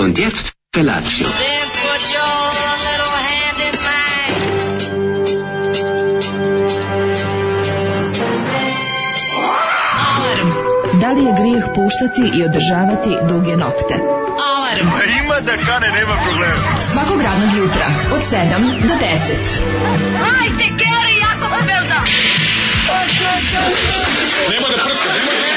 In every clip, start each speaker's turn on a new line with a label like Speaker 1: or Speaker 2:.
Speaker 1: Und jetzt Felatio.
Speaker 2: Then put your little hand in mine.
Speaker 3: Alarm. Da li je grijeh puštati i održavati duge nokte? Alarm.
Speaker 4: Ima da kane, nema problema.
Speaker 3: Svakog radnog jutra od 7 do 10.
Speaker 2: Hajde, Geri, jako se velda.
Speaker 4: Nema da prska, nema da...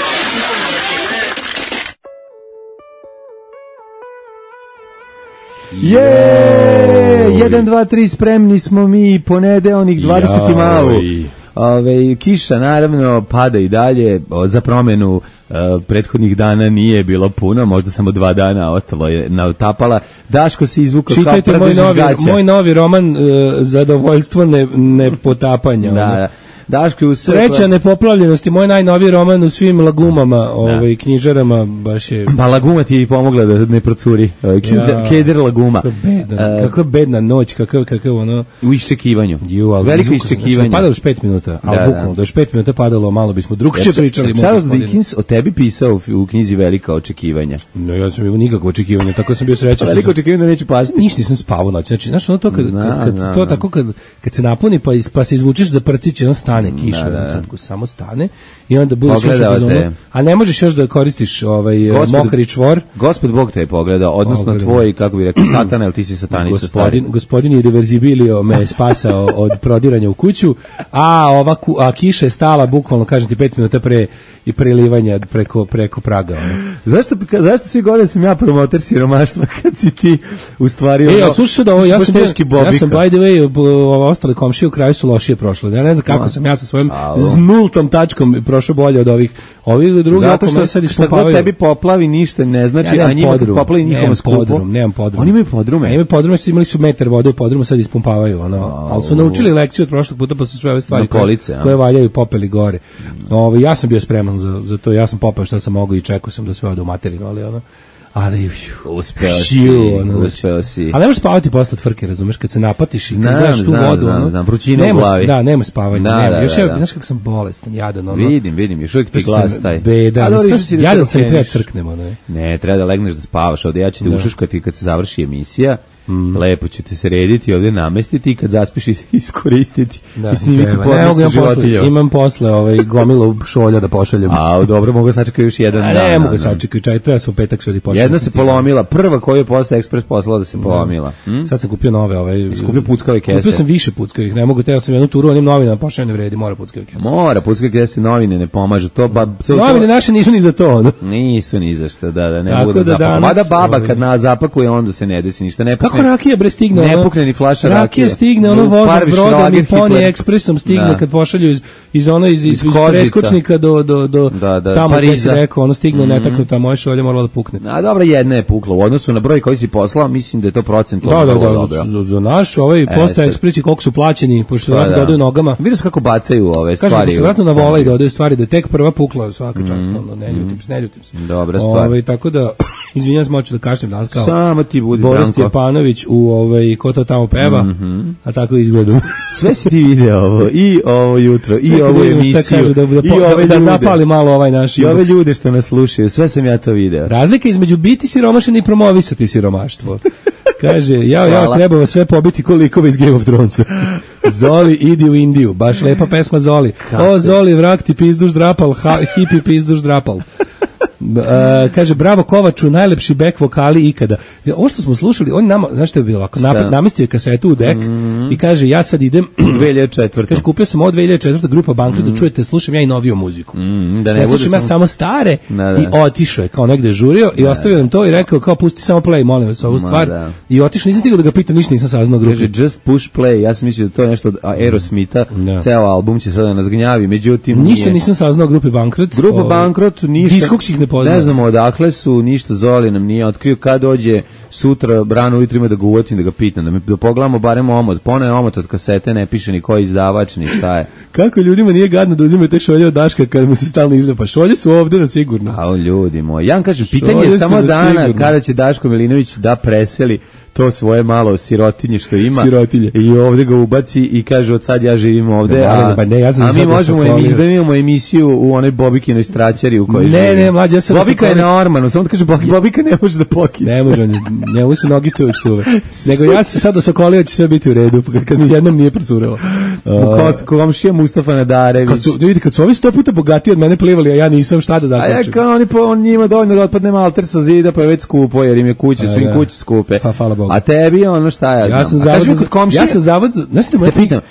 Speaker 5: Je, 1, 2, 3, spremni smo mi, ponedeljnik 20. malu. Kiša naravno pada i dalje, za promenu prethodnih dana nije bilo puno, možda samo 2 dana, ostalo je natapala. Daško se izvukao kao prdež iz gaća.
Speaker 6: Moj novi roman Zadovoljstvo nepotapanja.
Speaker 5: Da. Daško je
Speaker 6: Sreća nepoplavljenosti, moj najnoviji roman u svim lagumama, knjižarama, baš je...
Speaker 5: Pa laguma ti je pomogla da ne procuri. Keder laguma.
Speaker 6: Kako je bedna noć, kakav ono...
Speaker 5: U iščekivanju. Veliko iščekivanje.
Speaker 6: Padalo još 5 minuta, ali bukvalno, da još 5 minuta padalo, malo bismo drugčije pričali.
Speaker 5: Charles Dickens o tebi pisao u knjizi Velika očekivanja.
Speaker 6: No, ja sam imao nikakvo očekivanje, tako sam bio srećan.
Speaker 5: Veliko očekivanje neće pasti.
Speaker 6: Ništa nisam spavao noć. Znači, znaš, ono to kad se napuni pa se izvučeš za prcić, ono stane kiša, samo stane i onda budeš još u zonu, a ne možeš još da koristiš mokri čvor.
Speaker 5: Gospod Bog te je pogledao, odnosno tvoj, kako bi rekao, satana, ili ti si satanista stari.
Speaker 6: Gospodin Irreversibilio me je spasao od prodiranja u kuću, a kiša je stala bukvalno, kažem ti, 5 minuta pre i prelivanja preko praga.
Speaker 5: Zašto svi godine sam ja promoter siromaštva kad si ti u stvari...
Speaker 6: slušaj da ovo, ja sam by the way, ostale komšije u kraju su lošije prošle. Ja ne znam kako sam ja sa svojom nultom tačkom prošao bolje od ovih drugih.
Speaker 5: Zato što god tebi poplavi ništa ne znači, a njima poplavi njihovom skupu.
Speaker 6: Nemam podrum.
Speaker 5: Oni imaju podrume.
Speaker 6: Imaju podrume, imali su metar vode u podrumu, sad ispumpavaju. Ali su naučili lekciju od prošlog puta, pa su sve ove stvari koje valjaju popeli gore. Ja sam bio spreman za to, ja sam popao šta sam mogao i čekao sam da sve ode u materinu, ali
Speaker 5: uspeo si.
Speaker 6: Ali ne možeš spavati posle tvrke, razumeš, kad se napatiš i kad gledaš tu vodu.
Speaker 5: Znam, vrućina u glavi.
Speaker 6: Nema spavanja. Znaš kako sam bolestan, jadan.
Speaker 5: Vidim, još uvijek ti glas taj.
Speaker 6: Jadan sam i treba crknemo.
Speaker 5: Ne, treba da legneš da spavaš, ovdje ja ću te ušuškati kad se završi emisija. Lepo ću te srediti, ovdje namestiti i kad zaspiš iskoristiti i snimiti podnicu životinja.
Speaker 6: Imam posle gomilu šolja da pošaljem.
Speaker 5: Dobro, mogu sačekati još jedan dan.
Speaker 6: Ne mogu sačekati, treba sam u petak sve da pošaljem.
Speaker 5: Jedna se polomila, prva koju je Posta Ekspres poslala da se polomila.
Speaker 6: Sad sam kupio nove.
Speaker 5: Skupio puckave kese.
Speaker 6: Kupio sam više puckavih, ne mogu, teo sam jednu turu, onim novinama pošaljem ne vredi, mora puckave kese.
Speaker 5: Mora, puckave kese, novine ne pomažu.
Speaker 6: Novine naše nisu ni za to.
Speaker 5: Nisu ni za što, da, ne mogu da zapakuju. Mada baba kad zapakuje, onda se ne desi ništa.
Speaker 6: Rakija bre stigne,
Speaker 5: ne pukne ni flaša rakije.
Speaker 6: Rakija stigne, vozom brodom i Pony Ekspresom stigne kad pošalju iz preskočnika do tamo gdje si rekao, stigne netaknuta, moja šolja morala da pukne.
Speaker 5: Dobro, jedna je pukla. U odnosu na broj koji si poslao, mislim da je to procent.
Speaker 6: Da, za naš Posta Ekspresi koliko su plaćeni, pošto se vratno dodaju nogama.
Speaker 5: Vidio se kako bacaju ove stvari.
Speaker 6: Kažem, pošto vratno na vola i dodaju stvari, da je tek prva pukla svaka čast, ne ljutim se.
Speaker 5: Dobra stvar.
Speaker 6: Tako da, izvinjam se, moću da kažem danas kao
Speaker 5: samo ti budi
Speaker 6: Boris Stjepanović ko to tamo peva, a tako izgledam.
Speaker 5: Sve si ti video ovo, i ovo jutro, i ovu emisiju,
Speaker 6: da zapali malo ovaj naš.
Speaker 5: I ove ljude što nas slušaju, sve sam ja to video.
Speaker 6: Razlika između biti siromašan i promovisati siromaštvo. Kaže, ja treba sve pobiti koliko iz Game of Thronesa. Zoli, idi u Indiju, baš lepa pesma Zoli. O, Zoli, vrak ti pizduš drapal, hipi pizduš drapal. Kaže, bravo Kovaču, najlepši back vokali ikada. Ovo što smo slušali, on nama, znaš što je bilo, namestio je kasetu u dek i kaže, ja sad idem
Speaker 5: 2004.
Speaker 6: Kaže, kupio sam ovo 2004. grupa Bankrot, da čujete, slušam ja i noviju muziku. Ja slušam ja samo stare i otišao je, kao negde žurio i ostavio nam to i rekao, kao pusti samo play, molim vas, ovu stvar. I otišao, nisam stigao da ga pitam, ništa nisam saznao grupi.
Speaker 5: Kaže, just push play, ja sam mislio da to je nešto od Aerosmitha, ceo album će sada da nas gnjavi, međutim
Speaker 6: ništa nisam saznao grupi Bankrot.
Speaker 5: Grupa Bankrot, ništa.
Speaker 6: Diskog ih ne poznam.
Speaker 5: Ne znamo odakle su, ništa Zoli nam nije otkrio. Kad dođe sutra, rano ujutro ima da ga uvatim, da ga pitam, da pogledamo barem omot. Ponaj omot od kasete, ne piše ni koji izdavač, ni šta je.
Speaker 6: Kako ljudima nije gadno da uzimaju te šolje od Daška kad mu se stalno izlepa? Šolje su ovdje na sigurno.
Speaker 5: A ljudi moji, ja vam kažem, pitanje je samo dana kada će Daško Milinović da preseli to svoje malo sirotinje što ima.
Speaker 6: Sirotinje.
Speaker 5: I ovde ga ubaci i kaže od sad ja živim ovde, a mi možemo da imamo emisiju u onoj Bobikinoj straćari u kojoj živim.
Speaker 6: Ne, mlađe, ja sam
Speaker 5: Bobika je na ormanu, samo da kaže Bobika ne može da pokisa.
Speaker 6: Ne može, njemu su nogice uvijek suve. Nego ja se sad dosokolio, će sve biti u redu, kad mi jednom nije procuralo.
Speaker 5: Komšija Mustafa Nadarević.
Speaker 6: Kad su ovi 100 puta bogatiji od mene plivali, a ja nisam, šta da zaključim.
Speaker 5: A ja kao on njima dovoljno da otpadne malter sa zida, pa je već skupo, jer im je kuće, su im kuće skupe.
Speaker 6: Pa, hvala Bogu.
Speaker 5: A tebi ono šta ja znam.
Speaker 6: Ja sam zavod, znaš te moja
Speaker 5: pitam,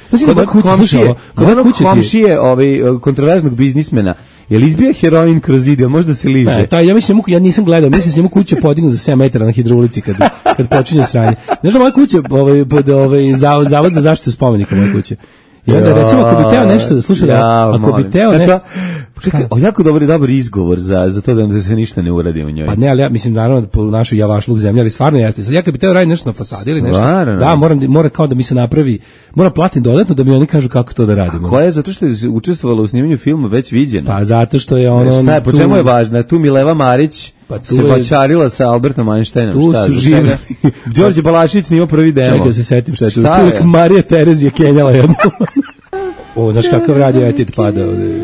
Speaker 5: kod komšije kontroverznog biznismena, je li izbija heroin kroz zid, ili možda se liže?
Speaker 6: Ja mislim, ja nisam gledao, mislim se njemu kuće podignu za 7 metara na hidroulici kad počinje sranje. Znaš da moja kuća, zavod za zaštitu spomenika moje kuće. I onda recimo ako bi teo nešto da sluša, ako bi teo nešto...
Speaker 5: Čekaj, jako dobar izgovor za to da se ništa ne uradi u njoj.
Speaker 6: Pa ne, ali ja mislim naravno po našu javašluk zemlje, ali stvarno jeste. Sad ja kad bi teo raditi nešto na fasadi ili nešto, da, mora kao da mi se napravi, mora platim dodatno da mi oni kažu kako to da radimo.
Speaker 5: Koja je zato što je učestvovala u snimanju filma već viđena?
Speaker 6: Pa zato što je ono...
Speaker 5: Po čemu je važno? Tu Mileva Marić se bačarila sa Albertom Einsteinom.
Speaker 6: Tu su živi.
Speaker 5: Đorđe Balašić snimao prvi demo.
Speaker 6: Čekaj se setim šta je tu. Tu Marija Terezija kenjala jednu. Znaš kakav radio etit pada ovde.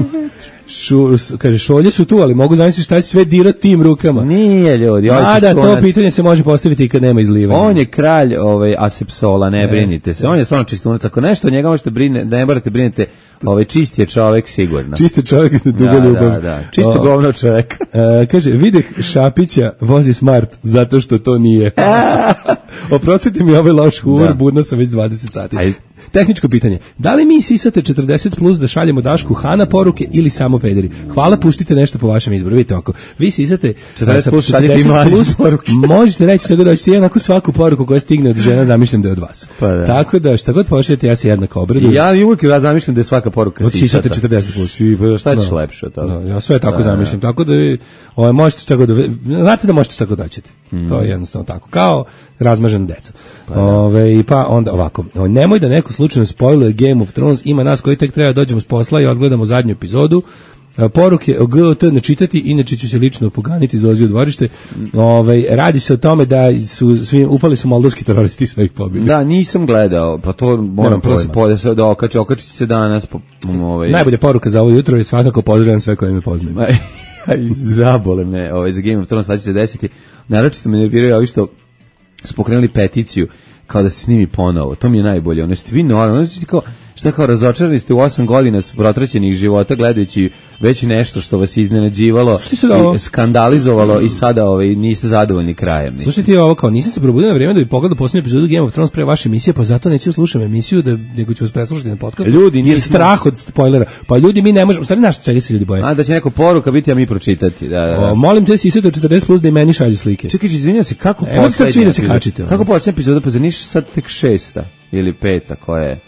Speaker 6: Kaže, šolje su tu, ali mogu zamisliti šta će sve dirati tim rukama.
Speaker 5: Nije, ljudi.
Speaker 6: To pitanje se može postaviti i kad nema izlivanja.
Speaker 5: On je kralj asepsola, ne brinite se. On je stvarno čistunac. Ako nešto od njega možete da ne morate brinete, čist je čovek sigurno.
Speaker 6: Čist je čovek, dugo ljubav.
Speaker 5: Da. Čisto govno čovek.
Speaker 6: Kaže, videh Šapića vozi smart zato što to nije. Oprostite mi ovaj loš humor, budno sam već 20 sati. Tehničko pitanje. Da li mi sisate 40 plus da šaljemo Dašku Hana poruke ili samo pederi? Hvala, puštite nešto po vašem izboru. Vidite ovako, vi sisate
Speaker 5: 40 plus, šaljite plus poruke.
Speaker 6: Možete reći tako da ćete jednako svaku poruku koja stigne od žena, zamišljam da je od vas. Pa tako da šta god pošaljete, ja se jednako obradujem.
Speaker 5: Ja uvijek zamišljam da je svaka poruka
Speaker 6: sisata 40 plus.
Speaker 5: Šta ćeš lepše od toga?
Speaker 6: Ja sve tako zamišljam. Tako da možete tako da... Znate da možete tako da ćete. To je jednostavno tako. Kao razmažena deca. Pa onda ovako. Nemoj da neko slučajno spoiluje Game of Thrones, ima nas koji tek treba dođemo s posla i odgledamo zadnju epizodu. Poruke o GOT ne čitati, inače ću se lično opoganiti za u dvorište. Radi se o tome da upali su moldovski teroristi sve ih pobili.
Speaker 5: Da, nisam gledao, pa to moram prosto da okačit će se danas.
Speaker 6: Najbolja poruka za ovo jutro je svakako pozdravljam sve koje me poznaju.
Speaker 5: Zabole me za Game of Thrones, sad će se desiti. Naročito me nerviraju ovi što spokrenuli peticiju kao da se snimi ponovo. To mi je najbolje. Ono ste vi normalno, šta kao razočarani ste u 8 godina protraćenih života gledajući već nešto što vas iznenađivalo i skandalizovalo i sada niste zadovoljni krajem.
Speaker 6: Slušajte ovo, kao nisam se probudio na vrijeme da bi pogledao posljednju epizodu Game of Thrones pre vaše emisije, pa zato neću slušati emisiju, nego ću vas preslušati na podcastu.
Speaker 5: Ljudi,
Speaker 6: nije strah od spoilera. Pa ljudi, mi ne možemo, stvari naš čega se ljudi boje.
Speaker 5: Da će neko poruka biti, a mi pročitati. Da.
Speaker 6: Molim te si sve do 40 plus da i meni šalju slike.
Speaker 5: Čekaj, izvinjam se, kako posljednja epizoda, pa niš sad tek 6. ili 5. koja je?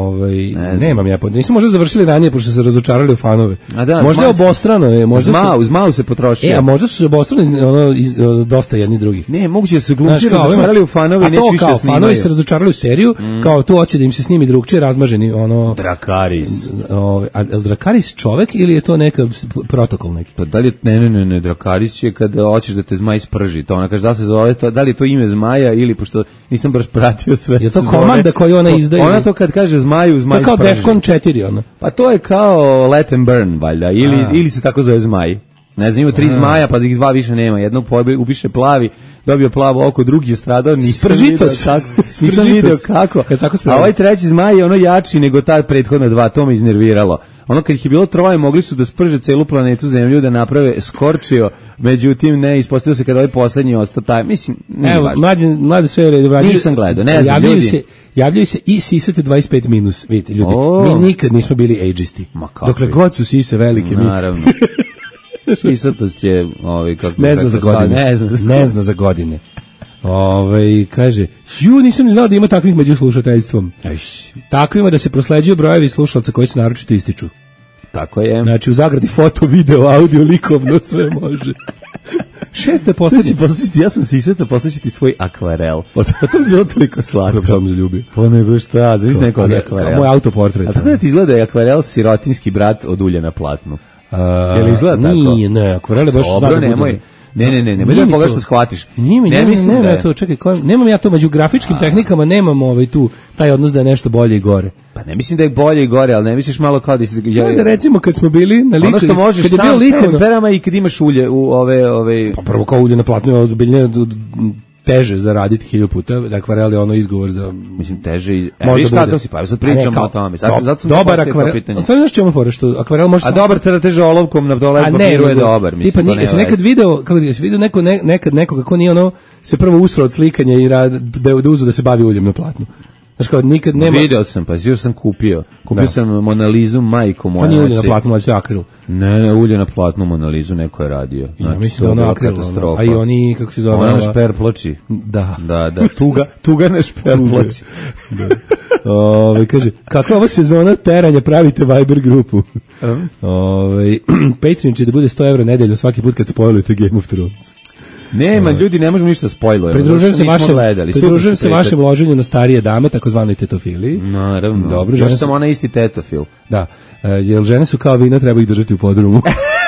Speaker 6: Nemam ja, nisu možda završili ranije pošto se razočarali u fanove. Možda je obostrano,
Speaker 5: zmao se potrošio.
Speaker 6: A možda su se obostrano dosta jedni drugih.
Speaker 5: Ne, moguće da su glumci razočarali u fanove i neće više snimaju.
Speaker 6: Fanovi se razočarali u seriju, kao tu hoće da im se snimi drugčije, razmaženi
Speaker 5: Drakaris.
Speaker 6: Je Drakaris čovek ili je to neka protokol neki?
Speaker 5: Pa da li ne, Drakaris je kada hoćeš da te zmaj sprži. To ona kaže da se zove, da li je to ime zmaja ili pošto nisam baš pratio sve.
Speaker 6: Je to komanda koju ona izdaje?
Speaker 5: Ona to kad kaže zmaju, zmaj
Speaker 6: sprži. To je kao Defcon 4, ono.
Speaker 5: Pa to je kao Let and Burn, valjda, ili se tako zove zmaj. Ne znam, ima 3 zmaja, pa da ih 2 više nema. Jednog ubiše plavi, dobio plavo oko, drugi je stradao, nisam vidio kako. A ovaj treći zmaj je ono jači nego ta prethodna 2, to me iznerviralo. Ono kad ih je bilo 3, mogli su da sprže celu planetu Zemlju, da naprave Skorčio, međutim ne, ispostavio se kada ovaj poslednji ostao taj, mislim, nije važno.
Speaker 6: Mlađe sve je redu.
Speaker 5: Nisam gledao, ne znam, ljudi.
Speaker 6: Javljaju se i sisate 25 minus, vidite ljudi, mi nikad nismo bili ageisti. Dokle god su sise velike, mi...
Speaker 5: Naravno. Sisatost je, kako
Speaker 6: ne zna za godine. Ne zna za godine. Kaže, nisam ni znao da ima takvih među slušateljstvom. Takvima da se prosleđuju brojevi slušalca koji se naročito ističu.
Speaker 5: Tako je.
Speaker 6: Znači u zagradi foto, video, audio, likovno, sve može. 6. posljednji.
Speaker 5: Ja sam sisata, posljednji ti svoj akvarel. To bi bilo toliko slatko.
Speaker 6: Kako sam zaljubio.
Speaker 5: Pa nego šta, zavis neko od akvarela.
Speaker 6: Moj autoportret.
Speaker 5: A tako da ti izgleda je akvarel sirotinski brat od ulje na platnu? Jel izgleda tako?
Speaker 6: Nije, ne, akvarele baš
Speaker 5: dobro, nemoj. Ne, da pogledaš da shvatiš.
Speaker 6: Ne mislim da je to, čekaj, nemam ja to među grafičkim tehnikama, nemam tu taj odnos da je nešto bolje i gore.
Speaker 5: Pa ne mislim da je bolje i gore, ali ne misliš malo kao da si...
Speaker 6: Da recimo kad smo bili na liku,
Speaker 5: ono što možeš kad je bio likovno perama i kad imaš ulje u ove...
Speaker 6: Pa prvo kao ulje na platnu je ozbiljnije teže zaraditi 1000 puta, da akvarel je ono izgovor za...
Speaker 5: Mislim, teže i... Viš kakav si, pa sad pričamo o tome. Zato sam
Speaker 6: dobar akvarel... Sve znaš čemu fora, što akvarel može...
Speaker 5: A dobar crtež olovkom na dole papiru je dobar, mislim,
Speaker 6: tipa,
Speaker 5: to nema.
Speaker 6: Jesi nekad video, kako ti, jesi video neko kako nije ono, se prvo usro od slikanja i da uzu da se bavi uljem na platnu. Znaš kao, nikad nema...
Speaker 5: Video sam, pa još sam kupio. Kupio sam Monalizu, majku moja.
Speaker 6: Pa nije ulje na platnu, ali sve akril.
Speaker 5: Ne, ulje na platnu Monalizu neko je radio.
Speaker 6: Znači, ja mislim da ono akril, a i oni, kako se zove...
Speaker 5: Ona na šperploči.
Speaker 6: Da.
Speaker 5: Tuga na šperploči.
Speaker 6: Kaže, kakva ova sezona teranja, pravite Viber grupu. Patreon će da bude 100 € nedeljno svaki put kad spojlujete Game of Thrones.
Speaker 5: Nema, ljudi, ne možemo ništa spojlujemo.
Speaker 6: Pridružujem se vašem loženju na starije dame, takozvanoj tetofiliji.
Speaker 5: Naravno.
Speaker 6: Dobro,
Speaker 5: još sam ona isti tetofil.
Speaker 6: Da, jer žene su kao vina, treba ih držati u podrumu.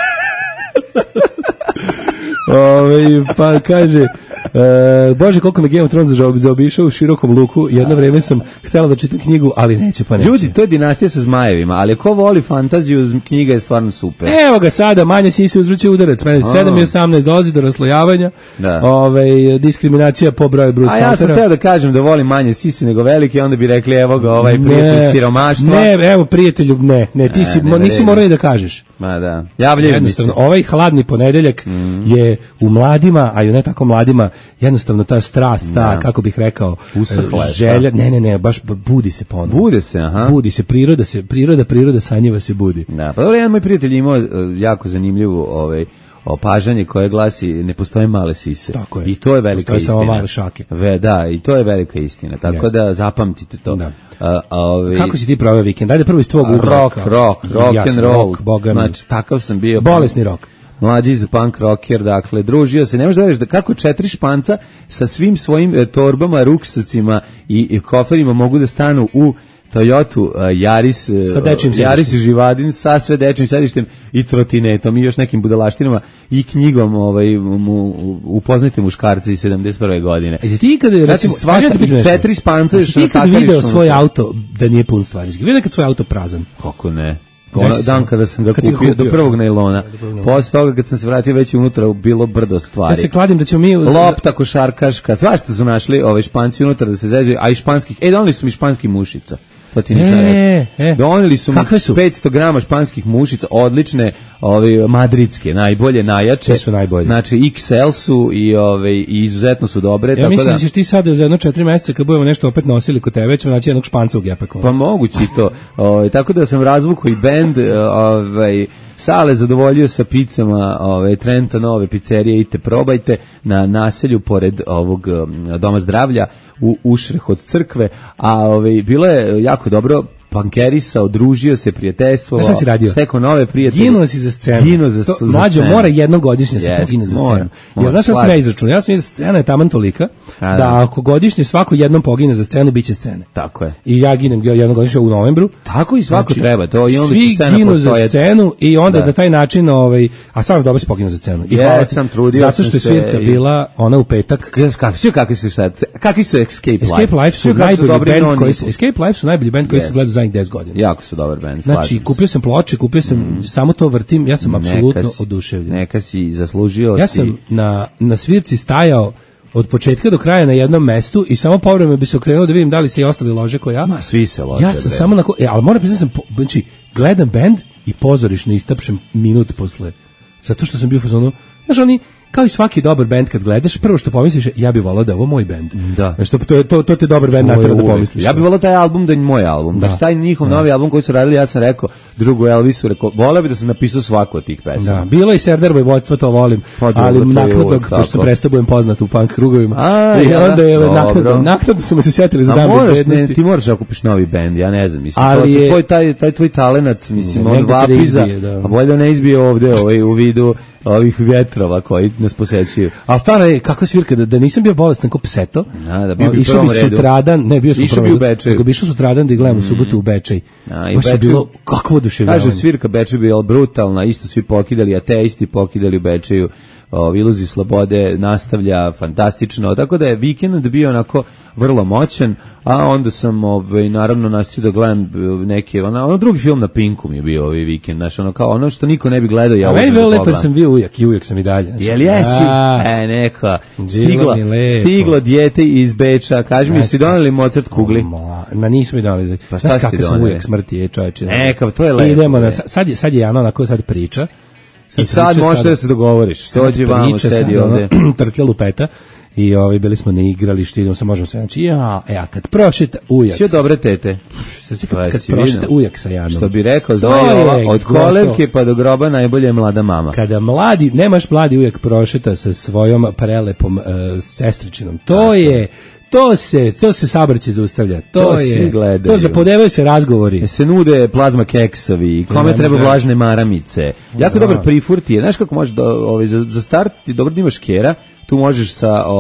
Speaker 6: Pa kaže... Bože, koliko me Game of Thrones zaobišao u širokom luku. Jedno vreme sam htjela da čitam knjigu, ali neće.
Speaker 5: Ljudi, to je dinastija sa zmajevima, ali ko voli fantaziju, knjiga je stvarno super.
Speaker 6: Evo ga sada, manje sise uzvrće udarac. 7 i 18 dolazi do raslojavanja. Diskriminacija po broju Bruce Huntera.
Speaker 5: A ja sam teo da kažem da volim manje sise nego velike, onda bi rekli evo ga ovaj prijatelj siromaštva.
Speaker 6: Ne, evo prijatelju, ne, ti nisi morao ni da kažeš.
Speaker 5: Ma da, javljaju mi se.
Speaker 6: Ovaj hladni ponedeljak je u mladima, a i ne tako mladima, jednostavno ta strast, kako bih rekao, želja, ne, baš budi se ponovno. Budi se, priroda sanjiva se budi.
Speaker 5: Da, pa dobro, jedan moj prijatelj imao jako zanimljivu opažanje koje glasi ne postoje male sise.
Speaker 6: Tako je.
Speaker 5: I to je velika istina.
Speaker 6: Samo male šake.
Speaker 5: Da, i to je velika istina. Tako da zapamtite to.
Speaker 6: Da. Kako si ti proveo vikend? Ajde prvo iz tvog ugla.
Speaker 5: Rock and roll. Znači, takav sam bio.
Speaker 6: Bolesni rock.
Speaker 5: Mlađi za punk rocker, dakle, družio se, ne možeš da veriš da kako 4 Španca sa svim svojim torbama, ruksacima i koferima mogu da stanu u Toyotu Yaris Živadin sa sve dečim sedištem i trotinetom i još nekim budalaštinama i knjigom upoznajte muškarce iz 71. godine.
Speaker 6: Ti kada
Speaker 5: recimo, svašta 4 Španca još na
Speaker 6: kada video svoj auto da nije pun stvari, vidio kad svoj auto prazan?
Speaker 5: Kako ne? Dan kada sam ga kupio, do prvog najlona. Posle toga kad sam se vratio već unutra bilo brdo stvari.
Speaker 6: Ja se kladim da ćemo mi...
Speaker 5: Lopta, košarkaška, svašta su našli Španci unutra da se zezaju, a i španskih, doneli su mi španski mušica. To ti nisam rekao. Doneli su mi 500 grama španskih mušica, odlične, madridske, najbolje, najjače.
Speaker 6: Su najbolje.
Speaker 5: Znači XL su i izuzetno su dobre.
Speaker 6: Ja mislim da ćeš ti sad za 4 mjeseca kad budemo nešto opet nosili kod tebe, ćemo naći jednog Španca u gepeku.
Speaker 5: Pa moguće to. Tako da sam razvukao i bend, Sale zadovoljio sa pizzama Trenta nove pizzerije, idite probajte na naselju pored ovog doma zdravlja u ušreh od crkve, a bilo je jako dobro, pankerisa, odružio se, prijateljstvovao, stekao nove prijatelje.
Speaker 6: Ginuo si za scenu. Mlađo mora jednogodišnje se pogine za scenu. Jer znaš što sam ja izračunao? Ja sam scena je taman tolika da ako godišnje svako jednom pogine za scenu, bit će scene.
Speaker 5: Tako je.
Speaker 6: I ja ginem jednogodišnje u novembru.
Speaker 5: Tako i svako treba. To i onda
Speaker 6: svi ginu za scenu i onda na taj način, a stvarno dobro se pogine za scenu. I hvala sam trudio. Zato što je svirka bila ona u petak.
Speaker 5: Kakvi su Escape Life?
Speaker 6: Escape Life su najbolji band koji se gleda zadnjih 10 godina.
Speaker 5: Jako su dobar band.
Speaker 6: Znači, kupio sam ploče, kupio sam samo to vrtim, ja sam apsolutno oduševljen.
Speaker 5: Neka si zaslužio.
Speaker 6: Ja sam na svirci stajao od početka do kraja na jednom mestu i samo povremeno bi se okrenuo da vidim da li se i ostali lože ko ja.
Speaker 5: Svi se lože.
Speaker 6: Ja sam samo ali moram priznati znači, gledam band i pozorišno istapšem minut posle. Zato što sam bio u fazonu, znaš, oni kao i svaki dobar bend kad gledaš, prvo što pomisliš je, ja bih volao da je ovo moj bend.
Speaker 5: Da.
Speaker 6: Znači, to ti je dobar bend natjera da pomisliš.
Speaker 5: Ja bih volao taj album da je moj album. Da. Znači, taj njihov novi album koji su radili, ja sam rekao drugu Elvisu, volao bih da sam napisao svaku od tih pesama.
Speaker 6: Da, bilo i Serdar Vojvodstva, to volim, ali nakladnog, pošto sam prestao budem poznat u punk krugovima. I onda je nakladno su me se sjetili za dan bezbednosti.
Speaker 5: Ti moraš da kupiš novi bend, ja ne znam. Mislim, taj tvoj talenat, mislim, on vapiza, a bolje ne izbije ovde u vidu ovih vjetrova koji nas posećuju.
Speaker 6: A stvarno je, kakva svirka, da nisam bio bolestan kao pseto, išao bi sutradan, ne bio sam
Speaker 5: u Bečaju.
Speaker 6: Nego bi išao sutradan da gledam u subotu u Bečaj. Baš je bilo kakvo oduševljavanje.
Speaker 5: Kažu, svirka Bečaju bila brutalna, isto svi pokidali, ateisti pokidali u Bečaju. Iluziju slobode nastavlja fantastično, tako da je vikend bio onako vrlo moćan, a onda sam naravno nastavio da gledam neke, ono drugi film na Pinku mi je bio ovaj vikend, znači ono kao ono što niko ne bi gledao, ja
Speaker 6: meni bilo lepo sam bio ujak sam i dalje. Znači,
Speaker 5: jel jesi? Neka, stiglo dijete iz Beča, kaži mi, si doneli Mozart kugli?
Speaker 6: Nismo i doneli.
Speaker 5: Pa šta si ti doneli?
Speaker 6: Sam ujak smrti, čoveče.
Speaker 5: Neka, to je lepo.
Speaker 6: Idemo, sad je Jana onako sad priča.
Speaker 5: I sad možeš da se dogovoriš. Dođi vamo, sedi ovde.
Speaker 6: Trtja lupeta. I bili smo na igralištu, idemo se možemo sve, znači a kad prošeta ujak.
Speaker 5: Sve dobre tete.
Speaker 6: Kad prošeta ujak sa Janom.
Speaker 5: Što bi rekao, znaju od kolevke pa do groba najbolje je mlada mama.
Speaker 6: Kada nemaš mladi ujak prošeta sa svojom prelepom sestričinom, to se saobraćaj zaustavlja. To svi gledaju. To zapodevaju se razgovori.
Speaker 5: Se nude plazma keksovi, kome treba vlažne maramice. Jako dobar prifurt je. Znaš kako možeš za startiti, dobro da imaš kera, tu možeš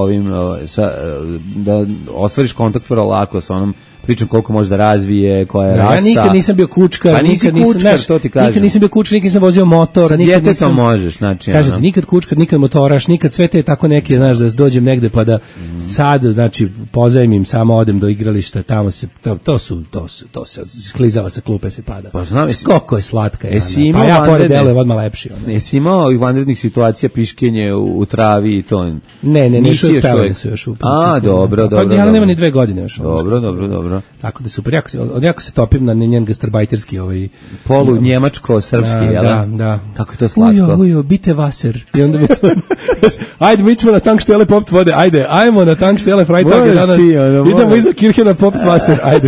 Speaker 5: da ostvariš kontakt vrlo lako sa onom pričam koliko može da razvije, koja je rasa.
Speaker 6: Ja nikad nisam bio kučkar,
Speaker 5: pa nikad
Speaker 6: nisam bio kučkar, nikad nisam vozio motor.
Speaker 5: Sa djetetom možeš, znači.
Speaker 6: Kažete, nikad kučkar, nikad motoraš, nikad sve te tako neke, znaš, da dođem negde pa da sad, znači, pozajmim, samo odem do igrališta, tamo se, to se sklizava sa klupe, se pada.
Speaker 5: Pa znam,
Speaker 6: koliko je slatka Jana, pa ja pored delujem odmah lepši.
Speaker 5: Jesi imao i vanrednih situacija, piškenje u travi i to?
Speaker 6: Ne, nisu još u principu.
Speaker 5: A, dobro.
Speaker 6: Ja nema ni 2 godine još.
Speaker 5: Dobro.
Speaker 6: Tako da super, jako se topim na njen gastarbajterski
Speaker 5: polu njemačko-srpski, jel?
Speaker 6: Da.
Speaker 5: Kako je to slatko.
Speaker 6: Ujo, bite vaser. I onda mi to... Ajde, mi ćemo na tankštele popit vode, ajmo na tankštele Freitag danas. Idemo iza Kirchena popit vaser, ajde.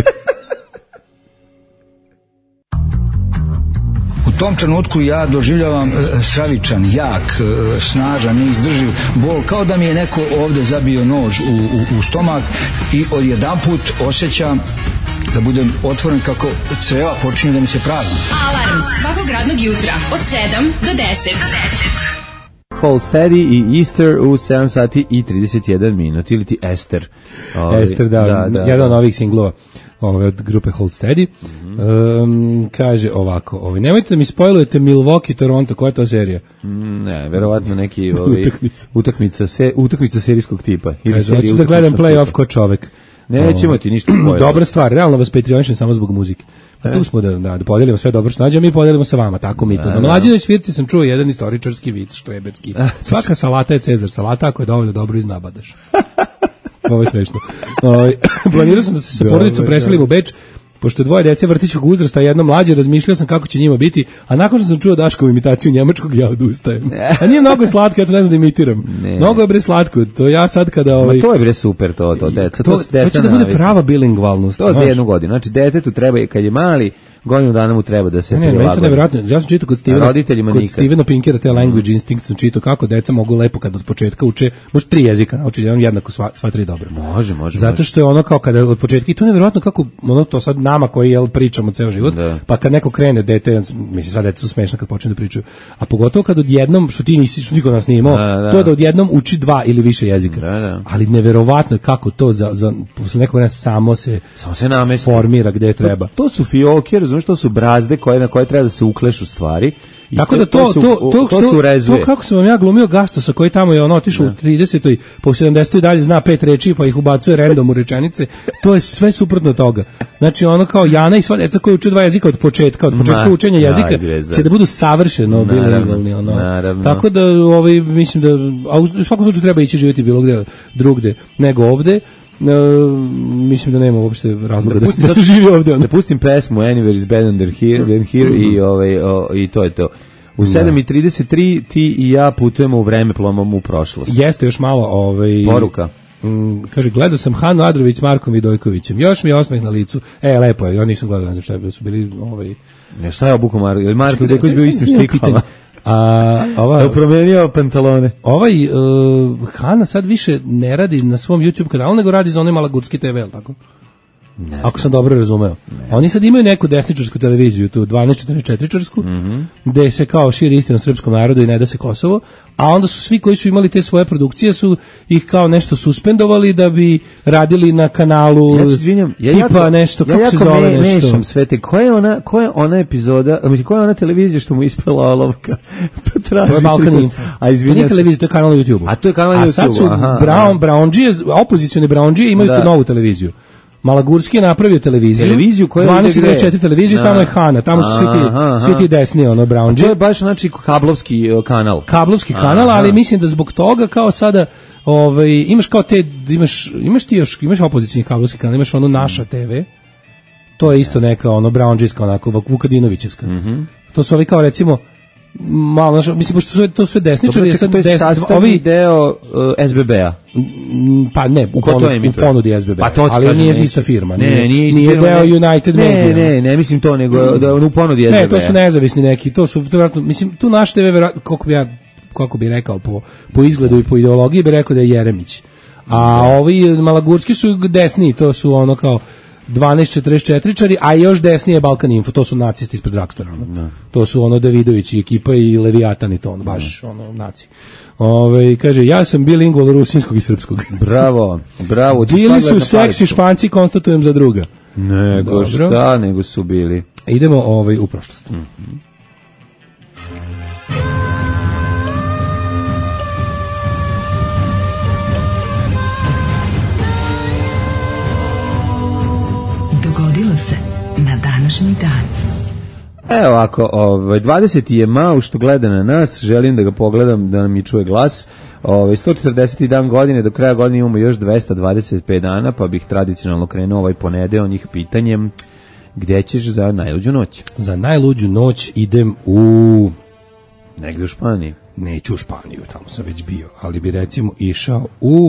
Speaker 1: U tom trenutku ja doživljavam stravičan, jak, snažan, neizdrživ bol, kao da mi je neko ovde zabio nož u stomak i odjedanput osjećam da budem otvoren kako creva počinje da mi se prazni.
Speaker 7: Alarm svakog radnog jutra od 7 do 10.
Speaker 5: Hold Steady i Easter u 7 sati i 31 minut, ili ti Ester.
Speaker 6: Ester, da, jedan od novih singlova od grupe Hold Steady. Kaže ovako, nemojte da mi spojlujete Milwaukee, Toronto, koja je to serija?
Speaker 5: Ne, verovatno neki utakmica serijskog tipa.
Speaker 6: Hoću da gledam play-off ko čovek.
Speaker 5: Nećemo ti ništa spojiti.
Speaker 6: Dobra stvar, realno vas Patreonišem samo zbog muzike. Pa tu smo da podelimo sve dobro što nađemo, mi podelimo sa vama, tako mi to. Na Mlađinoj svirci sam čuo jedan istoričarski vic, štrebecki. Svaka salata je Cezar salata ako je dovoljno dobro iznabadaš. Ovo je smešno. Planirao sam da se sa porodicom preselim u Beč, pošto je 2 dece vrtićkog uzrasta, jedno mlađe, razmišljao sam kako će njima biti, a nakon što sam čuo Daškovu imitaciju njemačkog, ja odustajem. A nije mnogo slatko, ja to ne znam da imitiram. Mnogo je bre slatko, to ja sad kada...
Speaker 5: Ma to je bre super, to deca.
Speaker 6: To će da bude prava bilingvalnost.
Speaker 5: To za 1 godinu, znači detetu treba, kad je mali, godinu dana mu treba da se prilagodi.
Speaker 6: Ne, to nevjerojatno. Ja sam čitao kod Stevena Pinkera, te Language Instinct, sam čitao kako deca mogu lepo kad od početka uče, može 3 jezika naučiti, on jednako sva 3 dobro.
Speaker 5: Može.
Speaker 6: Zato što je ono kao kada od početka, i to nevjerojatno kako, ono to sad nama koji pričamo ceo život, pa kad neko krene dete, mislim sva deca su smešna kad počne da pričaju, a pogotovo kad odjednom, što ti nisi, što niko nas nije imao, to da odjednom uči 2 ili više jezika. Ali neverovatno je kako to posle nekog vremena samo se formira gde treba.
Speaker 5: To su fioke, razumiješ, to su brazde na koje treba da se uklešu stvari. I
Speaker 6: tako da to
Speaker 5: su rezuje.
Speaker 6: To kako sam vam ja glumio Gastosa koji tamo je otišao u 30. pa u 70. dalje zna 5 reči pa ih ubacuje random u rečenice, to je sve suprotno toga. Znači ono kao Jana i sva deca koji uče 2 jezika od početka učenja jezika će da budu savršeno bilingvalni. Tako da mislim da u svakom slučaju treba ići živjeti bilo gde drugde nego ovde. Mislim da nema uopšte razloga da se živi ovdje.
Speaker 5: Da pustim pesmu Anywhere is better than here i to je to. U 7:33 ti i ja putujemo u vreme, plomom u prošlost.
Speaker 6: Jeste još malo
Speaker 5: poruka.
Speaker 6: Kaže, gledao sam Hanu Adrović s Markom Vidojkovićem. Još mi je osmeh na licu. Lepo je, ja nisam gledao, ne znam šta su bili
Speaker 5: šta je obuku Marko? Marko Vidojković bio istim štiklama.
Speaker 6: A
Speaker 5: promenio pantalone.
Speaker 6: Hana sad više ne radi na svom YouTube kanalu, nego radi za onaj Malagurski TV, tako? Ako sam dobro razumeo. Oni sad imaju neku desničarsku televiziju, tu 1244-čarsku, gde se kao širi istina o srpskom narodu i ne da se Kosovo, a onda su svi koji su imali te svoje produkcije su ih kao nešto suspendovali da bi radili na kanalu tipa nešto, kako se zove nešto.
Speaker 5: Mešam sve te, koja je ona epizoda, koja je ona televizija što mu ispala olovka?
Speaker 6: To je Balkan Info. To nije televizija, to je kanal na YouTube-u.
Speaker 5: A to je kanal na YouTube-u.
Speaker 6: A sad su Brownđije, opozicione Brownđije imaju tu novu televiziju. Malagurski je napravio televiziju koja 12.4 televiziju, tamo je Hana, tamo su svi ti desni, ono, Brownđije.
Speaker 5: To je baš, znači, kablovski kanal.
Speaker 6: Kablovski kanal, ali mislim da zbog toga, kao sada, imaš kao te, imaš opozicijni kablovski kanal, imaš ono Naša TV, to je isto neka, ono, Brownđijska, onako, Vukadinovićevska. To su ovi kao, recimo, malo, mislim, pošto su to sve desničari,
Speaker 5: je to je sastavni deo SBB-a.
Speaker 6: Pa ne, u ponudi SBB-a, ali nije ista firma.
Speaker 5: Nije
Speaker 6: deo United Media.
Speaker 5: Ne, mislim to, nego u ponudi SBB-a.
Speaker 6: Ne, to su nezavisni neki, to su, mislim, tu Naš TV, kako bi rekao, po izgledu i po ideologiji bi rekao da je Jeremić. A ovi Malagurski su desni, to su ono kao 12.44-čari, a još desnije je Balkan Info, to su nacisti ispred Rakstora. To su ono Davidović i ekipa i Leviatan i to, ono, baš ono, naci. Kaže, ja sam bilingual rusinskog i srpskog.
Speaker 5: Bravo.
Speaker 6: Bili su seksi Španci, konstatujem za druga.
Speaker 5: Nego šta, nego su bili.
Speaker 6: Idemo u prošlost.
Speaker 3: Dogodilo se na današnji dan.
Speaker 5: Evo ovako, 20. je Mao što gleda na nas, želim da ga pogledam, da nam mi čuje glas. 140. dan godine, do kraja godine imamo još 225 dana, pa bih tradicionalno krenuo ovaj ponedeljak njih pitanjem gdje ćeš za najluđu noć?
Speaker 6: Za najluđu noć idem u...
Speaker 5: Negdje u Španiji?
Speaker 6: Neću u Španiju, tamo sam već bio, ali bi recimo išao u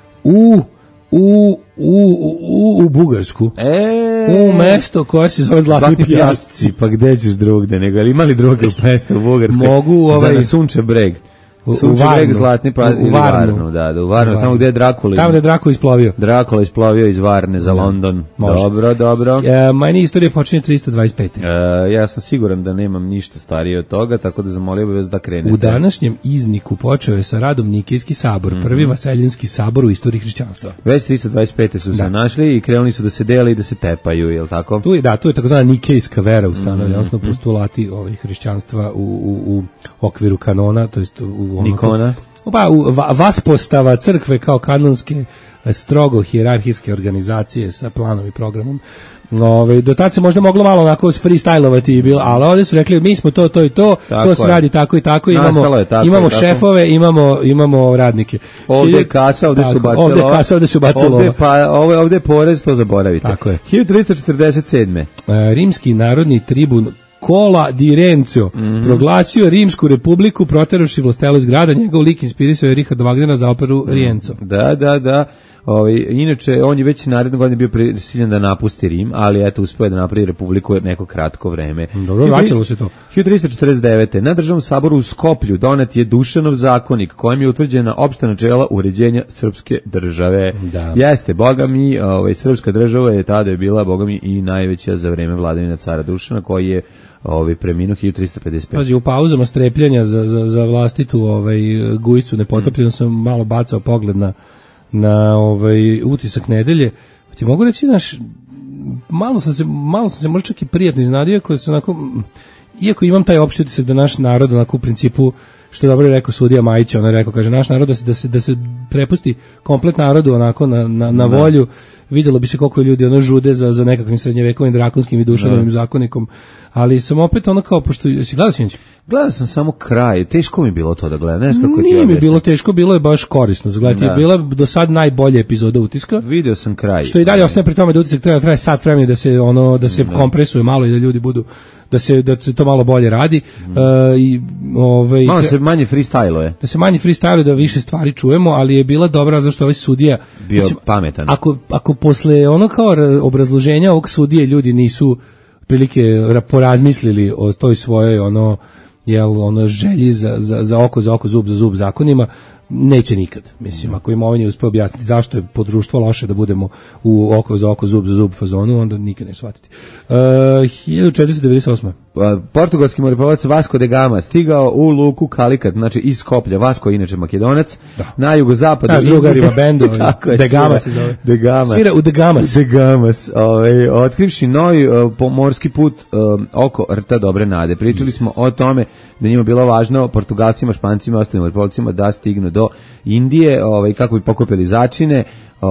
Speaker 6: Bugarsku. U mesto koje se zove Zlatni Pjasci.
Speaker 5: Pa gde ćeš drugde, nego ali imali druge mesto u Bugarskoj?
Speaker 6: Mogu
Speaker 5: za Sunče Breg. Sunče Breg, Zlatni Pjasci ili Varnu, da, u Varnu, tamo gde je Drakula.
Speaker 6: Tamo gde je Drakula isplovio.
Speaker 5: Drakula isplovio iz Varne za London. Dobro.
Speaker 6: Meni istorija počinje 325.
Speaker 5: Ja sam siguran da nemam ništa starije od toga, tako da zamolio bih vas da krenete.
Speaker 6: U današnjem izniku počeo je sa radom Nikejski sabor, prvi vaseljenski sabor u istoriji hrišćanstva.
Speaker 5: Već 325. su se našli i krenuli su da se dele i da se tepaju, je li tako?
Speaker 6: Tu je takozvana Nikejska vera ustanovljena, odnosno postulati hrišćanstva u okviru kanona, to jest
Speaker 5: Nikona.
Speaker 6: Vaspostava crkve kao kanonske strogo hijerarhijske organizacije sa planom i programom. Do tad se možda moglo malo onako freestylovati, ali ovdje su rekli mi smo to i to, to se radi tako i tako, imamo šefove, imamo radnike.
Speaker 5: Ovdje je kasa, ovdje su bacilo. Ovdje je porez, to zaboravite.
Speaker 6: Tako je.
Speaker 5: 1347.
Speaker 6: Rimski narodni tribun Cola di Renzo proglasio Rimsku republiku proteravši vlastelo iz grada, njegov lik inspirisao je Richarda Wagnera za operu Rienzo.
Speaker 5: Da. Inače, on je već naredne godine bio prisiljen da napusti Rim, ali eto, uspio je da napravi republiku neko kratko vreme.
Speaker 6: Dobro, vraćalo se to.
Speaker 5: 1349. Na državnom saboru u Skoplju donet je Dušanov zakonik, kojim je utvrđena opšta načela uređenja srpske države.
Speaker 6: Da.
Speaker 5: Jeste, boga mi, srpska država je tada je bila, boga mi, i najveća za vreme vladavine cara Dušana, koji je preminuo 1355.
Speaker 6: Pazi, u pauzama strepljanja za vlastitu gujscu nepotopljenu sam malo bacao pogled na utisak nedelje. Ti mogu reći, malo sam se možda čak i prijatno iznenadio, iako imam taj opšti utisak da naš narod onako u principu, što je dobro rekao sudija Majić, on je rekao, kaže, naš narod da se prepusti komplet narodu onako na volju, vidjelo bi se koliko ljudi žude za nekakvim srednjevekovim drakonskim i Dušanovim zakonikom, ali sam opet kao, pošto si gledao sinoć?
Speaker 5: Gledao sam samo kraj, teško mi je bilo to da gledam, ne znam kako ti
Speaker 6: Nije mi bilo teško, bilo je baš korisno za gledati, je bila do sad najbolja epizoda Utiska.
Speaker 5: Video sam kraj.
Speaker 6: Što i dalje ostaje pri tome da Utisak treba traje sat vremena da se kompresuje malo i da ljudi budu da se to malo bolje radi.
Speaker 5: Malo se manje freestyle-uje.
Speaker 6: Da se manje freestyle, da više stvari čujemo, ali je bila dobra zašto ovaj sudija
Speaker 5: bio pametan.
Speaker 6: Ako posle kao obrazloženja ovog sudije ljudi nisu prilike porazmislili o toj svojoj želji za oko, zub za zub zakonima, neće nikad. Mislim, ako im ovaj nije uspeo objasniti zašto je po društvo loše da budemo u oko za oko, zub za zub fazonu, onda nikad neće shvatiti. 1498.
Speaker 5: Portugalski moreplovac Vasco da Gama stigao u luku Kalikat, znači iz Skoplja. Vasco je inače Makedonac, na jugozapadu.
Speaker 6: Naš drugarima bendu, Da Gama se zove.
Speaker 5: Da Gama.
Speaker 6: Svira u Da Gamas.
Speaker 5: Da Gamas. Otkrivši novi pomorski put oko rta Dobre Nade. Pričali smo o tome da njima bilo važno Portugalcima, Špancima, ostalim moreplovcima da stignu do Indije, kako bi pokopili začine,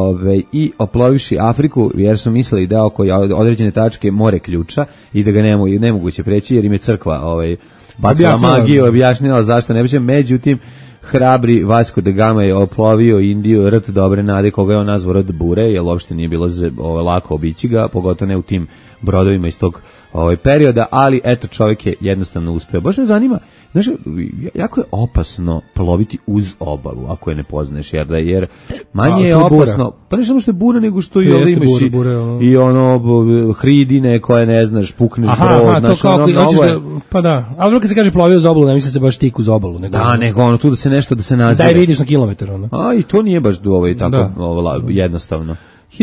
Speaker 5: i oplovivši Afriku, jer su mislili da oko određene tačke more ključa i da ga nemoguće preći, jer im je crkva bacila magiju, objašnjala zašto ne biće. Međutim, hrabri Vasco da Gama je oplovio Indiju, rt Dobre Nade, koga je on nazvao rt Bure, jer uopšte nije bilo lako obići ga, pogotovo ne u tim brodovima iz tog perioda, ali eto, čovjek je jednostavno uspeo. Baš me zanima, znaš, jako je opasno ploviti uz obalu ako je ne poznaješ, jer manje je opasno, pa ne samo što je bura, nego što i ovdje imaš i hridine koje ne znaš, pukneš brod, znaš,
Speaker 6: pa da, ali kad se kaže plovio uz obalu, ne misli se baš tik uz obalu,
Speaker 5: nego tu da se nešto, da se nazire.
Speaker 6: Daj vidiš na kilometar,
Speaker 5: i to nije baš tako jednostavno.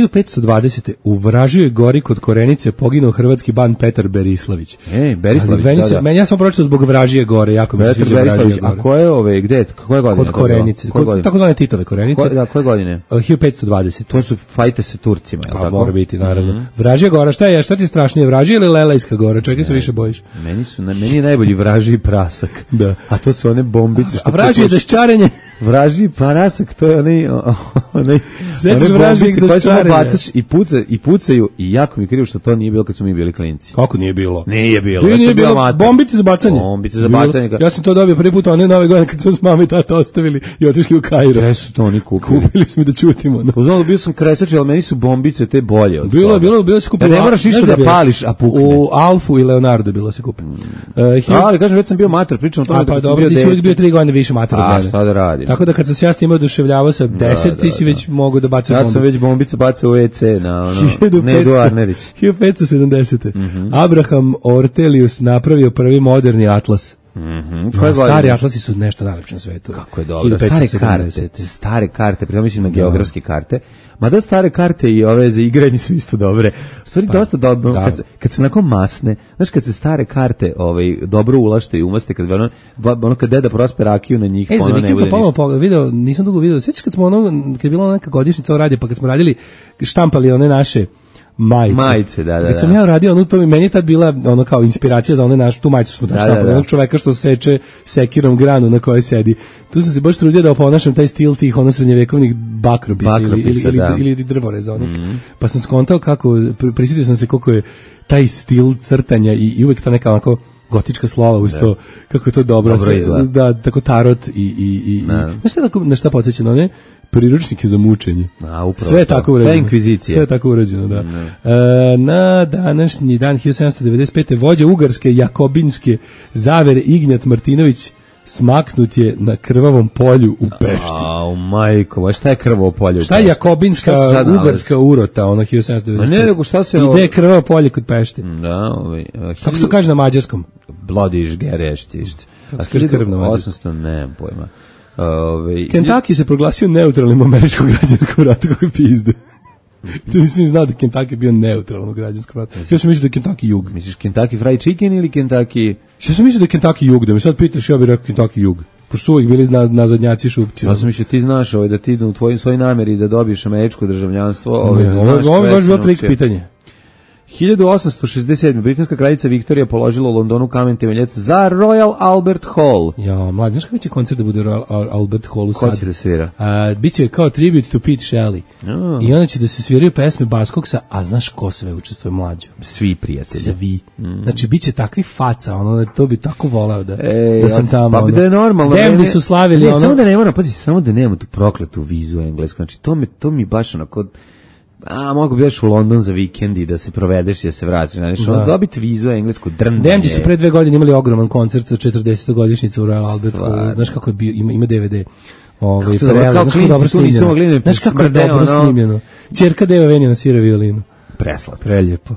Speaker 6: 1520. u Vražijoj gori kod Korenice poginuo hrvatski ban Petar Berislavić.
Speaker 5: Berislavić, da.
Speaker 6: Ja sam pročitao zbog Vražije gore, jako mi se sviđa Vražije gore.
Speaker 5: A koje gde? Koje godine?
Speaker 6: Kod Korenice. Tako zvane Titove Korenice.
Speaker 5: Koje godine?
Speaker 6: 1520.
Speaker 5: To su fajte se Turcima, je li tako?
Speaker 6: Mora biti, naravno. Vražija gora, šta ti je strašnije, Vražija ili Lelejska gora? Čekaj se više bojiš.
Speaker 5: Meni je najbolji Vražiji prasak.
Speaker 6: Da.
Speaker 5: A to su one bombice što...
Speaker 6: A Vražije deščarenje.
Speaker 5: Vražiji prasak, to je onaj
Speaker 6: bombice
Speaker 5: koje samo bacaš i pucaju i jako mi krivo što to nije bilo kad smo mi bili klinci.
Speaker 6: Kako nije bilo?
Speaker 5: Nije bilo.
Speaker 6: Nije bilo. Bombice za bacanje. Ja sam to dobio prvi put one nove godine kad su s mama i tata ostavili i otišli u Kairo.
Speaker 5: Gde su to oni kupili?
Speaker 6: Kupili smo da čutimo.
Speaker 5: Uznalo, bio sam kresač, ali meni su bombice te bolje.
Speaker 6: Bilo se kupilo.
Speaker 5: Ne moraš ništa da pališ, a pukne.
Speaker 6: U Alfu i Leonardo bilo se kupilo.
Speaker 5: Ali kažem, već sam bio mater, pričam o tome
Speaker 6: da sam bio dete. Ti si bio 3 godine više mater od mene.
Speaker 5: Šta da radim?
Speaker 6: Tako da kad sam se ja s njima oduševljavao sa 10, ti si već mogao da bacaš bombice.
Speaker 5: Ja sam već bombice bacao u WC na Nedu Arnerić.
Speaker 6: 1570. Abraham Ortelius napravio prvi moderni atlas. Stari atlasi su nešto najlepše na svetu.
Speaker 5: Kako je dobro. Stare karte, pritom mislim na geografske karte. Mada stare karte i ove za igranje su isto dobre. Stvari dosta dobro. Kad se onako masne, znaš, kad se stare karte dobro ulašte i umaste, kad deda prospe rakiju na njih,
Speaker 6: ono ne bude ništa. Nisam dugo video. Sjećaš kad je bila neka godišnjica u radiju, pa kad smo radili, štampali one naše majice, da. Kad sam ja radio to meni je tad bila kao inspiracija za tu majicu smo štampali, onog čoveka što seče sekirom granu na kojoj sedi. Tu sam se baš trudio da oponašam taj stil tih srednjevekovnih bakropisa ili drvoreza onih. Pa sam skontao kako, prisjetio sam se koliko je taj stil crtanja i uvek ta neka onako gotička slova uz to, kako je to dobro da, tako tarot i na šta podsjeća na one priručnike za mučenje. Sve je tako urađeno.
Speaker 5: Sve inkvizicija.
Speaker 6: Sve je tako urađeno, da. Na današnji dan 1795. vođa ugarske jakobinske zavere Ignjat Martinović smaknut je na krvavom polju u Pešti.
Speaker 5: Majko, šta je krvavo polje?
Speaker 6: Šta je jakobinska ugarska urota, 1795?
Speaker 5: Ne, nego šta se...
Speaker 6: Ide krvavo polje kod Pešti.
Speaker 5: Da,
Speaker 6: kako se to kaže na mađarskom?
Speaker 5: Blodiš, gereštiš.
Speaker 6: A kaže krv na mađarskom?
Speaker 5: 800, nemam pojma.
Speaker 6: Kentucky se proglasio neutralnim u američkom građanskom ratu, kako pizde. Ti nisam znao da Kentucky bio neutralan u građanskom ratu. Ja sam mislio da je Kentucky jug.
Speaker 5: Misliš Kentucky Fried Chicken ili Kentucky...
Speaker 6: Ja sam mislio da je Kentucky jug, da me sad pitaš, ja bih rekao Kentucky jug. Pošto su uvijek bili nazadnjaci šupci.
Speaker 5: Ja sam mislio, ti znaš da ti u svoj nameri da dobiješ američko državljanstvo.
Speaker 6: Ovo je baš bilo trik pitanje.
Speaker 5: 1867. britanska kraljica Viktorija položila u Londonu kamen temeljac za Royal Albert Hall.
Speaker 6: Ja, mlađe, znaš kako će koncert da bude Royal Albert Hallu sad?
Speaker 5: Ko će da svira?
Speaker 6: Biće kao tribute to Pete Shelley. I onda će da se sviraju pesme Buzzcocksa, a znaš ko sve učestvuje, mlađo?
Speaker 5: Svi prijatelji.
Speaker 6: Svi. Znači, biće takvi faca, to bi tako voleo da sam tamo.
Speaker 5: Pa da je normalno.
Speaker 6: Demni su slavili.
Speaker 5: Samo da ne moram, pazi, samo da nemamo tu prokletu vizu englesku. Znači, to mi baš onako... mogu bi još u London za vikend i da se provedeš i da se vratiš. Dobiti vizu englesku drndanje.
Speaker 6: Demdi su pre 2 godine imali ogroman koncert za 40. godišnjicu u Royal Albert Hall. Znaš kako je bio, ima DVD.
Speaker 5: Kao klinci tu nisu mogli ne
Speaker 6: znaš kako je dobro snimljeno. Ćerka Deva Venjana svira violinu.
Speaker 5: preslatko.
Speaker 6: Preljepo.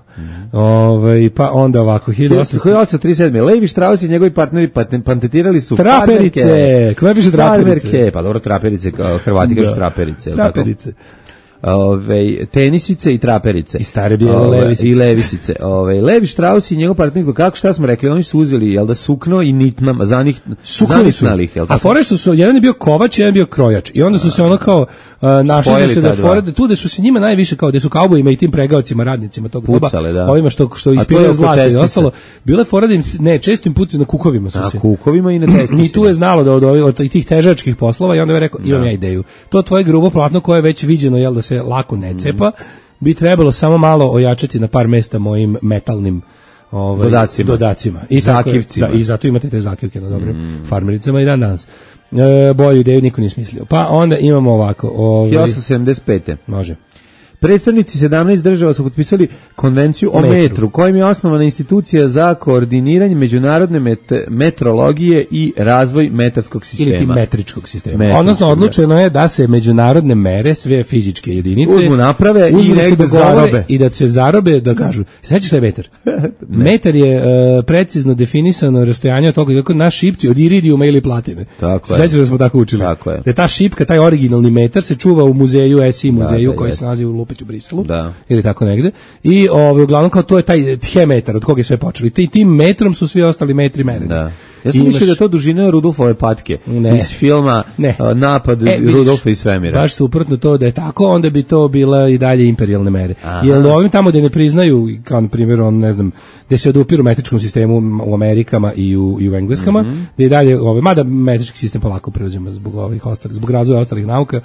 Speaker 6: Pa onda ovako
Speaker 5: 1837. Levi Strauss i njegovi partneri patentirali su
Speaker 6: traperice. Kako piše traperice?
Speaker 5: Pa dobro, traperice, Hrvati kažu traperice.
Speaker 6: Traperice.
Speaker 5: Tenisice i traperice.
Speaker 6: I stare bijele levisice.
Speaker 5: I levisice. Levi Strauss i njegov partner, kako šta smo rekli, oni su uzeli, jel da, sukno i nitnama, zaniknali ih, jel tako?
Speaker 6: A fore su, jedan je bio kovač, jedan je bio krojač. I onda su se ono kao našli se da fore, tu da su se njima najviše kao, da su kaubojima i tim pregaocima, radnicima tog doba, ovima što ispiraju zlato i ostalo, bile fore da im, često im pucaju na kukovima su se.
Speaker 5: Na kukovima i na testicima.
Speaker 6: I tu je znalo da od tih težačkih poslova i onda je rekao, imam ja ideju. To tvoje grubo platno koje je već viđeno, jel da se lako ne cepa, bi trebalo samo malo ojačati na par mesta mojim metalnim dodacima. I
Speaker 5: zakivcima.
Speaker 6: I zato imate te zakivke na dobrim farmericama i dan danas. Bolju ideju niko nije smislio. Pa onda imamo ovako.
Speaker 5: 1875.
Speaker 6: Može.
Speaker 5: Predstavnici 17 država su potpisali konvenciju o metru, kojim je osnovana institucija za koordiniranje međunarodne metrologije i razvoj metarskog sistema.
Speaker 6: Ili metričkog sistema. Odnosno, odlučeno je da se međunarodne mere, sve fizičke jedinice,
Speaker 5: uzmu naprave i negde zarobe.
Speaker 6: I da se zarobe, da kažu, sveći šta je metar? Metar je precizno definisano rastojanje od toga kako naš šipci od iridijuma ili platine. Sveći da smo tako učili.
Speaker 5: Tako je.
Speaker 6: Da je ta šipka, taj originalni metar se čuva u muzeju, SI muzeju, koji se nalazi u u Briselu, ili tako negde. I uglavnom kao to je taj metar od koga je sve počelo. I tim metrom su svi ostali metri mereni.
Speaker 5: Da. Ja sam mislio da to dužina Rudolfove patke iz filma Napad Rudolfa iz svemira.
Speaker 6: Baš suprotno to da je tako, onda bi to bila i dalje imperijalne mere. Jer ovim tamo gde ne priznaju, kao na primjer, ne znam, gde se odupiru metričkom sistemu u Amerikama i u Engleskama, gde i dalje, mada metrički sistem polako preuzima zbog zbog razvoja ostalih nauka.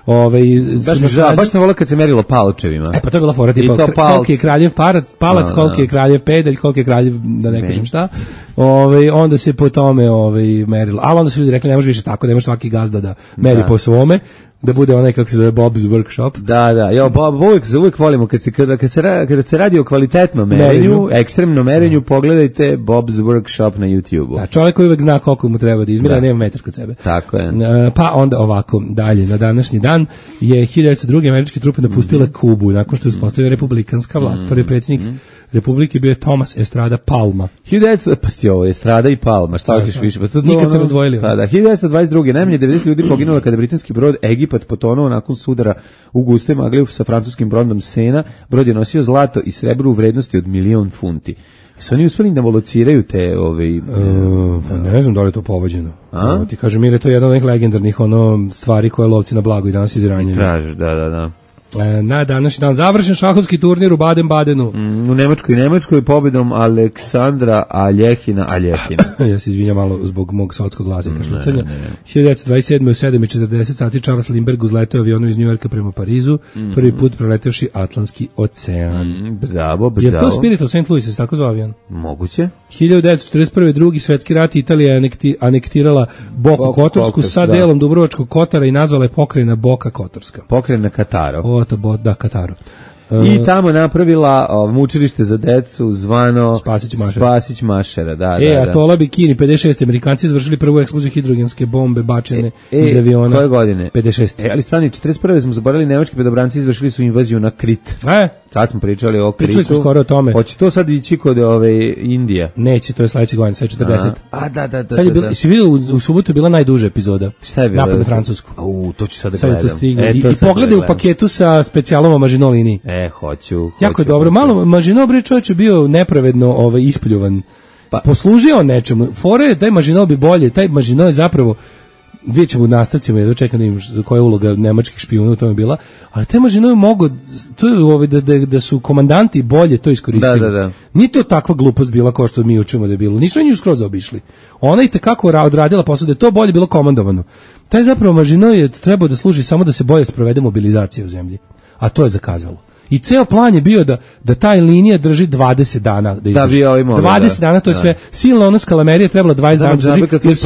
Speaker 5: Baš sam volio kad se merilo palčevima.
Speaker 6: Pa to je bila fora, tipa koliki je kraljev palac, koliki je kraljev pedalj, koliki je kraljev, da ne kažem šta. Onda se po tome merilo. Ali onda su ljudi rekli, ne može više tako, ne može svaki gazda da meri po svome, da bude onaj kako se zove Bob's Workshop.
Speaker 5: Da. Ja uvijek volimo kada se radi o kvalitetnom merenju, ekstremnom merenju, pogledajte Bob's Workshop na YouTube-u.
Speaker 6: Da, čovjek koji uvijek zna koliko mu treba da izmjera, nema metar kod sebe.
Speaker 5: Tako je.
Speaker 6: Pa onda ovako, dalje, na današnji dan je 1902. američke trupe napustile Kubu, nakon što je uspostavila republikanska vlast. Prvi predsjednik Republike bio je Thomas Estrada Palma.
Speaker 5: 1900, Estrada i Palma, šta hoćeš više?
Speaker 6: Nikad se razdvojili.
Speaker 5: Da, 1922. najmanje 90 ljudi poginulo kada britanski brod Egipat potonuo nakon sudara u gustoj magli sa francuskim brodom Sena. Brod je nosio zlato i srebro u vrednosti od 1.000.000 funti. Su oni uspeli da volociraju te
Speaker 6: ne znam da li je to povođeno. Ti kažem, jer je to jedna od onih legendarnih stvari koje lovci na blago i danas izranjaju.
Speaker 5: Da.
Speaker 6: Na današnji dan završen šahovski turnir u Baden-Badenu.
Speaker 5: U Nemačkoj pobjedom Aleksandra Aljehina.
Speaker 6: Ja se izvinjam malo zbog mog sotskog glasa i kašlucanja. 1927. u 7:40 sati Charles Lindbergh uzleteo avionom iz Njujorka prema Parizu, prvi put preletevši Atlantski ocean.
Speaker 5: Bravo.
Speaker 6: Je to Spirit of St. Louis, je tako zvao avion?
Speaker 5: Moguće.
Speaker 6: 1941. drugi svetski rat, Italija je anektirala Boku Kotorsku sa delom Dubrovačkog Kotara i nazvala je pokrajina Boka Kotorska.
Speaker 5: Pokrajina Kataro.
Speaker 6: Kataro.
Speaker 5: I tamo napravila učilište za decu zvano Spasić Mašera.
Speaker 6: Atola Bikini, 56. Amerikanci izvršili prvu eksploziju hidrogenske bombe bačene iz aviona.
Speaker 5: Koje godine?
Speaker 6: 56.
Speaker 5: Ali stani, 41. smo zaboravili, nemački pedobranci izvršili su invaziju na Krit. Sad smo pričali o Kritu.
Speaker 6: Pričali smo skoro o tome.
Speaker 5: Hoće to sad ići kod Indija?
Speaker 6: Neće, to je sledeće godine, sad 40.
Speaker 5: Da.
Speaker 6: Sad je bilo, si vidio, u subotu je bila najduža epizoda.
Speaker 5: Šta je bilo?
Speaker 6: Napad na Francusku.
Speaker 5: To ću sad da gledam.
Speaker 6: Sad je to stiglo. I pogledaj u paketu sa specijalom Maginot liniji.
Speaker 5: Hoću.
Speaker 6: Jako je dobro. Malo Maginot bre čovjek je bio nepravedno ispljuvan. Poslužio nečemu. Fore taj Maginot bi bolje. Taj Maginot je zapravo, vidjet ćemo u nastavcima, ja dočekam da im koja je uloga nemačkih špijuna u tome bila, ali taj Maginot je mogo, to je da su komandanti bolje to iskoristili.
Speaker 5: Da.
Speaker 6: Nije to takva glupost bila kao što mi učimo da je bilo. Nisu oni skroz obišli. Ona i tekako odradila posao da je to bolje bilo komandovano. Taj zapravo Maginot je trebao da služi samo da se bolje sprovede mobilizacija u zemlji. A to je zakazalo. I ceo plan je bio da taj linija drži 20 dana da izdrži. 20 dana, to je sve. Silna ona skalamerija trebala 20 dana drži,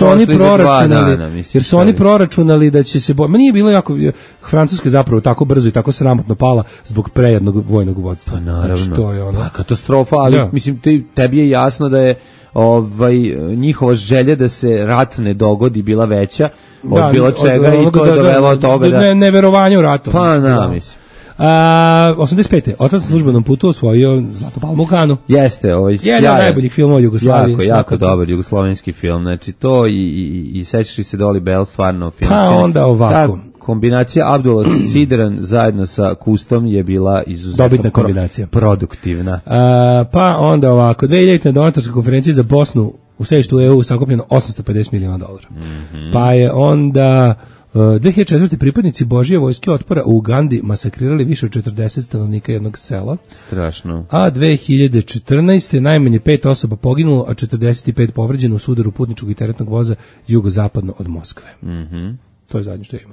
Speaker 6: jer su oni proračunali da će se... Nije bilo jako... Francuska je zapravo tako brzo i tako sramotno pala zbog prejednog vojnog vodstva.
Speaker 5: Pa naravno.
Speaker 6: Znači, to je ono...
Speaker 5: katastrofa, ali mislim, tebi je jasno da je njihova želja da se rat ne dogodi bila veća od bilo čega i to je dovelo od toga da...
Speaker 6: Neverovanje u ratu.
Speaker 5: Pa mislim.
Speaker 6: 85. Otac na službenom putu osvojio Zlatnu palmu u Kanu.
Speaker 5: Jeste,
Speaker 6: jedan od najboljih filmova u Jugoslaviji.
Speaker 5: Jako dobar jugoslovenski film. Znači to i sećaš se Doli Bell stvarno film.
Speaker 6: Pa onda ovako.
Speaker 5: Ta kombinacija Abdullah Sidran zajedno sa Kustom je bila izuzetno
Speaker 6: dobitna kombinacija.
Speaker 5: Produktivna.
Speaker 6: Pa onda ovako. 2000. na donatorskoj konferenciji za Bosnu u sedištu EU sakupljeno $850 miliona. Pa je onda 2004. pripadnici Božje vojske otpora u Ugandi masakrirali više od 40 stanovnika jednog sela.
Speaker 5: Strašno.
Speaker 6: A 2014. najmanje 5 osoba poginulo, a 45 povređeno u sudaru putničkog i teretnog voza jugozapadno od Moskve. To je zadnje što imamo.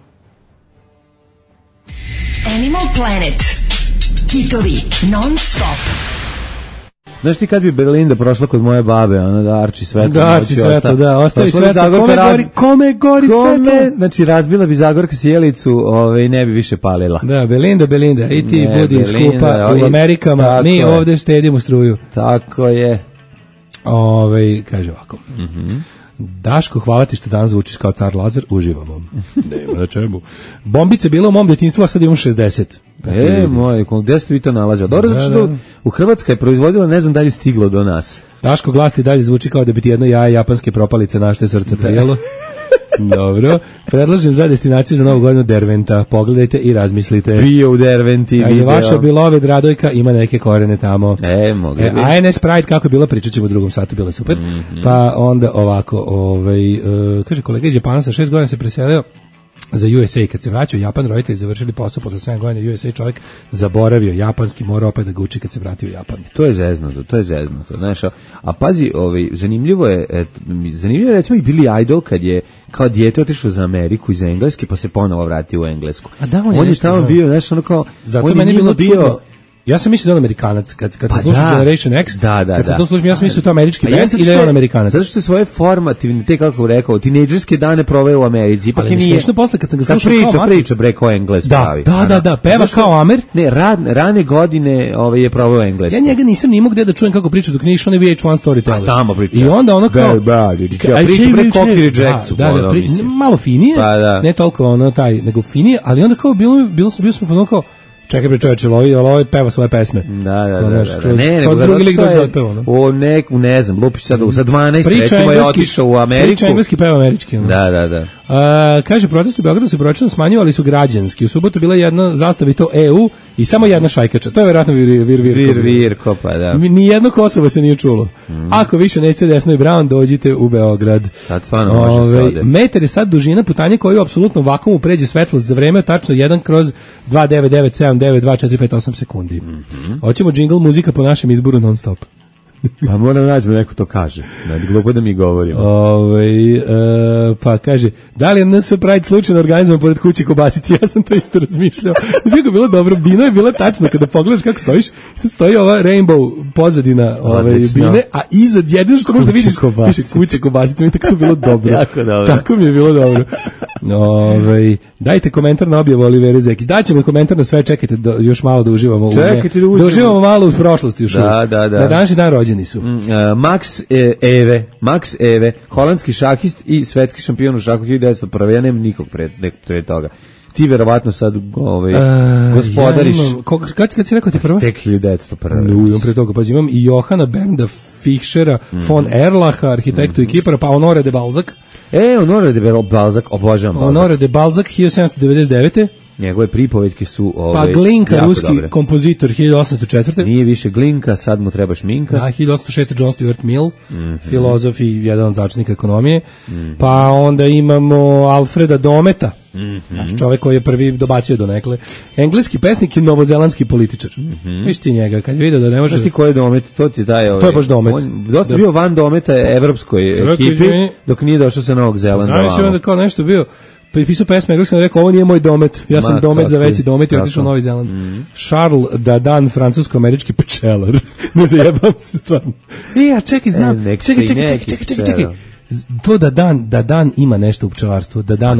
Speaker 3: Animal Planet. Hitovi non stop.
Speaker 5: Znaš ti kad bi Berlinda prošla kod moje babe, ona da arči svetlo.
Speaker 6: Da, arči svetlo, da, ostavi svetlo. Kome gori svetlo?
Speaker 5: Znači, razbila bi Zagorka sjelicu, ne bi više palila.
Speaker 6: Da, Belinda, i ti budi skupa u Amerikama, mi ovde štedimo struju.
Speaker 5: Tako je.
Speaker 6: Kaže ovako. Daško, hvala ti što danas zvučiš kao car Lazar, uživamo. Nema na čemu. Bombice bilo u mom djetinjstvu, a sad imam 60.
Speaker 5: Moj, gde ste vi to nalazili? Dobro, zato što u Hrvatskoj je proizvodila, ne znam da li je stiglo do nas.
Speaker 6: Daško, glas ti dalje zvuči kao da bi ti jedno jaje japanske propalice našte srce prijelo. Dobro, predlažem za destinaciju za novu godinu Derventa. Pogledajte i razmislite.
Speaker 5: Bio u Derventi,
Speaker 6: video. Vaša Beloved Radojka ima neke korene tamo.
Speaker 5: Mogu bi.
Speaker 6: ANS Pride, kako je bilo, pričat ćemo u drugom satu, bilo je super. Pa onda ovako, kaže kolega iz Japana sa 6 godina se preselio za USA. Kad se vraćao Japan, roditelji završili posao posle 7 godina USA, čovjek zaboravio japanski, mora opet da ga uči kad se vratio u Japan.
Speaker 5: To je zeznuto, znaš, a pazi, zanimljivo je recimo i Billy Idol kad je kao dijete otišao za Ameriku iz Engleske, pa se ponovo vratio u Englesku.
Speaker 6: A da,
Speaker 5: on je tamo bio, znaš, ono kao,
Speaker 6: zato meni je bilo čudno. Ja sam mislio da je on Amerikanac, kad se sluša Generation X, kad se to sluša, ja sam mislio da je to američki band i da je on Amerikanac.
Speaker 5: Zato što je svoje formativne, te kako bih rekao, tinejdžerske dane proveo u Americi. Ipak
Speaker 6: ali nije. Posle kad sam ga slušao kao
Speaker 5: priča bre kao Engles pravi.
Speaker 6: Da, peva kao Amer.
Speaker 5: Ne, rane godine je proveo Englesku.
Speaker 6: Ja njega nisam ni mogao gde da čujem kako priča dok nije išao na VH1 Storytellers.
Speaker 5: Tamo priča.
Speaker 6: I onda ono kao
Speaker 5: priča bre Cockney Jacksu.
Speaker 6: Malo finije, ne toliko ono taj, nego finije, ali onda kao bio smo kao čekaj bre čoveče, Lovi peva svoje pesme.
Speaker 5: Da.
Speaker 6: Ne, drugi lik dođe da peva.
Speaker 5: Ne znam, lupić sad za 12, recimo je otišao u Ameriku.
Speaker 6: Priča engleski, peva američki.
Speaker 5: Da.
Speaker 6: Kaže, protesti u Beogradu se brojčano smanjio, ali su građanski. U subotu bila jedna zastava i to EU i samo jedna šajkača. To je verovatno
Speaker 5: Virko, pa da.
Speaker 6: Nijedno Kosovo se nije čulo. Ako više nećete Desno i Brown, dođite u Beograd.
Speaker 5: Sad stvarno može se ode.
Speaker 6: Metar je sad dužina putanje koju apsolutno vakumu pređe svetlost za vreme tačno 1/9979245 sekundi. Hoćemo džingl muzika po našem izboru non stop.
Speaker 5: Pa moram naći neko to kaže. Ne, glupo da mi govorimo.
Speaker 6: Pa kaže, da li je NS Pride slučajno organizovan pored kuće Kobasici? Ja sam to isto razmišljao. Znači kako je bilo dobro, Bino je bila tačno, kada pogledaš kako stojiš, sad stoji ova rainbow pozadina Bine, a iza jedino što možda vidiš, piše kuće Kobasici, mi tako to bilo dobro.
Speaker 5: Jako dobro.
Speaker 6: Tako mi je bilo dobro. Dajte komentar na objavu Olivere Zekić. Daćemo komentar na sve, čekajte još malo da uživamo. Da uživamo malo u prošlosti još uvijek. Da. Na današnji dan rođeni su.
Speaker 5: Max Eve, holandski šahist i svetski šampion u šahu 1901. Ja nemam nikog pre toga. Ti verovatno sad gospodariš.
Speaker 6: Kad si rekao ti prvo?
Speaker 5: Tek 1901.
Speaker 6: Imam pre toga, pa imam i Johana Bernda Fischera, von Erlacha, arhitektu i kipara, pa Honore de Balzac.
Speaker 5: Honore de Balzac, obožavam Balzac.
Speaker 6: Honore de Balzac, 1799.
Speaker 5: Njegove pripovetke su
Speaker 6: pa Glinka, ruski kompozitor, 1804.
Speaker 5: Nije više Glinka, sad mu treba šminka.
Speaker 6: Da, 1806. John Stuart Mill, filozof i jedan od začetnika ekonomije. Pa onda imamo Alfreda Dometa, čovjek koji je prvi dobacio donekle. Engleski pesnik i novozelandski političar. Viš ti njega, kad je vidio da ne može...
Speaker 5: Znaš ti ko je Domet? To ti daje...
Speaker 6: To je baš Domet.
Speaker 5: Dosta bio van Dometa evropskoj ekipi, dok nije došao sa Novog Zelanda.
Speaker 6: Znaš onda kao nešto bio... Pisao pesme engleskom, rekao, ovo nije moj domet, ja sam domet za veći domet i otišao u Novi Zeland. Charles Dardan, francusko-američki pčelar. Ne zajebam se stvarno. A čekaj, znam. Čekaj. To da Dan ima nešto u pčelarstvu.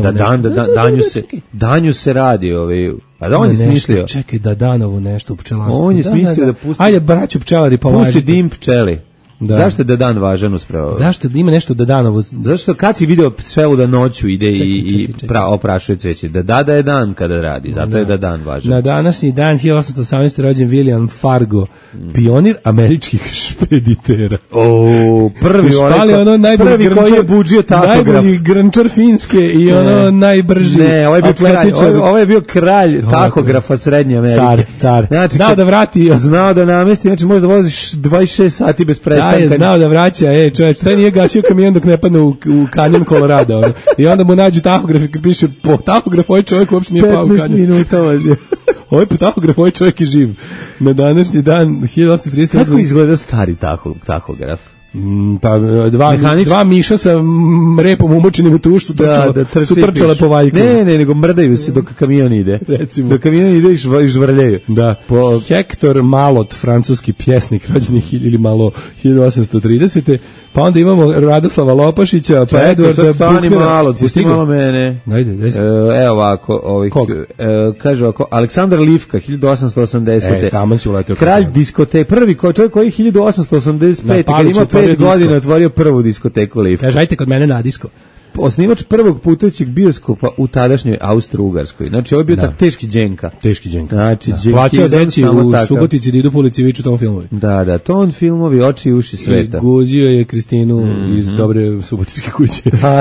Speaker 5: Danju se radi. A da on je smislio.
Speaker 6: Čekaj, Danovo nešto u pčelarstvu.
Speaker 5: On je smislio da pusti...
Speaker 6: Ajde, braću pčelari, pa
Speaker 5: pusti dim pčeli.
Speaker 6: Da.
Speaker 5: Zašto je Dadan važan uspravo?
Speaker 6: Zašto da ima nešto Dadanovo?
Speaker 5: Zašto kad si video pčelu da noću ide i oprašuje cveće? Da je dan kada radi, zato je Dadan važan.
Speaker 6: Na današnji dan 1818. rođen William Fargo, pionir američkih špeditera.
Speaker 5: Prvi koji je buđio tahograf.
Speaker 6: Najbolji grnčar Finske i najbrži atletičar.
Speaker 5: Ovo je bio kralj tahografa Srednje Amerike.
Speaker 6: Car.
Speaker 5: Znači,
Speaker 6: znao da vrati.
Speaker 5: Znao da namesti, znači možda voziš 26 sati bez prestanka.
Speaker 6: Da, je znao da vraća, čovječ, taj nije gasio kamion dok ne padne u kanjon Colorado. I onda mu nađu tahograf i piše, po tahograf ovaj čovjek uopšte nije pao u kanjon.
Speaker 5: 15 minuta vozio.
Speaker 6: Ovaj po tahograf, ovaj čovjek je živ. Na današnji dan, 1830.
Speaker 5: Kako izgleda stari tahograf?
Speaker 6: Pa dva miša sa repom umočenim u tuštu su trčale po valjku.
Speaker 5: Ne, nego mrdaju se dok kamion ide.
Speaker 6: Recimo.
Speaker 5: Dok kamion ide i žvrljaju.
Speaker 6: Da. Hector Malot, francuski pjesnik, rođeni ili malo 1830. Pa onda imamo Radoslava Lopašića, pa Edvarda Buknera.
Speaker 5: Pusti malo mene.
Speaker 6: Ajde.
Speaker 5: Evo ovako, kaže ovako, Aleksandar Livka, 1880.
Speaker 6: Tamo si uletio.
Speaker 5: Kralj diskoteke, prvi čovjek koji 1885. kad ima 5 godina otvorio prvu diskoteku Livka.
Speaker 6: Kaže, ajte kod mene na disko.
Speaker 5: Osnivač prvog putujućeg bioskopa u tadašnjoj Austro-Ugarskoj. Znači, ovo je bio tak teški Đenka. Znači,
Speaker 6: plaćao deci u Subotici da idu po ulici viču ton filmovi.
Speaker 5: Da, ton filmovi, oči i uši sveta.
Speaker 6: I guzio je Kristinu iz dobre subotičke kuće.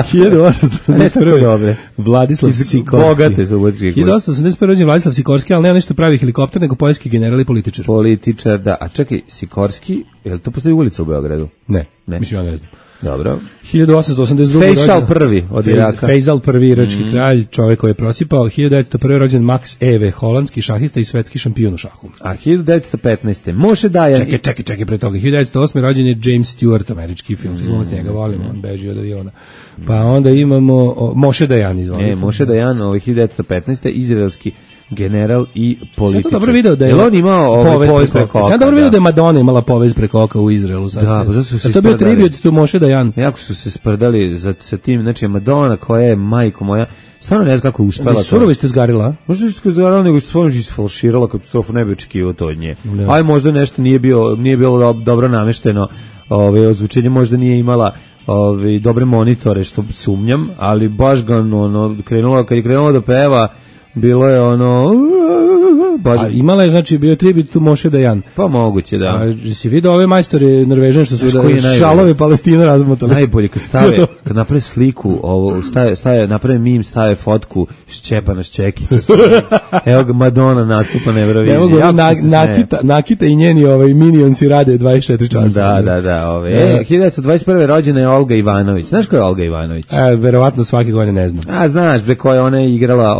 Speaker 6: 1881. Vladislav Sikorski.
Speaker 5: Bogate subotičke kuće.
Speaker 6: 1881. rođen Vladislav Sikorski, ali nema nešto pravi helikopter, nego poljski general i političar.
Speaker 5: Političar, da. A čekaj, Sikorski, je li to postoji ulica u Beogradu?
Speaker 6: Ne. Mislim, ja ne znam.
Speaker 5: Dobro.
Speaker 6: 1882.
Speaker 5: Faisal prvi od Iraka.
Speaker 6: Faisal prvi, irački kralj, čovjek koji je prosipao. 1901. rođen Max Eve, holandski šahista i svetski šampion u šahu.
Speaker 5: A 1915. Moše Dajan.
Speaker 6: Čekaj, pre toga. 1908. rođen je James Stewart, američki filmski glumac, njega volimo, on beži od aviona. Pa onda imamo Moše Dajan, izvolite.
Speaker 5: Moše Dajan, 1915. izraelski general i političar.
Speaker 6: Sam dobro video da je
Speaker 5: on imao povez preko oka.
Speaker 6: Sam dobro video da je Madonna imala povez preko oka u Izraelu.
Speaker 5: Da, pa zato su se
Speaker 6: to bio tribut tu Moše Dajan.
Speaker 5: Jako su se sprdali sa tim, znači Madonna koja je majko moja, stvarno ne znam kako je uspela to.
Speaker 6: Surovo ste zgarila?
Speaker 5: Možda ste zgarila, nego što stvarno isfalširala katastrofu, ne bi očekivao to od nje. Aj možda nešto nije bilo dobro namešteno, ozvučenje možda nije imala dobre monitore, što sumnjam, ali baš ga kad je krenulo da peva, bilo je
Speaker 6: A imala je, znači, bio tribut tu Moše Dajan.
Speaker 5: Pa moguće, da.
Speaker 6: A si vidio ove majstore Norvežan što su šalove Palestina razmotali?
Speaker 5: Najbolje kad naprave sliku, naprave mim, stave fotku Šćepana Šćekića. Evo ga Madonna nastupa na Euroviziji.
Speaker 6: Evo ga Nakita i njeni minionsi rade 24 časa.
Speaker 5: Da. 1921. rođena je Olga Ivanović. Znaš ko je Olga Ivanović?
Speaker 6: Verovatno svake godine ne znam.
Speaker 5: A znaš, koja ona je igrala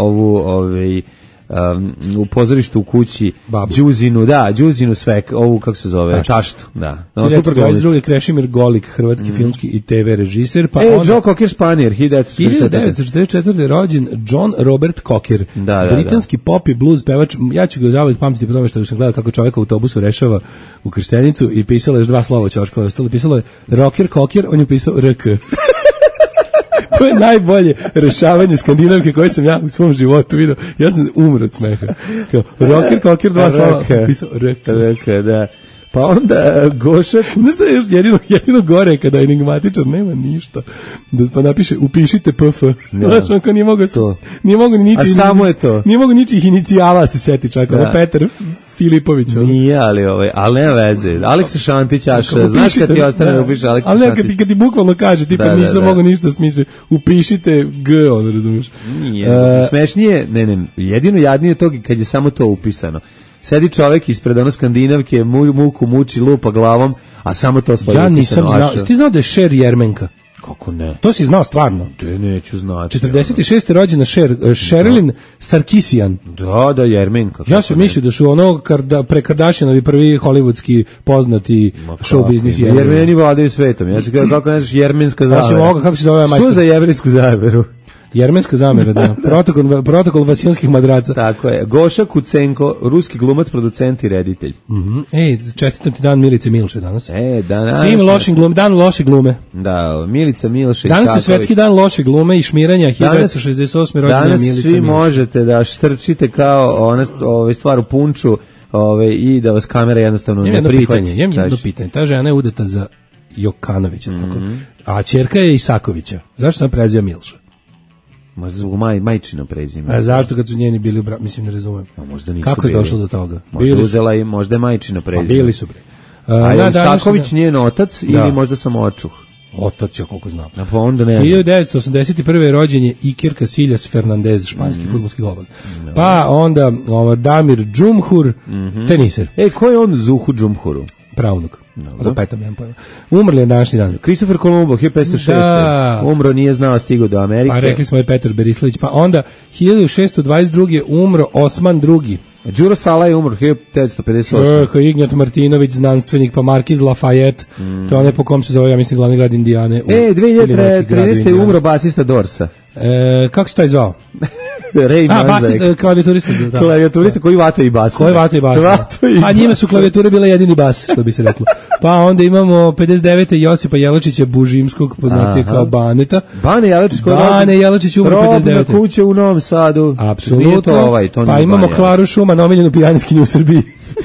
Speaker 5: u pozorištu u kući Đuzinu Svek, ovu kako se zove, Čaštu, da.
Speaker 6: Super glumica. 22. Krešimir Golik, hrvatski filmski i TV režiser, pa onda
Speaker 5: Joe Cocker Spanier,
Speaker 6: 1944. rođen John Robert Cocker, britanski pop i blues pevač. Ja ću ga zauvek pamtiti po tome što sam gledao kako čovjek u autobusu rešava u krštenicu i pisalo je dva slova ćoškova, pisalo je Rocker Cocker, on je pisao RK. To je najbolje rešavanje skandinavke koje sam ja u svom životu vidio. Ja sam umro od smeha. Rocker, Cocker, dva slova. Pisao
Speaker 5: RK, da. Pa onda Gošak.
Speaker 6: Znaš šta je jedino gore kada enigmatičar nema ništa. Pa napiše upišite PF. Znaš, on kao nije mogo ni ničih.
Speaker 5: A samo je to.
Speaker 6: Nije mogo ničih inicijala se seti čak. Petar Filipović.
Speaker 5: Nije, ali nema veze. Aleksa Šantić, znaš kad ti ostane da upiše Aleksa Šantić.
Speaker 6: Ali kad ti bukvalno kaže, tipa nisam mogo ništa smisliti, upišite G, ono razumiješ.
Speaker 5: Nije, smešnije, jedino jadnije to kad je samo to upisano. Sedi čovjek ispred skandinavke, muku muči, lupa glavom, a samo to stoji upisano. Ja nisam
Speaker 6: znao, ti znao da je Šer Jermenka?
Speaker 5: Kako ne?
Speaker 6: To si znao stvarno?
Speaker 5: Neću znati.
Speaker 6: 46. rođena Sherilyn Sarkisian.
Speaker 5: Da, Jermenka.
Speaker 6: Ja sam mislio da su pre Kardashianovi prvi hollywoodski poznati show biznis.
Speaker 5: Jermeni vladaju svetom. Ja se kako ne znaš jermenska zavera.
Speaker 6: Kako se zove majstor?
Speaker 5: Što za jevrijsku zaveru?
Speaker 6: Jermenska zamera, da. Protokol vasijonskih madraca.
Speaker 5: Tako je. Goša Kucenko, ruski glumac, producent i reditelj.
Speaker 6: Čestitam ti dan Milice Milše danas.
Speaker 5: Danas.
Speaker 6: Svim lošim glume, dan loše glume.
Speaker 5: Da, Milica Milše.
Speaker 6: Danas je svetski dan loše glume i šmiranja, 1968. rođena Milica Milše.
Speaker 5: Danas svi možete da štrčite kao stvar u punču i da vas kamera jednostavno ne prihvati.
Speaker 6: Imam jedno pitanje. Ta žena je udata za Jokanovića, tako. A ćerka je Isakovića. Zašto sam preziva Milša?
Speaker 5: Možda zbog majčino prezime.
Speaker 6: A zašto kad su njeni bili mislim ne razumem.
Speaker 5: A možda nisu.
Speaker 6: Kako je
Speaker 5: bili.
Speaker 6: došlo do toga?
Speaker 5: Možda uzela i možda je majčino prezime.
Speaker 6: Pa bili su bre.
Speaker 5: A je Isaković njen otac ili možda samo očuh?
Speaker 6: Otac, ja koliko znam.
Speaker 5: Pa onda ne znam.
Speaker 6: 1981. je rođen je Iker Casillas Fernandez, španski fudbalski golman. Pa onda Damir Džumhur, teniser.
Speaker 5: Ko je on Zuhu Džumhuru?
Speaker 6: Pravnuk. Da petam jedan pojma. Umrli je današnji dan.
Speaker 5: Kristofer Kolumbo, 1506. Da. Umro, nije znao, stigao do Amerike.
Speaker 6: Pa rekli smo je Petar Berislavić. Pa onda 1622. umro Osman II.
Speaker 5: Đuro Sala je umro 1958.
Speaker 6: Ignjat Martinović, znanstvenik, pa Markiz Lafayette, to je onaj po kom se zove, ja mislim, glavni grad Indijane.
Speaker 5: 2013. je umro basista Dorsa.
Speaker 6: Kako se taj zvao?
Speaker 5: Ray Manzarek.
Speaker 6: Klavijaturista. Da.
Speaker 5: Klavijaturista koji vata i bas.
Speaker 6: Koji vata i bas. A njima su klavijature bile jedini bas, što bi se reklo. Pa onda imamo 59. Josipa Jelačića Bužimskog, poznatije kao Baneta.
Speaker 5: Bane Jelačić koji
Speaker 6: Bane Jelačić umro 59.
Speaker 5: Robna kuća u Novom Sadu.
Speaker 6: Apsolutno. Pa imamo Klaru Šuman, omiljenu pijaniskinju u Srbiji.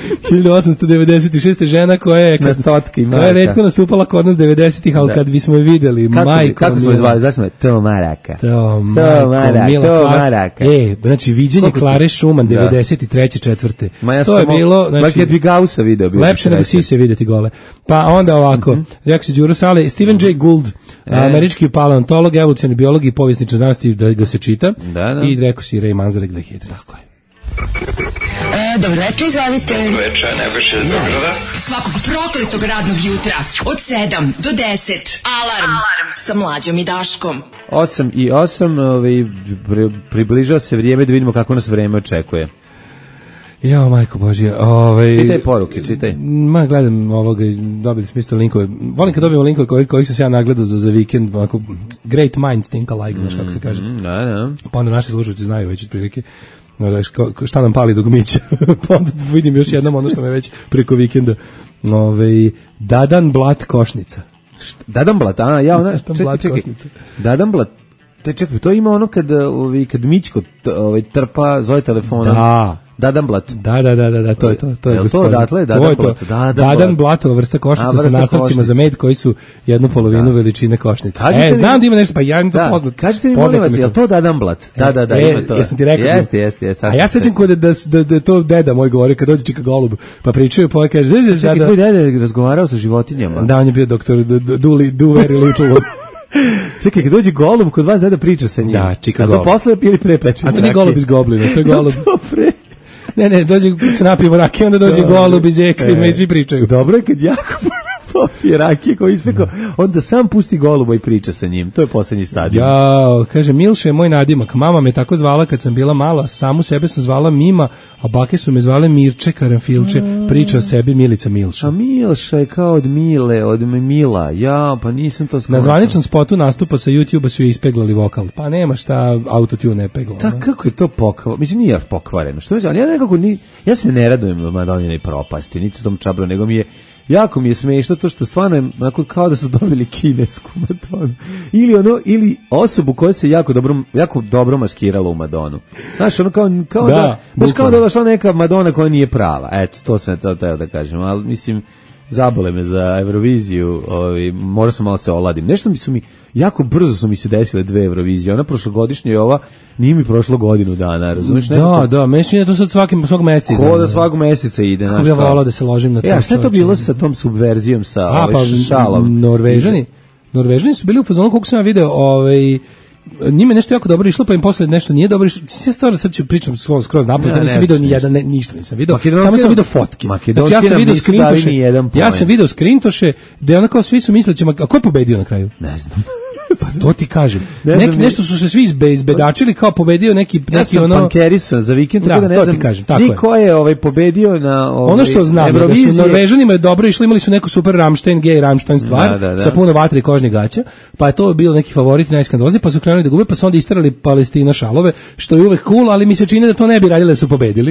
Speaker 6: 1896. žena koja je retko nastupala kod nas 90-ih, ali kad bismo je videli, majko.
Speaker 5: Kako smo je zvali? Znači smo je Tomaraka.
Speaker 6: Tomaraka. Znači, viđenje Klare Šuman 93. 4. To je bilo, znači,
Speaker 5: kad bi Gausa video.
Speaker 6: Lepše nego Sise vidjeti gole. Pa onda ovako, rekao se Đuro Sale, Stephen Jay Gould, američki paleontolog, evolucioni biolog i povjesničar znanosti, da ga se čita. I rekao si Ray Manzarek 2000. Tako je.
Speaker 7: Dobro večer, izvalite.
Speaker 4: Dobro večer, najbrže iz Beograda.
Speaker 7: Svakog prokletog radnog jutra od 7 do 10. Alarm sa Mlađom i Daškom.
Speaker 5: 8:08, približava se vrijeme da vidimo kako nas vreme očekuje.
Speaker 6: Jao, majko Božja.
Speaker 5: Čitaj poruke, čitaj.
Speaker 6: Ma, gledam ovoga, dobili smo isto linkove. Volim kad dobijemo linkove kojih sam se ja nagledao za vikend, onako, great minds think alike, znaš kako se kaže. Pa onda naši slušalci znaju već otprilike. Šta nam pali dok miće. Pa onda vidim još jednom ono što me već preko vikenda. Dadan Blat Košnica.
Speaker 5: Dadan Blat, čekaj. Dadan Blat, čekaj, to ima ono kad Mićko trpa, zove telefonom.
Speaker 6: Da.
Speaker 5: Dadan Blat.
Speaker 6: Da, to je to. To je
Speaker 5: to odatle?
Speaker 6: Dadan Blatova vrsta košnica sa nastavcima za med koji su jednu polovinu veličine košnice. Znam da ima nešto, pa ja to poznat.
Speaker 5: Kažete mi, molim vas, je li to Dadan Blat? Da, ima to.
Speaker 6: Jesam ti rekao.
Speaker 5: Jeste.
Speaker 6: A ja sećam da to deda moj govori kad dođe Čika Golub, pa pričaju, pa kaže...
Speaker 5: Čekaj, tvoj deda je razgovarao sa životinjama?
Speaker 6: Da, on je bio doktor Do Very Little.
Speaker 5: Čekaj, kad dođe Golub, kod vas deda priča sa njim.
Speaker 6: Da, Čika Golub.
Speaker 5: A to posle ili pre pečenja?
Speaker 6: A to nije Golub iz Goblina, to je Golub. Ne, dođe, se napijemo rakije, onda dođe Golub iz Ekrima i svi pričaju.
Speaker 5: Dobro je kad jako popije rakije koji ispekao, onda sam pusti Goluba i priča sa njim. To je posljednji stadion.
Speaker 6: Kaže, Milša je moj nadimak. Mama me tako zvala kad sam bila mala, samu sebe sam zvala Mima, a bake su me zvale Mirče Karanfilče, priča o sebi Milica Milša.
Speaker 5: A Milša je kao od Mile, od Mila. Pa nisam to skontao.
Speaker 6: Na zvaničnom spotu nastupa sa YouTube-a su je ispeglali vokal. Pa nema šta, autotune je peglalo.
Speaker 5: Kako je to pokvareno? Mislim, nije pokvareno. Što mi ja nekako ja se ne radujem Madonine propasti, niti tom čabru, nego jako mi je smiješno to što stvarno je onako kao da su dobili kinesku Madonu. Ili osobu koja se jako dobro maskirala u Madonu. Znaš, ono kao da je došla neka Madonna koja nije prava. Eto, to sam teo da kažem. Ali mislim, zabole me za Euroviziju, morao sam malo se oladim. Nešto jako brzo su mi se desile 2 Eurovizije. Ona prošlogodišnja i ova nije mi prošlo godinu dana, razumiješ?
Speaker 6: Da, mešćin je to sad svakog meseca ide.
Speaker 5: Ko da svakog meseca ide.
Speaker 6: Kako bi ja volao da se ložim na to.
Speaker 5: A šta je to bilo sa tom subverzijom, sa šalom?
Speaker 6: Norvežani su bili u fazonu, koliko sam ja video, njime nešto jako dobro išlo, pa im posle nešto nije dobro išlo. Sve stvarno, sad ću pričam skroz napred, nisam video ništa nisam video, samo sam video fotke. Znači ja sam video skrintoše, gde ono kao svi su misleći, a ko je pobedio na kraju?
Speaker 5: Ne znam.
Speaker 6: Pa to ti kažem. Nešto su se svi izbedačili kao pobedio neki
Speaker 5: ja sam pankerisan za vikend, tako da ne znam. Niko je pobedio na
Speaker 6: ono što znam, da su Norvežanima je dobro išli, imali su neku super Rammstein, gay Rammstein stvar, sa puno vatre i kožnih gaća, pa je to bilo neki favorit najskandalozni, pa su krenuli da gube, pa su onda isterali Palestina šalove, što je uvek cool, ali mi se čini da to ne bi radili da su pobedili.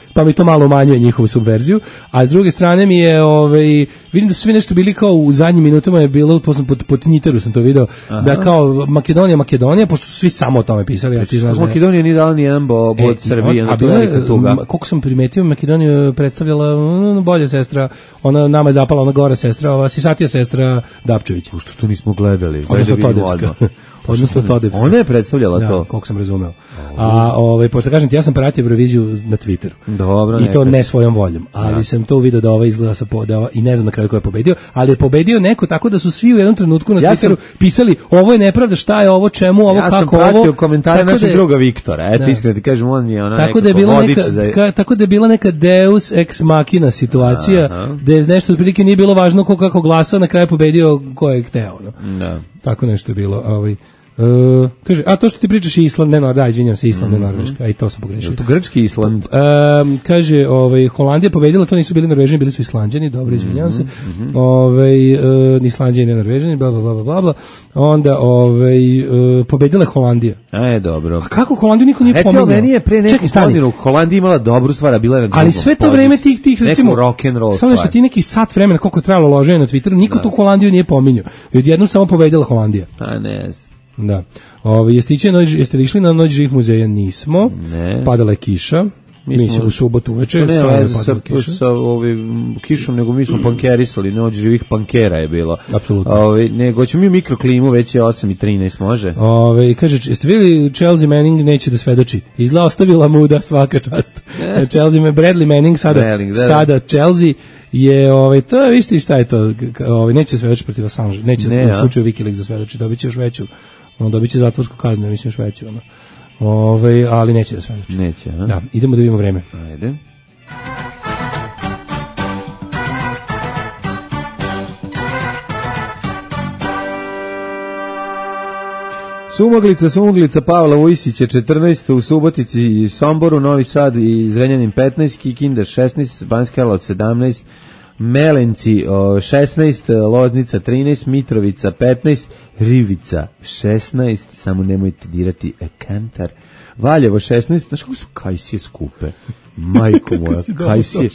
Speaker 6: pa mi to malo umanjuje njihovu subverziju, a s druge strane mi je, vidim da su svi nešto bili kao u zadnjim minutama je bilo, pod Twitteru sam to video, da kao Makedonija, pošto su svi samo o tome pisali, a ti znaš da
Speaker 5: Makedonija nije dala ni jedan bod Srbije, na to velika tuga.
Speaker 6: Koliko sam primetio, Makedoniju predstavljala bolja sestra, ona nama je zapala, ona gora sestra, ova sisatija sestra Dapčevića.
Speaker 5: Što to nismo gledali?
Speaker 6: Odnosno Todevska. Odnosno Todevska.
Speaker 5: Ona je predstavljala to.
Speaker 6: Koliko sam razumeo. A pošto kažem ti, ja sam pratio Euroviziju na Twitteru.
Speaker 5: Dobro,
Speaker 6: i to ne svojom voljom, ali sam to video da izgleda sa i ne znam na kraju ko je pobedio, ali je pobedio neko tako da su svi u jednom trenutku na Twitteru pisali ovo je nepravda, šta je ovo, čemu ovo, kako ovo.
Speaker 5: Ja sam pratio komentare našeg druga Viktora. Eto, iskreno ti kažem, on mi je ona
Speaker 6: tako tako da je bila neka deus ex machina situacija, da je nešto otprilike nije bilo važno ko kako glasa, na kraju pobedio ko je hteo. Tako nešto je bilo. Kaže, a to što ti pričaš je Island, izvinjam se, Island, ne Norveška, a i to sam pogrešio.
Speaker 5: To grčki Island.
Speaker 6: Kaže, Holandija pobedila, to nisu bili Norvežani, bili su Islanđani, dobro, izvinjam se. Ni Islanđani, ne Norvežani, bla, bla, bla, bla, bla. Onda, pobedila je Holandija.
Speaker 5: Dobro.
Speaker 6: A kako Holandiju niko nije pominjao?
Speaker 5: Recimo, meni je pre neku godinu Holandija imala dobru stvar, a bila je na drugom.
Speaker 6: Ali sve to vreme tih recimo,
Speaker 5: neku rock'n'roll
Speaker 6: samo što ti neki sat vremena, koliko je trajalo loženje na Twitteru, niko tu Holandiju nije pominjao. I odjednom samo pobedila Holandija.
Speaker 5: Ne.
Speaker 6: Da. Jeste li išli na noć živih muzeja? Nismo.
Speaker 5: Ne.
Speaker 6: Padala je kiša. Mi smo u subotu uveče.
Speaker 5: Ne veze sa kišom, nego mi smo pankerisali. Noć živih pankera je bilo.
Speaker 6: Apsolutno.
Speaker 5: Nego ćemo mi mikroklimu, već je 8:13, može?
Speaker 6: Kaže, jeste vidjeli Chelsea Manning neće da svedoči. Izla ostavila muda, svaka čast. Bradley Manning, sada Chelsea je, to je, vište šta je to, neće svedoči protiv Assange, neće u slučaju Wikileaks da svedoči, dobit će još veću, dobit će zatvorsku kaznu, mislim još veću, ali neće da svedoči.
Speaker 5: Neće, a?
Speaker 6: Da, idemo da vidimo vreme.
Speaker 5: Ajde. Sumoglica Pavla Vujsića 14, u Subotici i Somboru, Novi Sad i Zrenjanin 15, Kikinda 16, Banjska Karlovac 17, Melenci 16, Loznica 13, Mitrovica 15, Rivica 16, samo nemojte dirati Kantar, Valjevo 16, znaš kako su kajsije skupe? Majko moja, kajsije.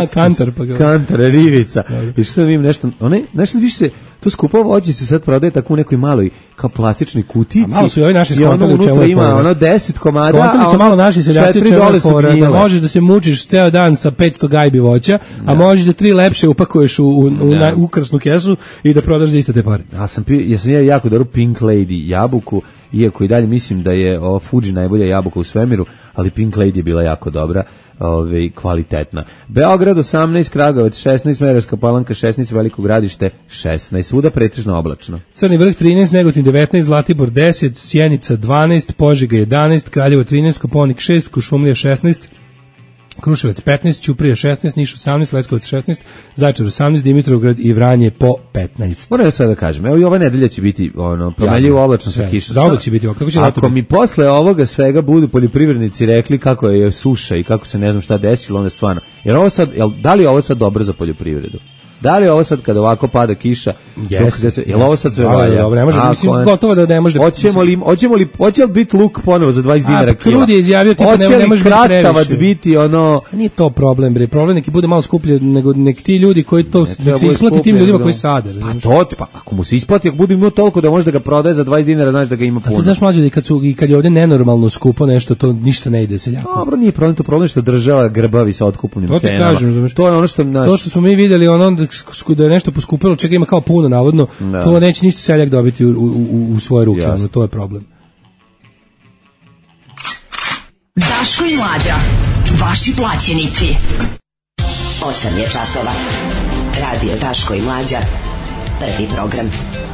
Speaker 5: Kantar, Rivica. I što sam vidim nešto, nešto više se, to skupo voće se sad prodaje tako u nekoj maloj, kao plastičnoj kutici.
Speaker 6: A malo su i ovi naši skontali u čemu
Speaker 5: ima 10 komada,
Speaker 6: skontali su malo naši seljaci u čemu fora, da možeš da se mučiš ceo dan sa 500 gajbi voća, a možeš da 3 lepše upakuješ u ukrasnu kesu i da prodaš za iste te pare. Ja sam jako dobro Pink Lady jabuku, iako i dalje mislim da je Fuji najbolja jabuka u svemiru, ali Pink Lady je bila jako dobra, kvalitetna. Beograd 18, Kragujevac 16, Smederevska Palanka 16, Veliko Gradište 16, svuda pretežno oblačno. Crni vrh 13, Negotin 19, Zlatibor 10, Sjenica 12, Požega 11, Kraljevo 13, Koponik 6, Kuršumlija 16, Kruševac 15, Ćuprija 16, Niš 18, Leskovac 16, Zaječar 18, Dimitrovgrad i Vranje po 15. Moram ja sad da kažem, evo i ova nedelja će biti promenljivo oblačno sa kišom. Za će biti ovako. Ako mi posle ovoga svega budu poljoprivrednici rekli kako je suša i kako se ne znam šta desilo, onda stvarno. Da li je ovo sad dobro za poljoprivredu? Da li je ovo sad kada ovako pada kiša? Je li ovo sad sve valja? Dobro, ne može, mislim, gotovo da ne može. Hoće li biti luk ponovo za 20 dinara kila? Krud je izjavio tipa ne može biti previše. Hoće li krastavac biti ono... Nije to problem, bre. Problem neki bude malo skuplje nego nek ti ljudi koji to... Nek se isplati tim ljudima koji sade. Pa ako mu se isplati, ako bude imao toliko da može da ga prodaje za 20 dinara, znaš da ga ima puno. A ti znaš mlađe da kad je ovdje nenormalno skupo nešto, to ništa ne ide seljaku. Dobro, nije problem, to problem što država grbavi sa otkupovnim cenama. To je ono što smo mi videli, da je nešto poskupilo, čega ima kao puno navodno, to neće ništa seljak dobiti u svoje ruke, to je problem.
Speaker 7: Daško i Mlađa, vaši plaćenici. 8 je časova. Radio Daško i Mlađa, prvi program.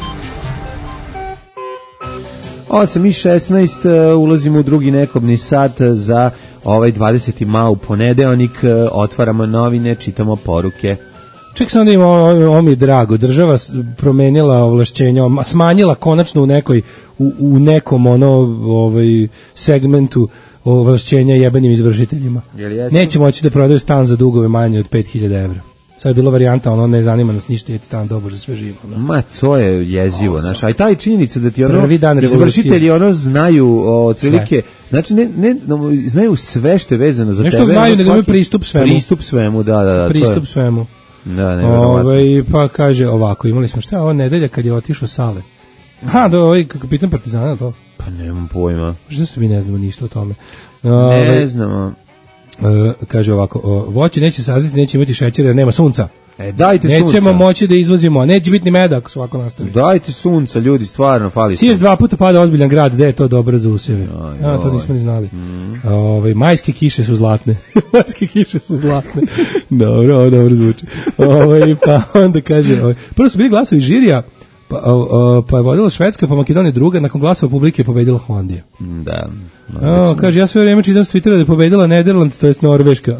Speaker 5: 8:16, ulazimo u drugi nekobni sat za ovaj 20. maj, ponedeljnik, otvaramo novine, čitamo poruke. Ček sam da ima, ovo mi je drago, država promenila ovlašćenja, smanjila konačno u nekom segmentu ovlašćenja jebenim izvršiteljima. Neće moći da prodaju stan za dugove manje od 5.000 evra.
Speaker 6: Sad je bila varijanta, ono, ne zanima nas ništa, je stan dobro za sve živo. No.
Speaker 5: Ma, to je jezivo, znaš, a i taj činjenica da ti ono,
Speaker 6: Prvi dan
Speaker 5: izvršitelji ono znaju otprilike, znači znaju sve što je vezano za
Speaker 6: nešto
Speaker 5: tebe.
Speaker 6: Nešto znaju, nego imaju pristup svemu.
Speaker 5: Pristup svemu, da.
Speaker 6: Pristup svemu.
Speaker 5: Da, nevjerovatno.
Speaker 6: Pa kaže ovako, imali smo šta, ova nedelja kad je otišao Sale. Aha, kako pitam Partizana, to?
Speaker 5: Pa nemam pojma.
Speaker 6: Što se mi ne znamo ništa o tome?
Speaker 5: Ne znamo.
Speaker 6: Kaže ovako, voće neće sazreti, neće imati šećera jer nema sunca.
Speaker 5: Dajte sunca.
Speaker 6: Nećemo moći da izvozimo, neće biti ni meda ako se ovako nastavi.
Speaker 5: Dajte sunca, ljudi, stvarno, fali se.
Speaker 6: Siješ 2 puta pada ozbiljan grad, gde je to dobro za usjeve? To nismo ni znali. Majske kiše su zlatne. Majske kiše su zlatne. Dobro zvuči. Pa onda kaže, prvo su bili glasovi žirija, pa je vodila Švedska, pa Makedonija druga, nakon glasova publike je pobedila Holandija.
Speaker 5: Da.
Speaker 6: Kaže, ja sve vrijeme čitam s Twittera da je pobedila Nederland, to je Norveška.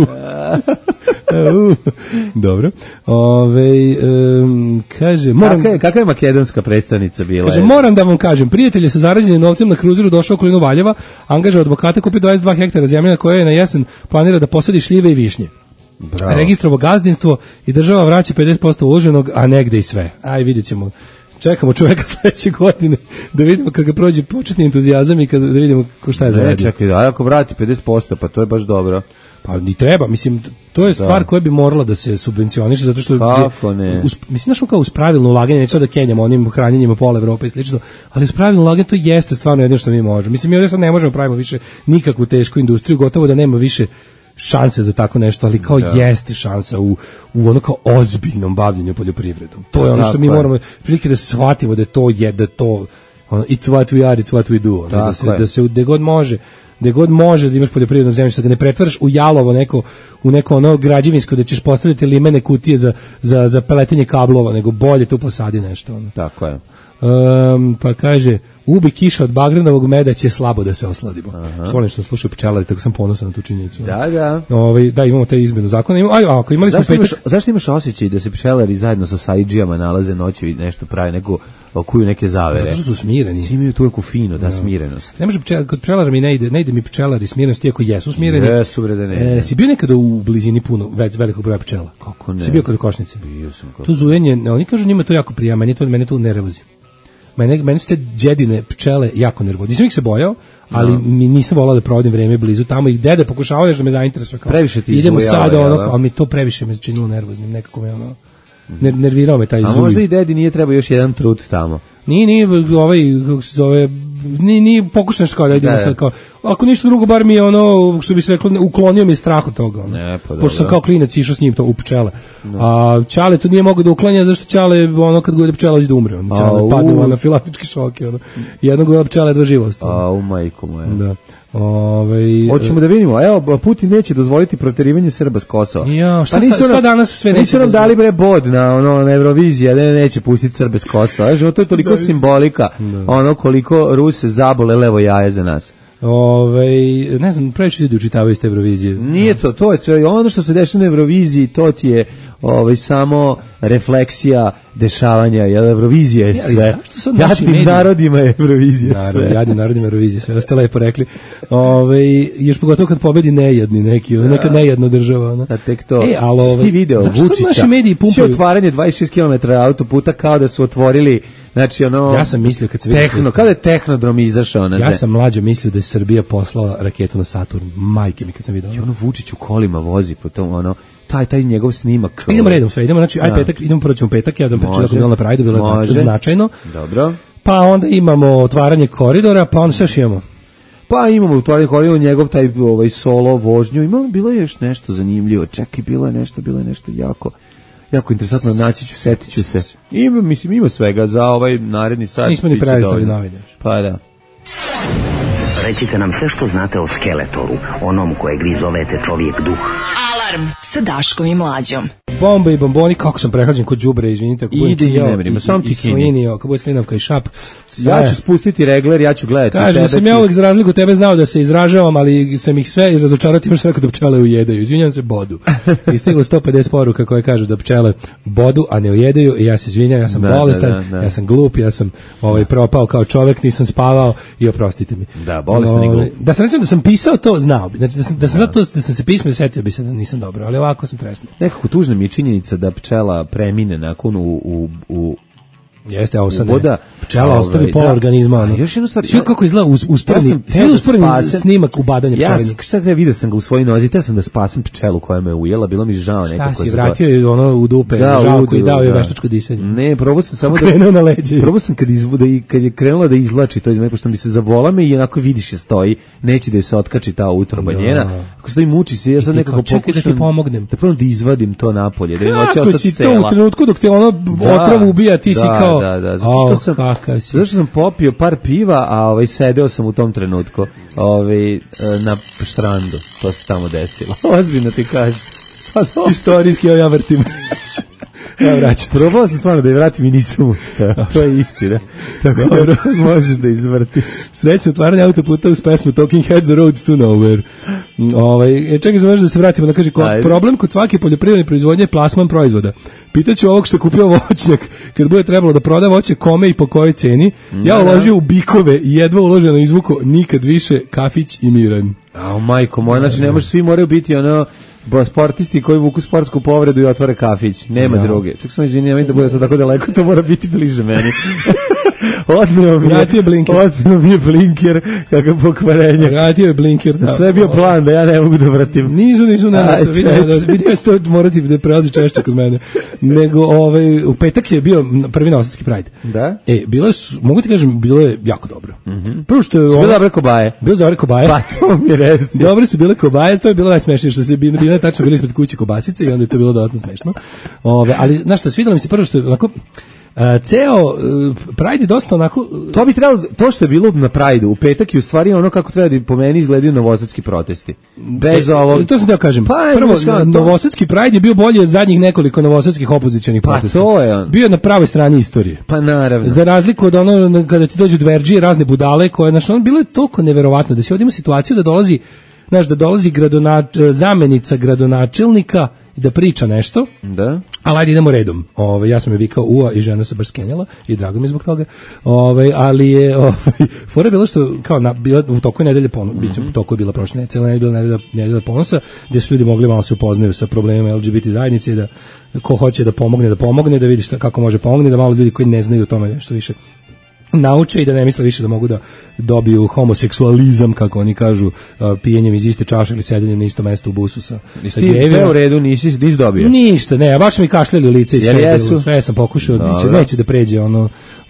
Speaker 6: Dobro. Kaže,
Speaker 5: kakva je makedonska predstavnica bila?
Speaker 6: Kaže, moram da vam kažem, prijatelj je sa zarađenim novcem na kruzeru došao okolinu Valjeva, angažao advokata, kupi 22 hektara zemlje na koje je na jesen planira da posadi šljive i višnje.
Speaker 5: Bravo.
Speaker 6: Registrovo gazdinstvo i država vraća 50% uloženog, a negde i sve. Aj, vidjet ćemo. Čekamo čoveka sledeće godine da vidimo kada prođe početni entuzijazam i da vidimo šta je zaradio.
Speaker 5: Čekaj, ako vrati 50%, pa to je baš dobro.
Speaker 6: Pa ni treba, mislim, to je stvar koja bi morala da se subvencioniše, zato što
Speaker 5: kako ne?
Speaker 6: Mislim, kao uz pravilno ulaganje, neće da kenjamo onim hranjenjima pola Evrope i slično, ali uz pravilno ulaganje to jeste stvarno jedno što mi možemo. Mislim, mi ovdje sad ne možemo pravimo više nikakvu tešku industriju, gotovo da nema više šanse za tako nešto, ali kao jeste šansa u ono kao ozbiljnom bavljenju poljoprivredom. To je ono što mi moramo prilike da shvatimo da to it's what we are, it's what we do. Da se gde god može da imaš poljoprivredno zemljište, da ga ne pretvaraš u jalovo u neko ono građevinsko da ćeš postaviti limene kutije za peletenje kablova, nego bolje tu posadi nešto. Ono.
Speaker 5: Tako je.
Speaker 6: Pa kaže, ubi kiša od bagrenovog meda će slabo da se osladimo. Volim što slušaju pčelari, tako sam ponosan na tu činjenicu.
Speaker 5: Da.
Speaker 6: Da, imamo te izmjenu zakona. Imali smo
Speaker 5: zašto imaš osjećaj da se pčelari zajedno sa saidžijama nalaze noću i nešto prave, kuju neke zavere?
Speaker 6: Zato što su smireni.
Speaker 5: Svi imaju tu neku finu, smirenost.
Speaker 6: Ne može kod pčelara mi ne ide mi pčelari smirenost, iako jesu smireni.
Speaker 5: Jesu, bre, da ne.
Speaker 6: Si bio nekada u blizini puno velikog broja pčela?
Speaker 5: Kako ne?
Speaker 6: Si bio kod košnice?
Speaker 5: Bio sam kod.
Speaker 6: To zujenje, oni kažu njima to jako prija, meni to nervozi. Meni su te đedine pčele jako nervozni. Nisam ih se bojao, ali mi nisam volao da provodim vreme blizu tamo i dede pokušavao nešto da me zainteresuje.
Speaker 5: Previše ti
Speaker 6: idemo sad ali mi to previše me činilo nervoznim, nekako me nervirao me taj zuj.
Speaker 5: A možda i dedi nije trebao još jedan trud tamo.
Speaker 6: Nije, kako se zove, nije pokušao nešto kao da idemo sad kao, ako ništa drugo, bar mi je ono, što bi se reklo, uklonio mi je strah od toga. Pošto sam kao klinac išao s njim to u pčele. A Ćale to nije mogao da uklanja, zašto Ćale, kad god je pčela da umre. Ćale padne na filatički šok. Jednog je pčela jedva živost.
Speaker 5: U majku moja.
Speaker 6: Da.
Speaker 5: Hoćemo da vidimo, evo, Putin neće dozvoliti proterivanje Srba s Kosova.
Speaker 6: Šta danas sve neće?
Speaker 5: Nisu nam dali bre bod na Euroviziji, neće pustiti Srbe s Kosova. To je toliko simbolika, koliko Ruse zabole levo jaje za nas.
Speaker 6: Ne znam, previše ljudi učitavaju iz te Eurovizije.
Speaker 5: Nije to je sve, ono što se dešava na Euroviziji, to ti je samo refleksija dešavanja, jer Eurovizija je sve. Jadnim narodima je Eurovizija sve.
Speaker 6: Jadnim narodima je Eurovizija sve, ste lepo rekli. Još pogotovo kad pobedi nejedni neki, neka nejedna država.
Speaker 5: A tek to, svi video Vučića, svi otvaranje 26 km autoputa kao da su otvorili, znači
Speaker 6: ja sam mislio kad se
Speaker 5: kada je Tehnodrom izašao na
Speaker 6: ja sam mlađe mislio da je Srbija poslala raketu na Saturn, majke mi kad sam vidio.
Speaker 5: I Vučić u kolima vozi po tom, taj njegov snimak.
Speaker 6: Idemo redom sve, znači petak, prvo ćemo petak, ja da pričam kako je na Prajdu, bilo značajno.
Speaker 5: Dobro.
Speaker 6: Pa onda imamo otvaranje koridora, pa onda sve još imamo.
Speaker 5: Pa imamo otvaranje koridora, njegov taj solo vožnju, bilo je još nešto zanimljivo, čekaj, bilo je nešto jako interesantno, naći ću, setit ću se. Ima svega za naredni sat.
Speaker 6: Nismo ni predstavili novine.
Speaker 5: Pa da.
Speaker 8: Recite nam sve što znate o Skeletoru, onom kojeg vi zovete čovjek duh.
Speaker 7: Alarm sa Daškom i Mlađom.
Speaker 6: Bombe i bomboni, kako sam prehlađen kod đubre, izvinite.
Speaker 5: Ide i nemerima, sam ti
Speaker 6: kini. Kako bude slinavka i šap.
Speaker 5: Ja ću spustiti regler, ja ću gledati.
Speaker 6: Kažem, sam ja uvijek za razliku tebe znao da se izražavam, ali sam ih sve razočarati, imaš rekao da pčele ujedaju. Izvinjam se, bodu. I stiglo 150 poruka koje kažu da pčele bodu, a ne ujedaju, i ja se izvinjam, ja sam bolestan, ja sam glup, ja sam propao kao čovek, nisam spavao i oprostite mi.
Speaker 5: Da, bolestan i glup.
Speaker 6: Da sam recimo da sam pisao to, znao bi. Znači da sam se pismo setio bi se da nisam dobro, ali ovako sam tresno.
Speaker 5: Nekako tužno mi je činjenica da pčela premine nakon u
Speaker 6: Jeste, ovo sad
Speaker 5: voda,
Speaker 6: pčela ostavi pola organizma. Ono.
Speaker 5: Još jednu stvar,
Speaker 6: sve kako izgleda usporeni snimak ubadanja pčelinjaka.
Speaker 5: Šta vidio sam ga u svojoj nozi, te sam da spasem pčelu koja me ujela, bilo mi žao nekako.
Speaker 6: Šta si, vratio je ono u dupe, žalko i dao je veštačko disanje.
Speaker 5: Ne, probao sam samo
Speaker 6: krenuo na leđe.
Speaker 5: Probao sam kad je krenula da izvlači to iz mene, pošto mi se zavola me i onako vidiš je stoji, neće da je se otkači ta utroba njena. Ako stoji muči se, ja sad nekako pokušam
Speaker 6: da ti pomognem.
Speaker 5: Da probam da izvadim to napolje, da neće ostati cela.
Speaker 6: Kako si to u trenutku dok te ono otrov ubija, ti si kao
Speaker 5: Da. Zato što sam popio par piva, a sedeo sam u tom trenutku na štrandu. To se tamo desilo. Ozbiljno ti kažem.
Speaker 6: Istorijski ja vrtim. Ja vraćam.
Speaker 5: Probao sam stvarno da je vratim i nisam uspeo. To je istina. Tako da možeš da izvrtiš.
Speaker 6: Srećno otvaranje autoputa uz pesmu Talking Heads, The Road to Nowhere. Čekaj se da se vratimo, da kaže, problem kod svake poljoprivredne proizvodnje je plasman proizvoda. Pitaću ovog što je kupio voćnjak, kad bude trebalo da proda voće, kome i po kojoj ceni. Ja uložio u bikove i jedva uloženo izvuko, nikad više, kafić i miran.
Speaker 5: Majko moja, znači ne može, svi moraju biti sportisti koji vuku sportsku povredu i otvore kafić. Nema druge. Ček sam izvinio da bude to tako daleko, to mora biti bliže meni. Odneo mi je blinker, kakav pokvarenje.
Speaker 6: Vratio je blinker, da.
Speaker 5: Sve je bio plan da ja ne mogu da vratim.
Speaker 6: Nisu, vidio se to morati da prelazi češće kod mene. Nego, u petak je bio prvi Novosadski Pride.
Speaker 5: Da?
Speaker 6: Bilo je, mogu ti kažem, bilo je jako dobro. Prvo što je...
Speaker 5: Su bile dobre kobaje?
Speaker 6: Bilo dobre kobaje.
Speaker 5: Pa to mi reci.
Speaker 6: Dobre su bile kobaje, to je bilo najsmešnije, što se bile tačno bili ispred kuće kobasice i onda je to bilo dodatno smešno. Ali, znaš šta, svidjelo mi se prvo što je onako... ceo Pride je dosta onako...
Speaker 5: To bi trebalo, to što je bilo na Pride-u u petak je u stvari ono kako treba da po meni izgledaju novosadski protesti. Bez ovog...
Speaker 6: To sam da kažem. Prvo, novosadski Pride je bio bolji od zadnjih nekoliko novosadskih opozicionih protesta.
Speaker 5: Pa to je on.
Speaker 6: Bio je na pravoj strani istorije.
Speaker 5: Pa naravno.
Speaker 6: Za razliku od ono kada ti dođu dverđije, razne budale koje, znaš, ono bilo je toliko neverovatno da se ovdje ima situaciju da dolazi, znaš, da dolazi zamenica gradonačelnika i da priča nešto.
Speaker 5: Da.
Speaker 6: Ali ajde idemo redom. Ja sam je vikao ua i žena se baš skenjala i drago mi je zbog toga. Ali je fora bilo što kao bila u toku nedelje u toku je bila prošla nedelja, cela nedelja ponosa, gdje su ljudi mogli malo se upoznaju sa problemima LGBT zajednice i da ko hoće da pomogne, da vidi kako može pomogne, da malo ljudi koji ne znaju o tome što više nauče i da ne misle više da mogu da dobiju homoseksualizam, kako oni kažu, pijenjem iz iste čaše ili sedenjem na isto mesto u busu sa gejevima.
Speaker 5: Sve u redu, nisi dobio?
Speaker 6: Ništa, ne, baš mi kašljali u lice i sve sam pokušao, neće da pređe ono,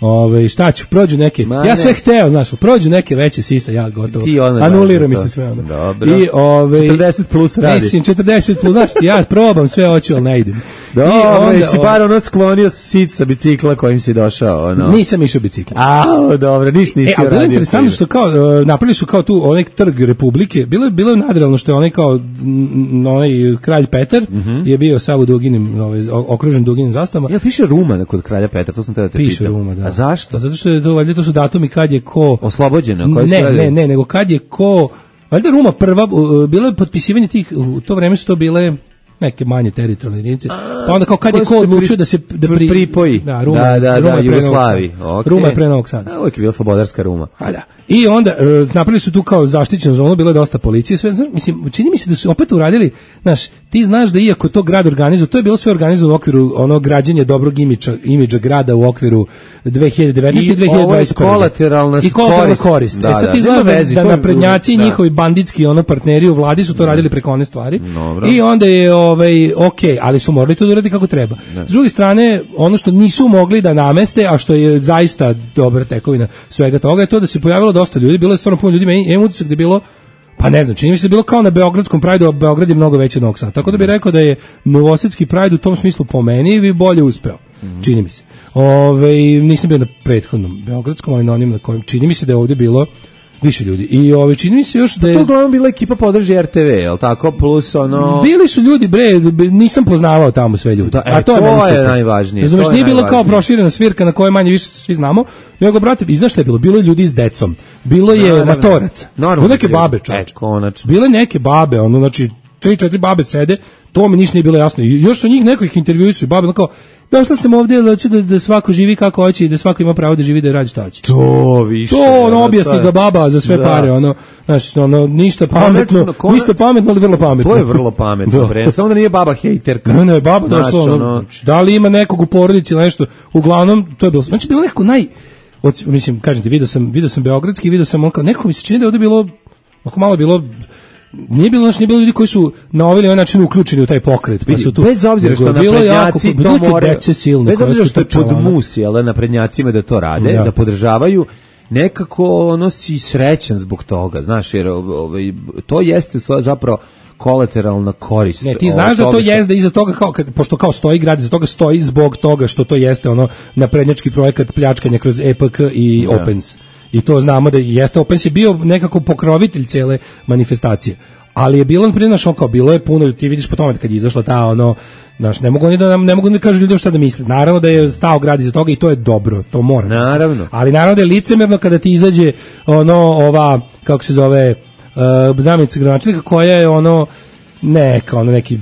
Speaker 6: šta ću, prođu neke, ja sve hteo, znaš, prođu neke veće sisa, ja gotovo, anulira mi se sve ono.
Speaker 5: Dobro, 40 plus radi.
Speaker 6: Mislim, 40 plus, znaš ti, ja probam sve hoću, ali ne idem.
Speaker 5: Dobro, si bar ono sklonio sit sa bicikla kojim si došao,
Speaker 6: Nisam išao bicikla.
Speaker 5: Dobro, nisi
Speaker 6: radio. Bilo je interesantno što kao, napravili su kao tu onaj trg Republike, bilo je nadrealno što je onaj kao, onaj kralj Petar je bio sav u duginim, okružen duginim zastavama.
Speaker 5: Ja, piše Ruma kod kralja Petra, to sam te pitao.
Speaker 6: Piše Ruma, da.
Speaker 5: A zašto?
Speaker 6: Zato što je to su datumi kad je ko...
Speaker 5: Oslobođeno?
Speaker 6: Ne, nego kad je ko... Valjda Ruma prva, bilo je potpisivanje tih, u to vreme su to bile neke manje teritorijalne jedinice. Pa onda kao kad je ko odlučio da se
Speaker 5: pripoji.
Speaker 6: Da, Ruma
Speaker 5: Jugoslaviji.
Speaker 6: Ruma je pre Novog Sada.
Speaker 5: Uvijek je bila slobodarska Ruma.
Speaker 6: A da. I onda napravili su tu kao zaštićenu zonu, bilo je dosta policije, sve, mislim, čini mi se da su opet uradili, znaš, ti znaš da iako to grad organizuje, to je bilo sve organizovano u okviru ono građenja dobrog imidža grada u okviru 2019 i 2021.
Speaker 5: Ovo je kolateralna
Speaker 6: korist. Sad ti znaš da naprednjaci i njihovi banditski partneri u vladi su to radili preko one stvari. I onda je ali su morali to da uradi kako treba. S druge strane, ono što nisu mogli da nameste, a što je zaista dobra tekovina svega toga, je to da se pojavilo dosta ljudi, bilo je stvarno puno ljudi, imam utisak da je bilo, pa ne znam, čini mi se da je bilo kao na Beogradskom Prajdu, a Beograd je mnogo veći od Novog Sada. Tako da bih rekao da je Novosadski Pride u tom smislu po meni bolje uspeo. Čini mi se. Nisam bio na prethodnom Beogradskom, ali na onim na kojem čini mi se da je ovdje bilo više ljudi. I čini mi se još da je...
Speaker 5: To uglavnom bila ekipa podrži RTV, je li tako? Plus ono...
Speaker 6: Bili su ljudi, nisam poznavao tamo sve ljudi.
Speaker 5: A to je najvažnije.
Speaker 6: Znači, nije bilo kao proširena svirka na kojoj manje više svi znamo, nego, brate, i znaš šta je bilo? Bilo je ljudi s decom. Bilo je matoraca. Bilo neke babe, čovječ. Bile neke babe, znači, 3-4 babe sede, To mi ništa nije bilo jasno. I još su njih nekih intervjuisu, babi kao, došla sam ovdje da svako živi kako hoće i da svako ima pravo da živi da radi šta hoće.
Speaker 5: To više.
Speaker 6: To ono objasni ga baba za sve pare, ono, znači, ono, ništa pametno, ali vrlo pametno.
Speaker 5: To je vrlo pametno, samo da nije baba hejterka.
Speaker 6: Ne, baba došla, ono, da li ima nekog u porodici ili nešto, uglavnom, to je bilo, znači, bilo nekako mislim, kažem ti, vidio sam beogradski, vidio sam, nekako mi se čini da je ovdje bilo, ako malo bilo, nije bilo ljudi koji su na ovaj način uključeni u taj pokret, pa su tu.
Speaker 5: Bez obzira što naprednjaci to more, bez obzira što je pod mus, jel, naprednjacima da to rade, da podržavaju, nekako ono si srećan zbog toga, znaš, jer to jeste zapravo kolateralna korist.
Speaker 6: Ne, ti znaš da to jeste iza toga, pošto kao stoji grad, iza toga stoji zbog toga što to jeste ono naprednjački projekat pljačkanja kroz EPK i Opens. I to znamo da jeste, Opens je bio nekako pokrovitelj cele manifestacije. Ali je bilo, naprijed, kao bilo je puno, ti vidiš po tome kad je izašla ta, ono, znaš, ne mogu da kažu ljudima šta da misle. Naravno da je stao grad iza toga i to je dobro, to mora.
Speaker 5: Naravno.
Speaker 6: Ali naravno da je licemerno kada ti izađe, ono, ova, kako se zove, zamjenica gradonačelnika koja je, ono, neki,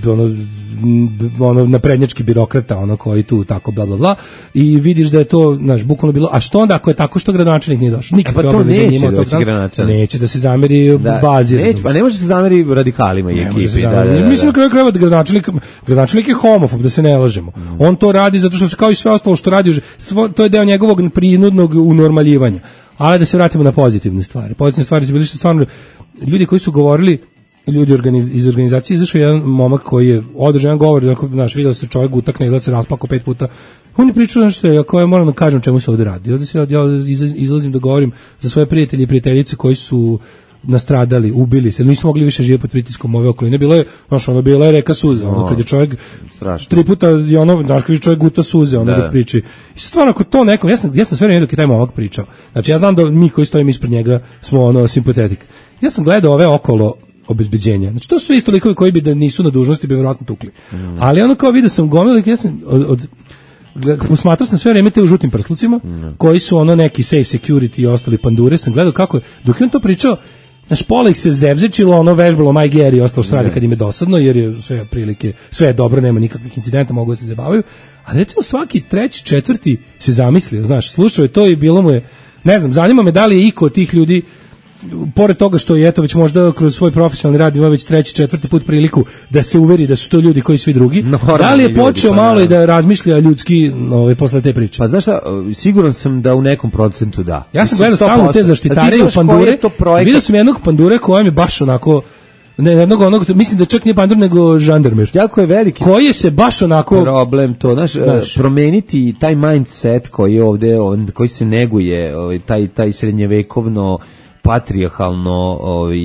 Speaker 6: ono naprednjački birokrata, ono koji tu tako bla bla bla, i vidiš da je to, znaš, bukvalno bilo, a što onda ako je tako što gradonačelnik nije došao?
Speaker 5: Pa to neće
Speaker 6: da se zameri bazi.
Speaker 5: Pa ne može se zameri radikalima i ekipi.
Speaker 6: Mislim na kraju krajeva gradonačelnik je homofob, da se ne lažemo. On to radi zato što se kao i sve ostalo što radi, to je deo njegovog prinudnog unormaljivanja. Ali da se vratimo na pozitivne stvari. Pozitivne stvari su bili što stvarno ljudi koji su govorili, iz organizacije, izašao jedan momak koji je održao jedan govor, znaš, vidio se čovjek utakne i da se rasplako 5 puta. On je pričao nešto, ako ja moram da kažem čemu se ovdje radi. Ovdje ja izlazim da govorim za svoje prijatelje i prijateljice koji su nastradali, ubili se, nisu mogli više živjeti pod pritiskom ove okoline. Bilo je, znaš, ono, bila je reka suze, ono, kad je čovjek strašno. 3 puta, ono, znaš, kad je čovjek guta suze, ono, dok priči. I stvarno, ako to nekom, ja sam sve vrijeme dok je taj momak pričao. Znači, ja znam da mi koji stojimo ispred njega smo, ono, simpatetik. Ja sam gledao ove okolo obezbeđenja. Znači, to su isto likovi koji bi da nisu na dužnosti bi vjerojatno tukli. Ali ono kao vidio sam gomili, ja sam posmatrao sam sve vreme te u žutim prslucima, koji su ono neki safe security i ostali pandure, sam gledao kako je, dok je on to pričao, naš pola ih se zevzečilo, ono vežbalo Maj Geri i ostalo što radi kad im je dosadno, jer je sve prilike, sve je dobro, nema nikakvih incidenta, mogu da se zabavaju, a recimo svaki treći, četvrti se zamislio, znaš, slušao je to i bilo mu je, ne znam, zanima me da li je iko od tih ljudi, pored toga što je eto već možda kroz svoj profesionalni rad ima već 3. 4. put priliku da se uveri da su to ljudi koji svi drugi, da li je počeo malo i da razmišlja ljudski posle te priče? Pa
Speaker 5: znaš šta, siguran sam da u nekom procentu da.
Speaker 6: Ja sam gledao stalno te zaštitare u pandure, vidio sam jednog pandure koja mi baš onako, ne jednog onog, mislim da čak nije pandur nego žandarmer.
Speaker 5: Jako je veliki.
Speaker 6: Koji se baš onako
Speaker 5: problem to, znaš, promeniti taj mindset koji je ovde, koji se neguje, taj srednjevekovno patrijarhalno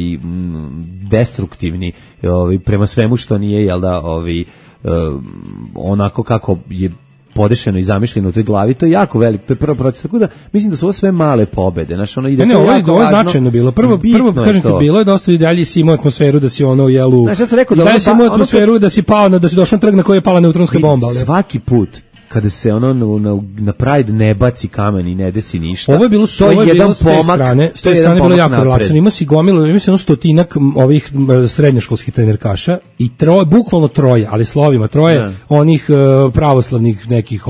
Speaker 5: destruktivni prema svemu što nije, jel da, onako kako je podešeno i zamišljeno u toj glavi, to je jako veliko, to je prvo proces, tako da mislim da su ovo sve male pobede, znaš, ono ide
Speaker 6: ne, ovo je značajno bilo, prvo kažem ti, bilo je dosta i dalje si imao atmosferu da si ono jelu, znaš, ja sam rekao da si imao atmosferu da si pao, da si došao na trg na koji je pala neutronska bomba,
Speaker 5: svaki put kada se ono na Pride ne baci kamen i ne desi ništa.
Speaker 6: Ovo je bilo s te strane bilo jako relaksno. Ima si gomilu, ima si 100 ovih srednjoškolskih trenerkaša i bukvalno troje, ali slovima troje, onih pravoslavnih nekih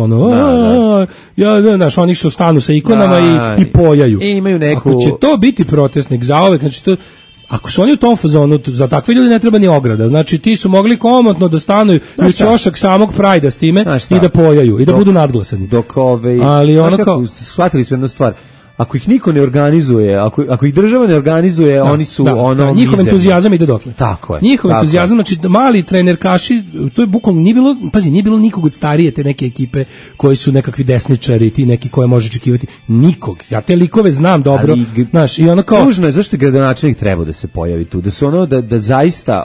Speaker 6: znaš, onih što stanu sa ikonama i pojaju.
Speaker 5: I imaju neku...
Speaker 6: Ako će to biti protestnik zaovek, znači to... Ako su oni u tom fazonu, za takve ljudi ne treba ni ograda. Znači ti su mogli komotno da stanu u ćošak samog Prajda s time i da pojaju i da budu nadglasani.
Speaker 5: Dok ali ono kao shvatili smo jednu stvar. Ako ih niko ne organizuje, ako ih država ne organizuje, oni su
Speaker 6: njihov entuzijazam ide dotle.
Speaker 5: Tako je.
Speaker 6: Njihov entuzijazam, znači mali trenerkaši, to je bukvalno nije bilo nikog od starije te neke ekipe koji su nekakvi desničari, ti neki koje može očekivati, nikog. Ja te likove znam dobro, znaš, i ono kao
Speaker 5: nužno je zašto je gradonačelnik trebao da se pojavi tu, da su da zaista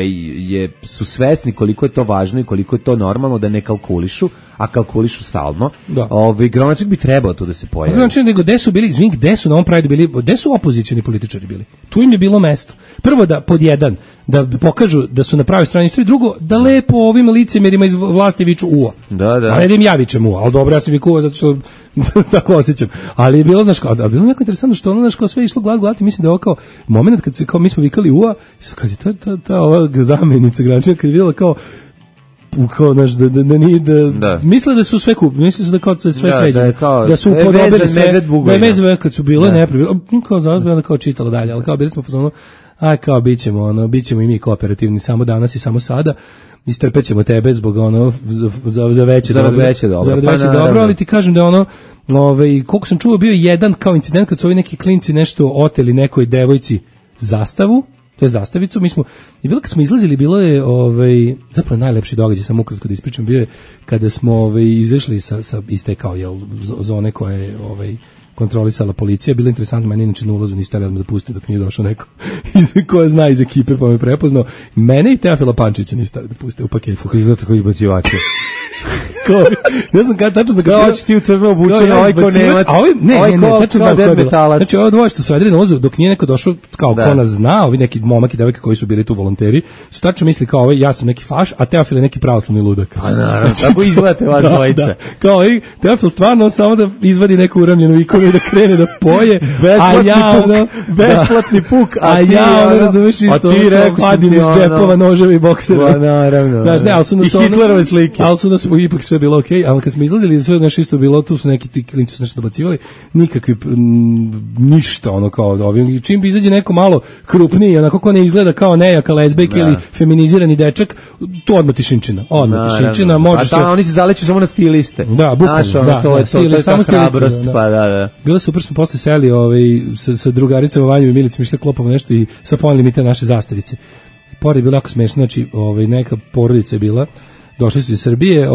Speaker 5: su svesni koliko je to važno i koliko je to normalno, da ne kalkulišu, a kalkulišu stalno. Gradonačelnik bi trebao tu da se pojavi.
Speaker 6: Gradonačelnik, nego gde su na ovom Prideu bili, gde su opozicioni političari bili? Tu im je bilo mesto. Prvo da pod jedan, da pokažu da su na pravoj strani istorije, drugo da lepo ovim licemerima iz vlasti viču ua.
Speaker 5: Da.
Speaker 6: A ne da im ja vičem ua, ali dobro, ja sam vikao zato što Tako osjećam. Ali je bilo, znaš, bilo neko interesantno što ono, znaš, kao sve išlo glad, mislim da je ovo kao moment kad se, kao mi smo vikali ua, kad je ta ova zamenica Grančina, kad je vidjela kao znaš, da nije, misle da su sve misle su da kao sve sređeno, da su upodobili sve, da je vezove kad su bile nepravilno, kao zavrano kao čitalo dalje, ali kao bili smo fazonu, aj kao bićemo i mi kooperativni samo danas i samo sada, istrpećemo tebe zbog ono za veće dobro, ali ti kažem da ono, koliko sam čuo bio jedan kao incident kad su ovi neki klinci nešto oteli nekoj devojci zastavu, to je zastavicu, mi smo, i bilo kad smo izlazili, bilo je zapravo najlepši događaj, samo ukratko da ispričam, bio je kada smo izašli sa iste kao zone koje je kontrolisala policija, bilo je interesantno, meni inače na ulazu niste htjeli da pusti dok nije došao neko ko zna iz ekipe, pa me prepoznao. Mene i Teofila Pančića niste htjeli da puste u paketu.
Speaker 5: Kako izgleda tako izbacivače?
Speaker 6: Ne znam kada tačno zakupio.
Speaker 5: Kao ti u crno obučen, ovaj ko Nemac.
Speaker 6: Ne, tačno znam ko je bilo. Znači, ovo dvoje što su sedeli na vozu, dok nije neko došao, kao ko nas zna, ovi neki momak i devojke koji su bili tu volonteri, su tačno misli kao ja sam neki faš, a Teofil je neki pravoslavni ludak.
Speaker 5: Pa naravno, tako izgledate vas dvojica.
Speaker 6: Kao Teofil stvarno samo da izvadi neku uramljenu ikonu i da krene da poje,
Speaker 5: besplatni puk,
Speaker 6: a ja razumeš isto, vadim iz džepova noževe i boksere.
Speaker 5: Pa naravno.
Speaker 6: I Hitlerove slike. Ali su nas ipak sve bilo okej, ali kad smo izlazili, sve nešto isto bilo, tu su neki ti klinci su nešto dobacivali, nikakvi, ništa ono kao od ovim, čim bi izađe neko malo krupniji, onako ko ne izgleda kao nejaka lezbejka ili feminizirani dečak, to odmah tišinčina, možeš
Speaker 5: sve. A oni se zaleću samo na stiliste.
Speaker 6: Da, bukvalno,
Speaker 5: to je ta hrabrost, pa da.
Speaker 6: Bilo super, smo posle seli sa drugaricama Vanjom i Milicom, išli klopamo nešto i sad poneli mi te naše zastavice. Pored je bilo jako smešno, znači neka porodica je bila, došli su iz Srbije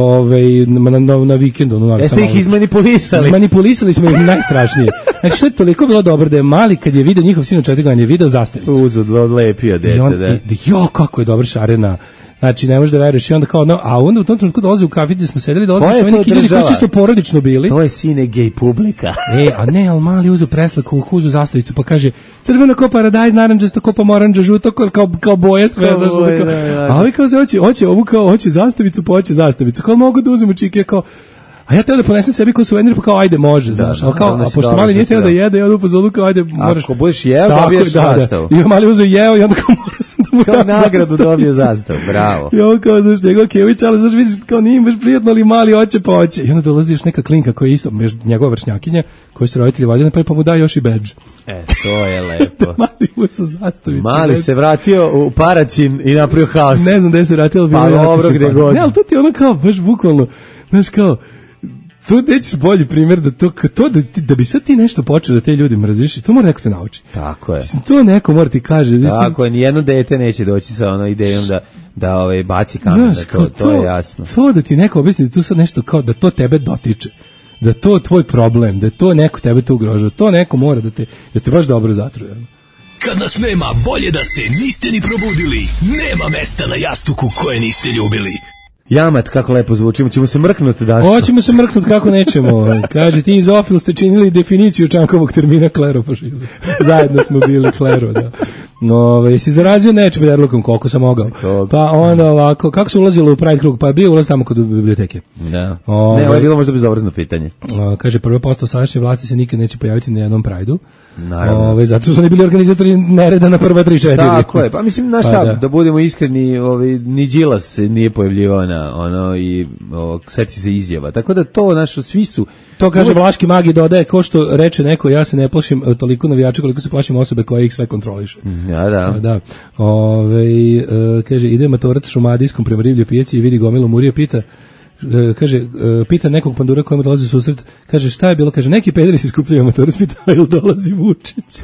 Speaker 6: na vikendu.
Speaker 5: Jeste ih izmanipulisali?
Speaker 6: Izmanipulisali smo ih najstrašnije. Znači, što je toliko bilo dobro da je mali, kad je vidio njihov sin od 4 godine, je video zastavicu.
Speaker 5: Odlepio dete,
Speaker 6: da. Kako je dobro šarena. Znači, ne možeš da veruješ. I onda kao, a onda u tom trenutku dolaze u kafi gdje smo sedeli, dolaze što neki ljudi koji su isto porodično bili.
Speaker 5: To je sine gej publika.
Speaker 6: Ali mali uzu preslaku, uzu zastavicu, pa kaže, crveno ko paradajz, naranđasto ko pomoranđa, žuto kao boje sve. A ovi kao hoće zastavicu, pa hoće zastavicu. Kao mogu da uzmemo čike, kao, a ja teo da ponesem sebi kao suvenir, pa kao ajde može, znaš, ali kao, a pošto mali nije teo da jede, ja u zonu kao ajde moraš.
Speaker 5: Ako budeš jeo, dobiješ zastavu.
Speaker 6: I mali uzeo jeo i onda kao moraš da mu
Speaker 5: kao nagradu dobije zastavu, bravo.
Speaker 6: I on kao, znaš, njegov Kević, ali znaš, vidiš, kao nije baš prijatno, ali mali hoće pa hoće. I onda dolazi još neka klinka koja je isto, njegova vršnjakinja, koji su roditelji valjali, pa mu da još i bedž.
Speaker 5: To je lepo.
Speaker 6: Mali uzeo zastavicu.
Speaker 5: Mali se vratio u Paraćin i napravio haos.
Speaker 6: Ne znam gde se vratio,
Speaker 5: pa dobro gde god.
Speaker 6: Ne, ali to ti ono kao, baš bukvalno, znaš kao, tu nećeš bolji primjer da bi sad ti nešto počeo da te ljudi mrziš i to mora neko te nauči.
Speaker 5: Tako je.
Speaker 6: Mislim, to neko mora ti kaže.
Speaker 5: Tako je, nijedno dete neće doći sa ono idejom da baci kamen, to je jasno.
Speaker 6: To da ti neko objasni da tu sad nešto kao da to tebe dotiče, da to je tvoj problem, da to neko tebe to ugrožava, to neko mora da te baš dobro zatruje.
Speaker 9: Kad nas nema, bolje da se niste ni probudili. Nema mesta na jastuku koje niste ljubili.
Speaker 5: Jamat, kako lepo zvučimo, ćemo se mrknuti, Daško.
Speaker 6: Hoćemo se mrknuti, kako nećemo. Kaže, ti izofil ste činili definiciju Čankovog termina klerofašizma. Zajedno smo bili klero, da. Jesi zarazio nečim derlukom, koliko sam mogao. Pa onda ovako, kako se ulazilo u Pride krug? Pa bio ulaz tamo kod biblioteke.
Speaker 5: Da. Ovo je bilo možda bezobrazno pitanje.
Speaker 6: Kaže, prvo postao sadašnje vlasti se nikad neće pojaviti na jednom Pride-u.
Speaker 5: Naravno.
Speaker 6: Zato su oni bili organizatori nereda na prva 3-4.
Speaker 5: Tako je, pa mislim, znaš šta, da budemo iskreni, ni Đilas se nije pojavljivao na ono i seti se izjava, tako da to našo, svi su.
Speaker 6: To kaže Vlaški magi dodaje, ko što reče neko, ja se ne plašim toliko navijača koliko se plašim osobe koja ih sve kontroliše.
Speaker 5: Da.
Speaker 6: Kaže, ide matorac šumadijskom prema riblje pijaci i vidi gomilu murije, pita nekog pandura kojemu dolazi u susret, kaže, šta je bilo, kaže, neki pederi se skupljaju matorac, pita, ili dolazi Vučić?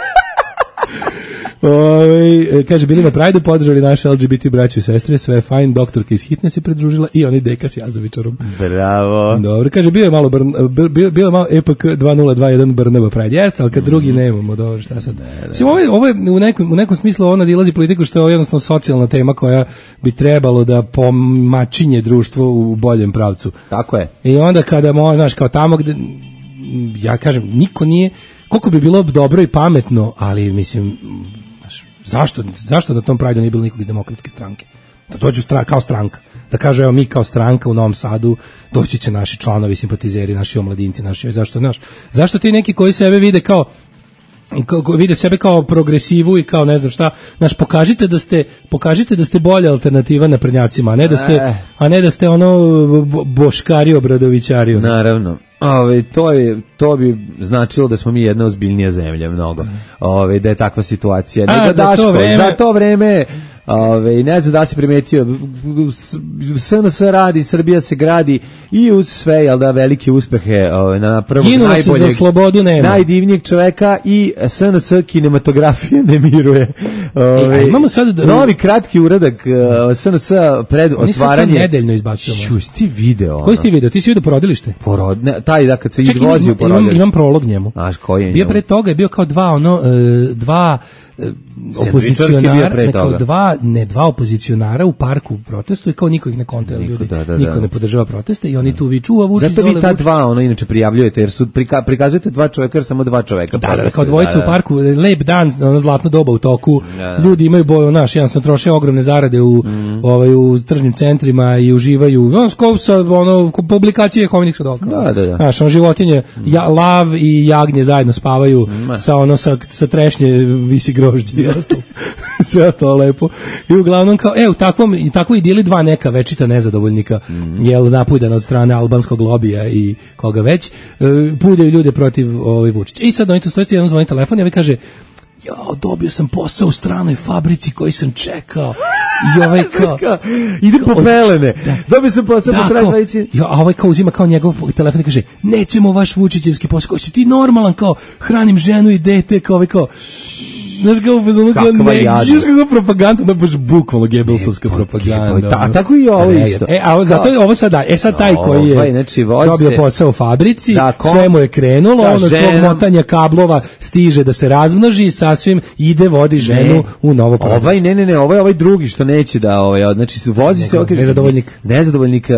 Speaker 6: Kaže, bili na Prajdu, podržali naše LGBT braću i sestre, sve je fajn, doktorka iz Hitne se pridružila i oni deka s Jazovičarom.
Speaker 5: Bravo.
Speaker 6: Dobro, kaže, bio je malo EPK 2021 Brnaba Pride, jeste, ali kad drugi nemamo, dobro, šta sad? Mislim, ovo je u nekom smislu ono nadilazi politiku, što je jednostavno socijalna tema koja bi trebalo da pomačinje društvo u boljem pravcu.
Speaker 5: Tako je.
Speaker 6: I onda kada znaš, kao tamo gde, ja kažem, niko nije, koliko bi bilo dobro i pametno, ali mislim, zašto na tom Prajdu nije bilo nikog iz Demokratske stranke? Da dođu kao stranka. da kaže evo mi kao stranka u Novom Sadu doći će naši članovi, simpatizeri, naši omladinci, naši zašto ti neki koji sebe vide kao vide sebe kao progresivu i kao ne znam šta, pokažite da ste bolja alternativa naprednjacima, a ne da ste ono boškari obradovićari.
Speaker 5: Naravno. To bi značilo da smo mi jedna ozbiljnija zemlja mnogo. Da je takva situacija. Za to vreme ne znam da si primetio, SNS radi, Srbija se gradi i uz sve, velike uspehe na prvog najboljeg, najdivnijeg čoveka i SNS kinematografije ne miruje.
Speaker 6: Imamo sad
Speaker 5: novi kratki uradak SNS pred otvaranje.
Speaker 6: Oni sad nedeljno izbacuju.
Speaker 5: Ti video?
Speaker 6: Koji si ti video? Ti si video Porodilište?
Speaker 5: Taj da kad se izvozi u Porodilište.
Speaker 6: Imam prolog njemu.
Speaker 5: Koji je
Speaker 6: bio pre toga, je bio kao dva opozicionara, dva opozicionara u parku protestu i kao niko ih ne kontira, niko ne podržava proteste i oni tu viču, Vučić.
Speaker 5: Zato vi ta dva inače prijavljujete jer su prikazujete dva čoveka jer samo dva čoveka.
Speaker 6: Da, kao dvojica u parku, lep dan, zlatno doba u toku. Ljudi imaju jednostavno troše ogromne zarade u tržnim centrima i uživaju publikacije komunijskog doka. Znaš, životinje, lav i jagnje zajedno spavaju sa trešnje visi grožđe. Sve ostalo lepo. I uglavnom kao, u takvoj idili dva neka večita nezadovoljnika, napujdana od strane albanskog lobija i koga već, puljaju ljude protiv Vučića. I sad oni to stoji, jedan zvoni telefon i kaže, dobio sam posao u stranoj fabrici koji sam čekao. I kao
Speaker 5: ide po pelene. Dobio sam posao u stranoj fabrici.
Speaker 6: A kao uzima kao njegov telefon i kaže, nećemo vaš Vučićevski posao. Kao si ti normalan, kao hranim ženu i dete, kao znaš kako propaganda, baš bukvalno Gebelsovska propaganda.
Speaker 5: A tako i ovo isto.
Speaker 6: A zato je ovo sada, sad taj koji je dobio posao u fabrici, sve mu je krenulo, on od svog motanja kablova stiže da se razmnoži i sasvim ide, vodi ženu u novo porodilište.
Speaker 5: Ovo je ovaj drugi što neće da, znači vozi se nezadovoljnik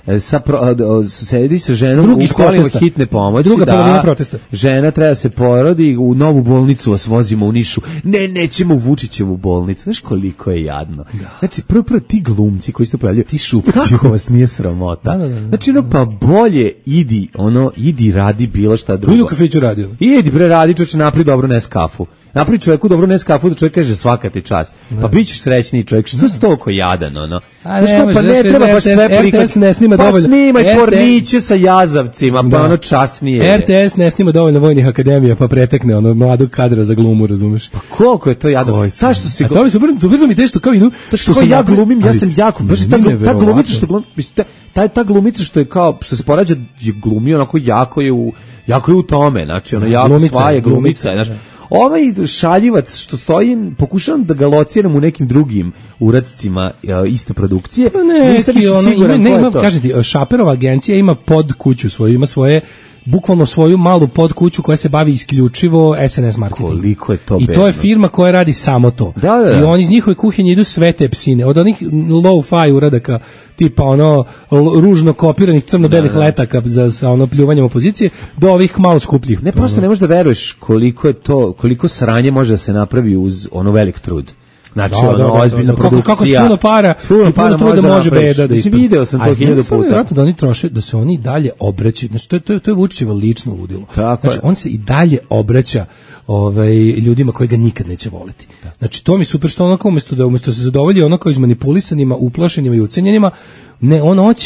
Speaker 5: sedi sa ženom u kolima hitne pomoći.
Speaker 6: Druga polovina protesta.
Speaker 5: Žena treba da se porodi, u novu bolnicu vas vozimo u Nišu. Nećemo u Vučićevu bolnicu. Znaš koliko je jadno. Znači, prvo ti glumci koji ste pojavljaju, ti šupci, kako vas nije sramota. Znači, pa bolje idi radi bilo šta drugo.
Speaker 6: Idi u kafiću radio.
Speaker 5: Idi radi, čovječe, napri dobro Neskafu. Napri čovjeku dobro Neskafu, da čovjek kaže svaka ti čast. Pa bit ćeš srećniji čovjek. Što si toliko jadan, Pa ne treba baš sve prihvatiti.
Speaker 6: Ne snima dovoljno.
Speaker 5: Pa snimaj porniće sa jazavcima, pa časnije.
Speaker 6: RTS ne snima dovoljno vojnih akademija, pa pretekne mladog kadra za glumu, razumeš?
Speaker 5: Pa koliko je to jadno?
Speaker 6: Ta što si... A to mi se ubrzo mi tešto kao idu...
Speaker 5: Što ja glumim, ja sam jako... Ta glumica što glumim... Ta glumica što je kao... Što se porađa je glumi, onako jako je u tome. Znači, jako sva je glumica, znaš. Ovaj šaljivac što stoji, pokušavam da ga lociram u nekim drugim uradcima iste produkcije.
Speaker 6: Nisam siguran ko je to. Kažem ti, Šaperova agencija ima pod kuću svoju, ima bukvalno svoju malu podkuću koja se bavi isključivo SNS marketingom.
Speaker 5: Koliko je to bedno.
Speaker 6: I to je firma koja radi samo to.
Speaker 5: Da.
Speaker 6: I oni iz njihove kuhinje idu sve te psine. Od onih low-fi uradaka, tipa ružno kopiranih crno-belih letaka sa pljuvanjem opozicije, do ovih malo skupljih.
Speaker 5: Ne, prosto ne možeš da veruješ koliko sranje može da se napravi uz velik trud. Znači, ozbiljna produkcija.
Speaker 6: Kako s puno para truda može beda da
Speaker 5: ispred. Video sam to 1000 puta.
Speaker 6: Vjerojatno da oni troše, da se oni dalje obraćaju. Znači, to je Vučićevo lično ludilo. Znači, on se i dalje obraća ljudima koji ga nikad neće voliti. Znači, to mi super što umjesto da se zadovolji kao izmanipulisanima, uplašenima i ucenjenima, ne,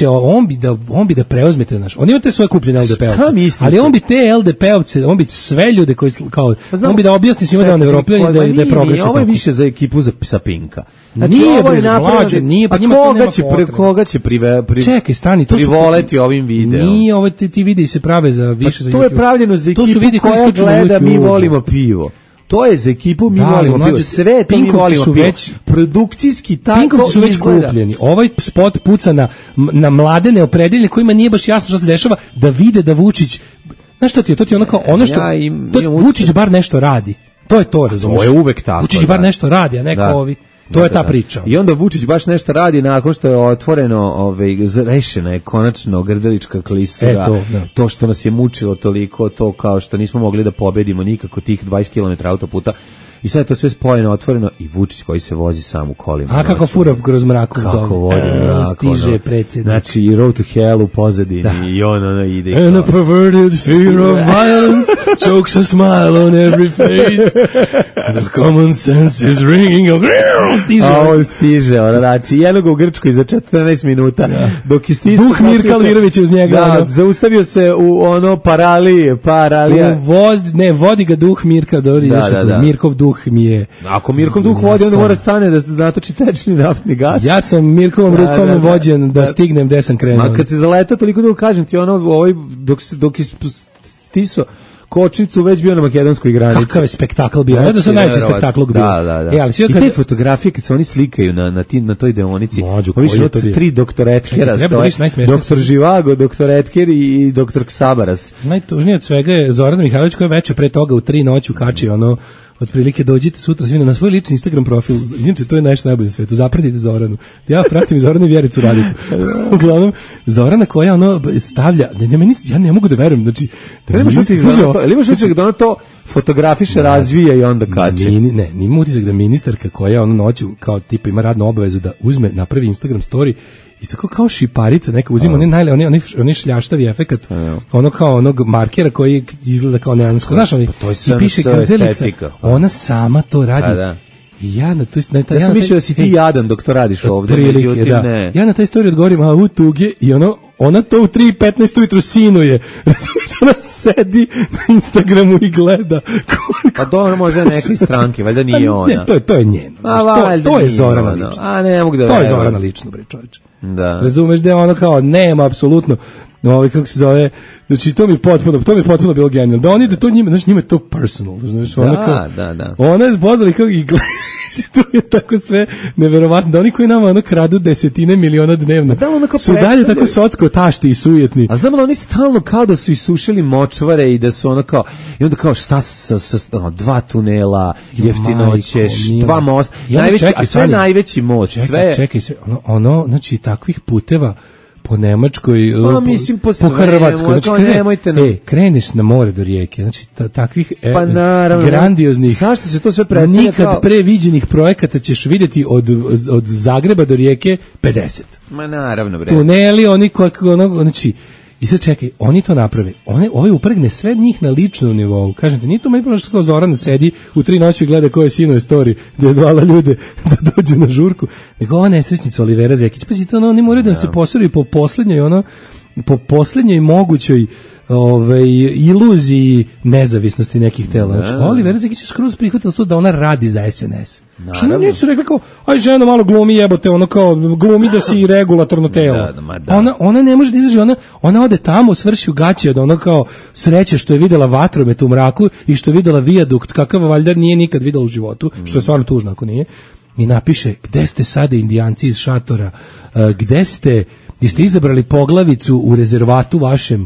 Speaker 6: on bi da preuzmete, znaš. On ima te svoje kupljene LDP-ovce, ali on bi te LDP-ovce, on bi sve ljude koji kao, on bi da objasni svima da on Evropljan i da je progres.
Speaker 5: Ovo je više za ekipu sa Pinka.
Speaker 6: Znači, nije mlađe, nije, pa njima to nema potrebe.
Speaker 5: Koga će
Speaker 6: Čekaj, stani,
Speaker 5: privoleti ovim videom?
Speaker 6: Nije, ovo ti videi se prave za više za YouTube.
Speaker 5: To je pravljeno za ekipu koja gleda, mi volimo pivo. To je za ekipu, mi volimo pivo. Sve to mi volimo pivo. Produkcijski tako izgleda.
Speaker 6: Pinkovci su već kupljeni. Ovaj spot puca na mlade neopredeljene kojima nije baš jasno što se dešava, da vide da Vučić... Znaš što ti je? To ti je kao ono što... Vučić bar nešto radi. To je to, razumiješ?
Speaker 5: To je uvek tako.
Speaker 6: Vučić bar nešto radi, a ne kao ovi... To je ta priča.
Speaker 5: I onda Vučić baš nešto radi nakon što je otvoreno, rešena je konačno Grdelička klisura. To što nas je mučilo toliko, to kao što nismo mogli da pobedimo nikako tih 20 km autoputa. I sad je to sve spojeno, otvoreno i Vučić koji se vozi sam u kolima.
Speaker 6: A kako fura kroz mraku.
Speaker 5: Kako vodi mraku.
Speaker 6: Stiže predsjednik.
Speaker 5: Znači i Road to Hell u pozadini i on ide.
Speaker 6: And a perverted fear of violence chokes a smile on every face. The common sense is ringing. Stiže.
Speaker 5: A on stiže, znači jednog u Grčkoj za 14 minuta. Dok je stisao
Speaker 6: Duh Mirka Alvirovića uz njega.
Speaker 5: Da, zaustavio se u ono paralija.
Speaker 6: Vodi ga duh Mirka, da. Mirkov duh mi je.
Speaker 5: Ako Mirkov duh vodi, onda mora stane da natoči tečni naftni gas.
Speaker 6: Ja sam Mirkovom rukom vođen da stignem gde sam krenuo.
Speaker 5: Ma kad se zaleta toliko dugo, kažem ti, dok je stisao kočnicu, već bio na makedonskoj granici.
Speaker 6: Kakav je spektakl bio? Ja da sam najveći spektakl bio.
Speaker 5: Da. I te fotografije kad se oni slikaju na toj deonici, ovi su tri doktora Etkera stoje. Doktor Živago, doktor Etker i doktor Ksabaras.
Speaker 6: Najtužnije od svega je Zoran Mihajlović koji je veče pre toga u 3 noći kači otprilike dođite sutra svi na svoj lični Instagram profil. Inače, to je nešto najbolje na svetu. Zapratite Zoranu. Ja pratim Zoranu i Vjericu Radicu. Uglavnom, Zorana koja stavlja, ja ne mogu da verujem. Znači,
Speaker 5: imaš utisak da ona to fotografiše, razvija i onda kače.
Speaker 6: Nima utisak da ministarka koja noću kao tipa ima radnu obavezu da uzme, napravi Instagram story i tako kao šiparica neka uzima onaj šljaštavi efekat, kao onog markera koji izgleda kao neansko. Znaš, i piše kanzelica. Ona sama to radi. Ja
Speaker 5: sam mislio da si ti jadan dok to radiš ovdje. Međutim, ne.
Speaker 6: Ja na taj story odgovorim, u tuge, i ona to u 3:15 ujutru sinuje. Ona sedi na Instagramu i gleda.
Speaker 5: Pa to može neke stranke, valjda nije ona.
Speaker 6: Ne, to je njeno. To je Zorana lično.
Speaker 5: A ne mogu da
Speaker 6: to je Zorana lično, bre čovječe.
Speaker 5: Da.
Speaker 6: Razumeš da je ono kao nema apsolutno kako se zove, znači to mi potpuno bilo genijalno. Da oni da to njima, znači njima je to personal, znači
Speaker 5: da.
Speaker 6: Ona je pozvali kako i to je tako sve neverovatno, da oni koji nama kradu desetine miliona dnevno su dalje tako socko tašti i sujetni.
Speaker 5: A znamo da oni stalno kao da su isušili močvare i da su i onda kao šta sa 2 tunela, jeftinoće, 2 mosta, sve najveći most.
Speaker 6: Čekaj, znači takvih puteva po Nemačkoj, po Hrvatskoj, znači kreneš na more do rijeke, znači takvih grandioznih,
Speaker 5: zašto se to sve predstavlja
Speaker 6: nikad previđenih projekata ćeš vidjeti od Zagreba do rijeke 50.
Speaker 5: Ma naravno, bre.
Speaker 6: Tuneli, znači, i sad čekaj, oni to naprave, ovaj upregne sve njih na ličnom nivou, kažem ti, nije to meni prvo što Zorana sedi u 3 noći i gleda koje sinove story gdje je zvala ljude da dođu na žurku, nego ova nesrećnica Olivera Zekić, pa si to oni moraju da se posuri po posljednjoj mogućoj iluziji nezavisnosti nekih tela. Znači, Olivera Zekić je skroz prihvatila to da ona radi za SNS. Što nam nisu rekli kao, aj žena malo glumi jebote, kao glumi da si regulatorno telo. Ona ne može da izdrži, ona ode tamo, svrši u gaće od kao sreće što je videla vatromet u mraku i što je videla vijadukt, kakav valjda nije nikad videla u životu, što je stvarno tužno ako nije, i napiše, gde ste sada indijanci iz šatora, gde ste izabrali poglavicu u rezervatu vašem.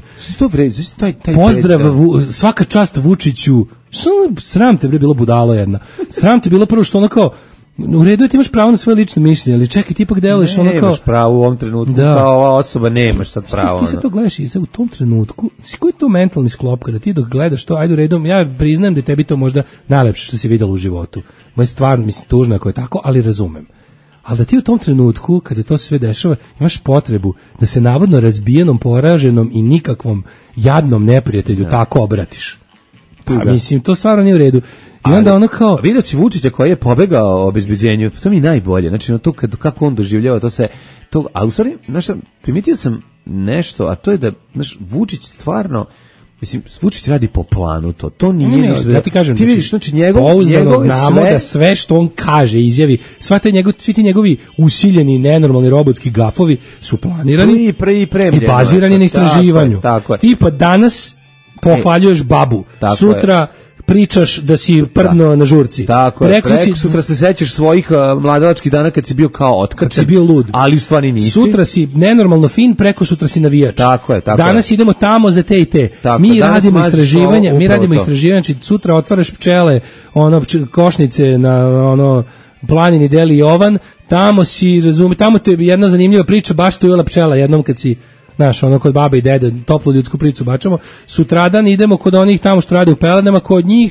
Speaker 6: Pozdrav, svaka čast Vučiću. Sram te bilo budalo jedna. Sram te bilo prvo što kao u redu je ti imaš pravo na svoje lično mišljenje, ali čekaj ti ipak deluješ kao...
Speaker 5: Nemaš pravo u ovom trenutku, kao ova osoba nemaš sad pravo.
Speaker 6: Ti se to gledaš i u tom trenutku, koji je to mentalni sklop kada ti dok gledaš to, ajde u redom, ja priznajem da je tebi to možda najlepše što si vidjela u životu. Moje stvarno, mislim, tužno ako je tako, ali razumem. Ali da ti u tom trenutku, kada to sve dešava, imaš potrebu da se navodno razbijenom, poraženom i nikakvom jadnom neprijatelju tako obratiš. Pa mislim, to stvarno nije u redu. I onda ono kao...
Speaker 5: Vidio si Vučića koji je pobegao obezbeđenju, to mi je najbolje. Znači, to kako on doživljava, to se... A u stvari, znaš, primetio sam nešto, a to je da, znaš, Vučić stvarno... Mislim, Vučić radi po planu to nije ništa.
Speaker 6: Ja ti kažem,
Speaker 5: ti vidiš, znači
Speaker 6: pouzdano znamo da sve što on kaže, izjavi, svi ti njegovi usiljeni, nenormalni robotski gafovi su planirani i bazirani na istraživanju.
Speaker 5: Tako je.
Speaker 6: Tipa danas pohvaljuješ babu, sutra pričaš da si prdno na žurci.
Speaker 5: Tako je, sutra se sećaš svojih mladalačkih dana kad si bio kao otkrčen.
Speaker 6: Kad si bio lud.
Speaker 5: Ali u stvari nisi.
Speaker 6: Sutra si nenormalno fin, preko sutra si navijač.
Speaker 5: Tako je.
Speaker 6: Danas idemo tamo za te i te. Mi radimo istraživanja, znači sutra otvaraš pčele, košnice na planini Deli Jovan, tamo si, tamo te jedna zanimljiva priča, baš tu jela pčela jednom kad si znaš, kod baba i dede, toplu ljudsku priču bačamo, sutradan idemo kod onih tamo što rade u pelenama, kod njih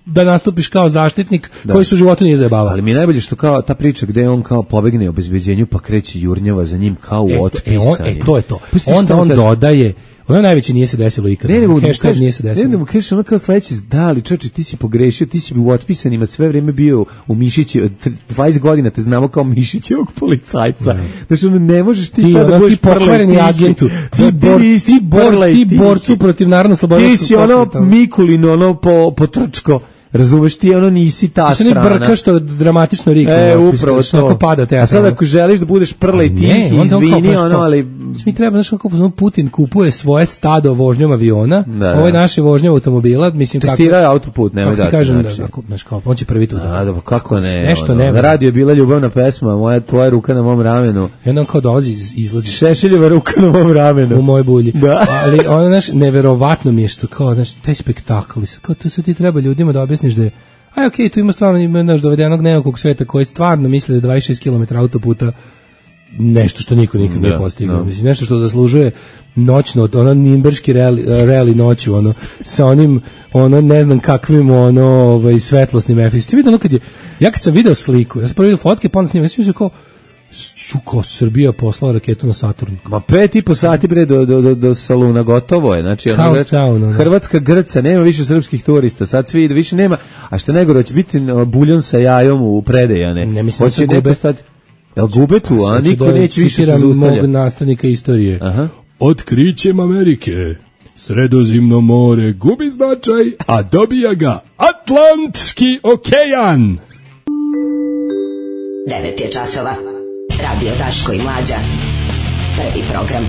Speaker 6: da nastupiš kao zaštitnik koji su u životu nije zajebavao.
Speaker 5: Ali mi je najbolje što kao ta priča gde on kao pobegne obezbeđenju pa kreće jurnjava za njim kao u otpisani.
Speaker 6: To je to. Onda on dodaje, ono najveće nije se desilo ikada. Hashtag nije se desilo.
Speaker 5: Ne mu kažeš ono kao sledeći, da li čoveče ti si pogrešio, ti si u otpisanima sve vreme bio u Mišići, od 20 godina te znamo kao Mišićevog policajca. Znači ono ne možeš ti sada da budeš
Speaker 6: pokvareni agentu. Ti borcu protiv narodno-slobodnog.
Speaker 5: Ti si ono Mikulin, ono potrčko. Razumeš, ti ono nisi ta strana.
Speaker 6: Ti se brka što dramatično rikne.
Speaker 5: Upravo to. A sad ako želiš da budeš prlej ti izvini, ono, ali...
Speaker 6: Mi treba, znaš kako Putin kupuje svoje stado vožnjom aviona, ovo je naše vožnje automobila.
Speaker 5: Testirao je autoput, nemoj dati.
Speaker 6: Kažem, on će prvi tu
Speaker 5: da. Kako ne?
Speaker 6: Nešto ne.
Speaker 5: Na radio je bila ljubavna pesma, tvoja ruka na mom ramenu.
Speaker 6: I onda on kao dolazi, izlazi.
Speaker 5: Šešeljeva ruka na mom ramenu.
Speaker 6: U mojoj bulji. Ali ono, znaš, neverovatno mi je što kao, znaš, taj spektakl, kao to se ti treba ljudima da objasniš da je, okej, tu ima stvarno dovedenog nekog sveta koji stvarno misle da 26 km autoputa nešto što niko nikad nije postigao. Mislim, nešto što zaslužuje noćno, ono nimberški rally noću, ono, sa onim, ono, ne znam kakvim, ono, svetlosnim efektima. Ti vidio ono ja kad sam video sliku, ja sam prvo vidio fotke, pa onda snimam, ja sam mislio kao Srbija poslala raketu na Saturn.
Speaker 5: Ma 5,5 sati bre do Soluna, gotovo je. Znači Hrvatska grca, nema više srpskih turista. Sad svi više nema. A što negore, će biti buljon sa jajom u Predejane.
Speaker 6: Ne mislim da gube.
Speaker 5: Jel gube tu, a niko neće više se zaustavlja.
Speaker 6: Mog nastavnika istorije.
Speaker 5: Aha.
Speaker 9: Otkrićem Amerike. Sredozemno more gubi značaj, a dobija ga Atlantski okean.
Speaker 7: 9 je časova. Radio Daško i Mlađa. Prvi program.